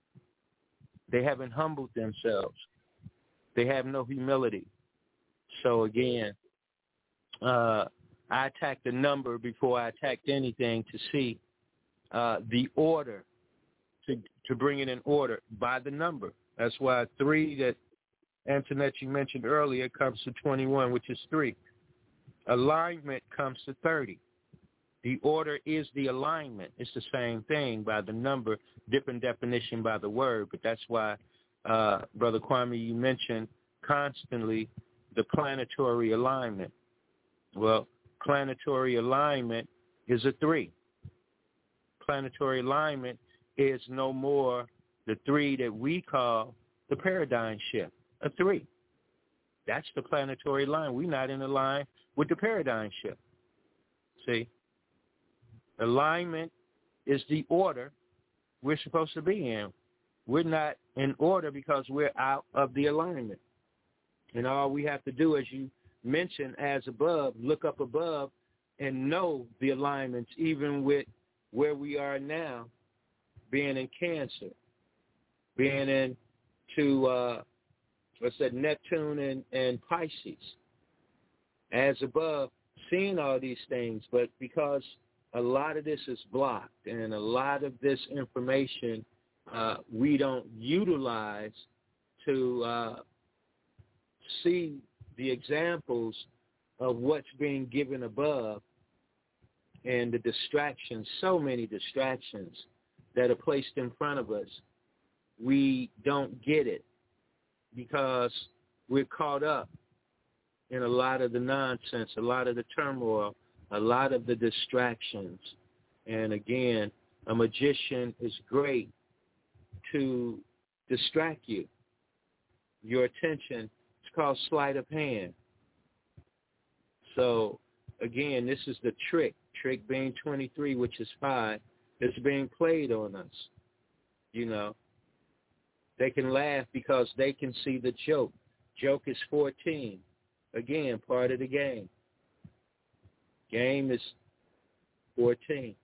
They haven't humbled themselves. They have no humility. So again, uh, I attacked the number before I attacked anything to see uh, the order, to to bring it in order by the number. That's why three that Antoinette you mentioned earlier comes to twenty-one, which is three. Alignment comes to thirty. The order is the alignment. It's the same thing by the number, different definition by the word. But that's why, uh, Brother Kwame, you mentioned constantly the planetary alignment. Well, planetary alignment is a three. Planetary alignment is no more the three that we call the paradigm shift, a three. That's the planetary line. We're not in a line with the paradigm shift. See? Alignment is the order we're supposed to be in. We're not in order because we're out of the alignment. And all we have to do, as you mentioned, as above, look up above and know the alignments, even with where we are now, being in Cancer, being in to, uh, what's that, Neptune and, and Pisces. As above, seeing all these things, but because a lot of this is blocked and a lot of this information uh, we don't utilize to uh, see the examples of what's being given above, and the distractions, so many distractions that are placed in front of us, we don't get it because we're caught up in a lot of the nonsense, a lot of the turmoil, a lot of the distractions. And again, a magician is great to distract you. Your attention, it's called sleight of hand. So again, this is the trick, trick being twenty-three, which is five, that's being played on us. You know, they can laugh because they can see the joke. Joke is fourteen. Again, part of the game. Game is fourteen.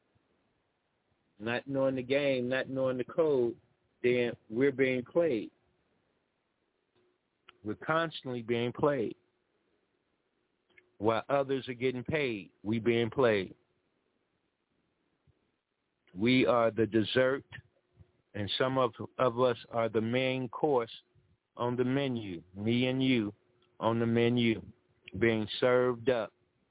Not knowing the game, not knowing the code, then we're being played. We're constantly being played. While others are getting paid, we being played. We are the dessert, and some of, of us are the main course on the menu. Me and you on the menu, being served up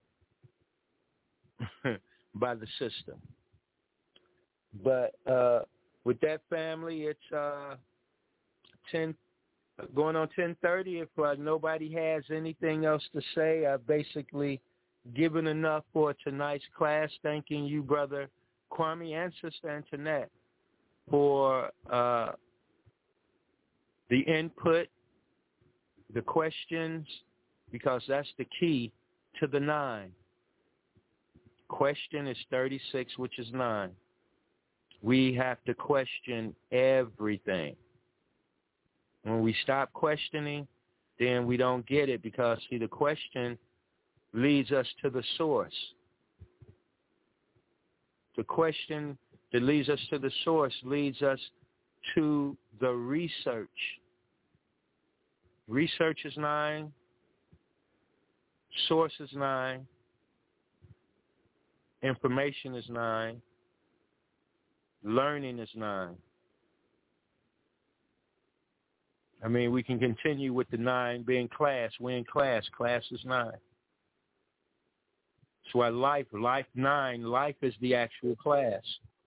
by the system. But uh, with that, family, it's uh, ten going on ten thirty. If uh, nobody has anything else to say, I've basically given enough for tonight's class. Thanking you, Brother Kwame and Sister Antoinette, for uh, the input, the questions, because that's the key to the nine. Question is thirty-six, which is nine. We have to question everything. When we stop questioning, then we don't get it, because, see, the question leads us to the source. The question that leads us to the source leads us to the research. Research is nine. Source is nine. Information is nine. Learning is nine. I mean, we can continue with the nine being class. We're in class. Class is nine. That's why life, life nine, life is the actual class.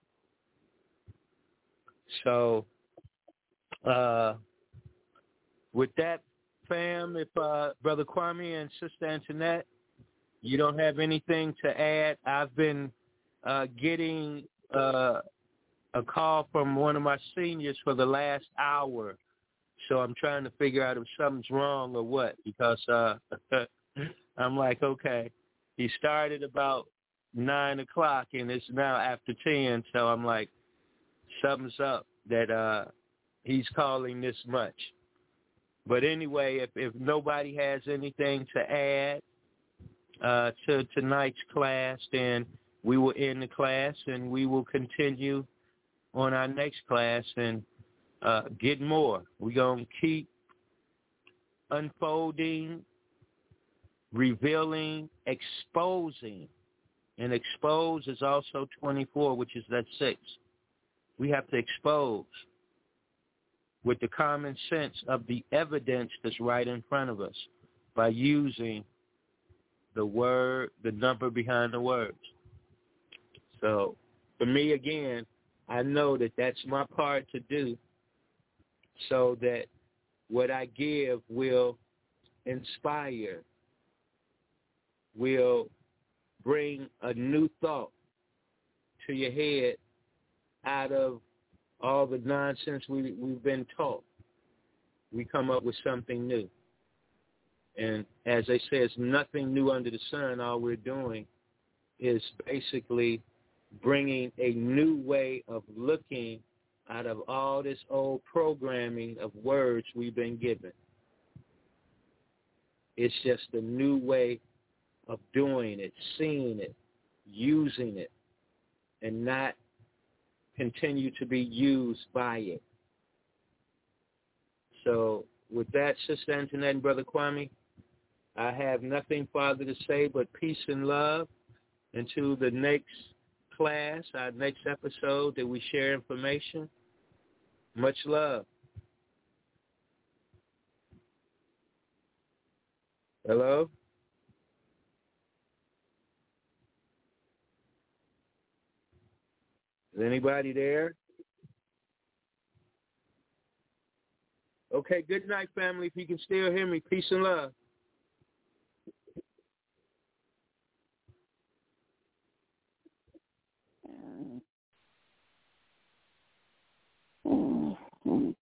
So, uh, with that, fam, if uh, Brother Kwame and Sister Antoinette, you don't have anything to add, I've been uh, getting uh, a call from one of my seniors for the last hour. So I'm trying to figure out if something's wrong or what, because uh, I'm like, okay, he started about nine o'clock and it's now after ten. So I'm like, something's up that uh, he's calling this much. But anyway, if, if nobody has anything to add uh, to tonight's class, then we will end the class and we will continue on our next class and uh, get more. We're going to keep unfolding, revealing, exposing. And expose is also twenty-four, which is that six. We have to expose with the common sense of the evidence that's right in front of us by using the word, the number behind the words. So for me, again, I know that that's my part to do so that what I give will inspire, will bring a new thought to your head out of all the nonsense we, we've been taught. We come up with something new. And as they say, it's nothing new under the sun. All we're doing is basically bringing a new way of looking out of all this old programming of words we've been given. It's just a new way of doing it, seeing it, using it, and not continue to be used by it. So with that, Sister Antoinette and Brother Kwame, I have nothing further to say but peace and love until the next class, our next episode that we share information. Much love. Hello? Is anybody there? Okay, good night, family. If you can still hear me, peace and love. Mm-hmm.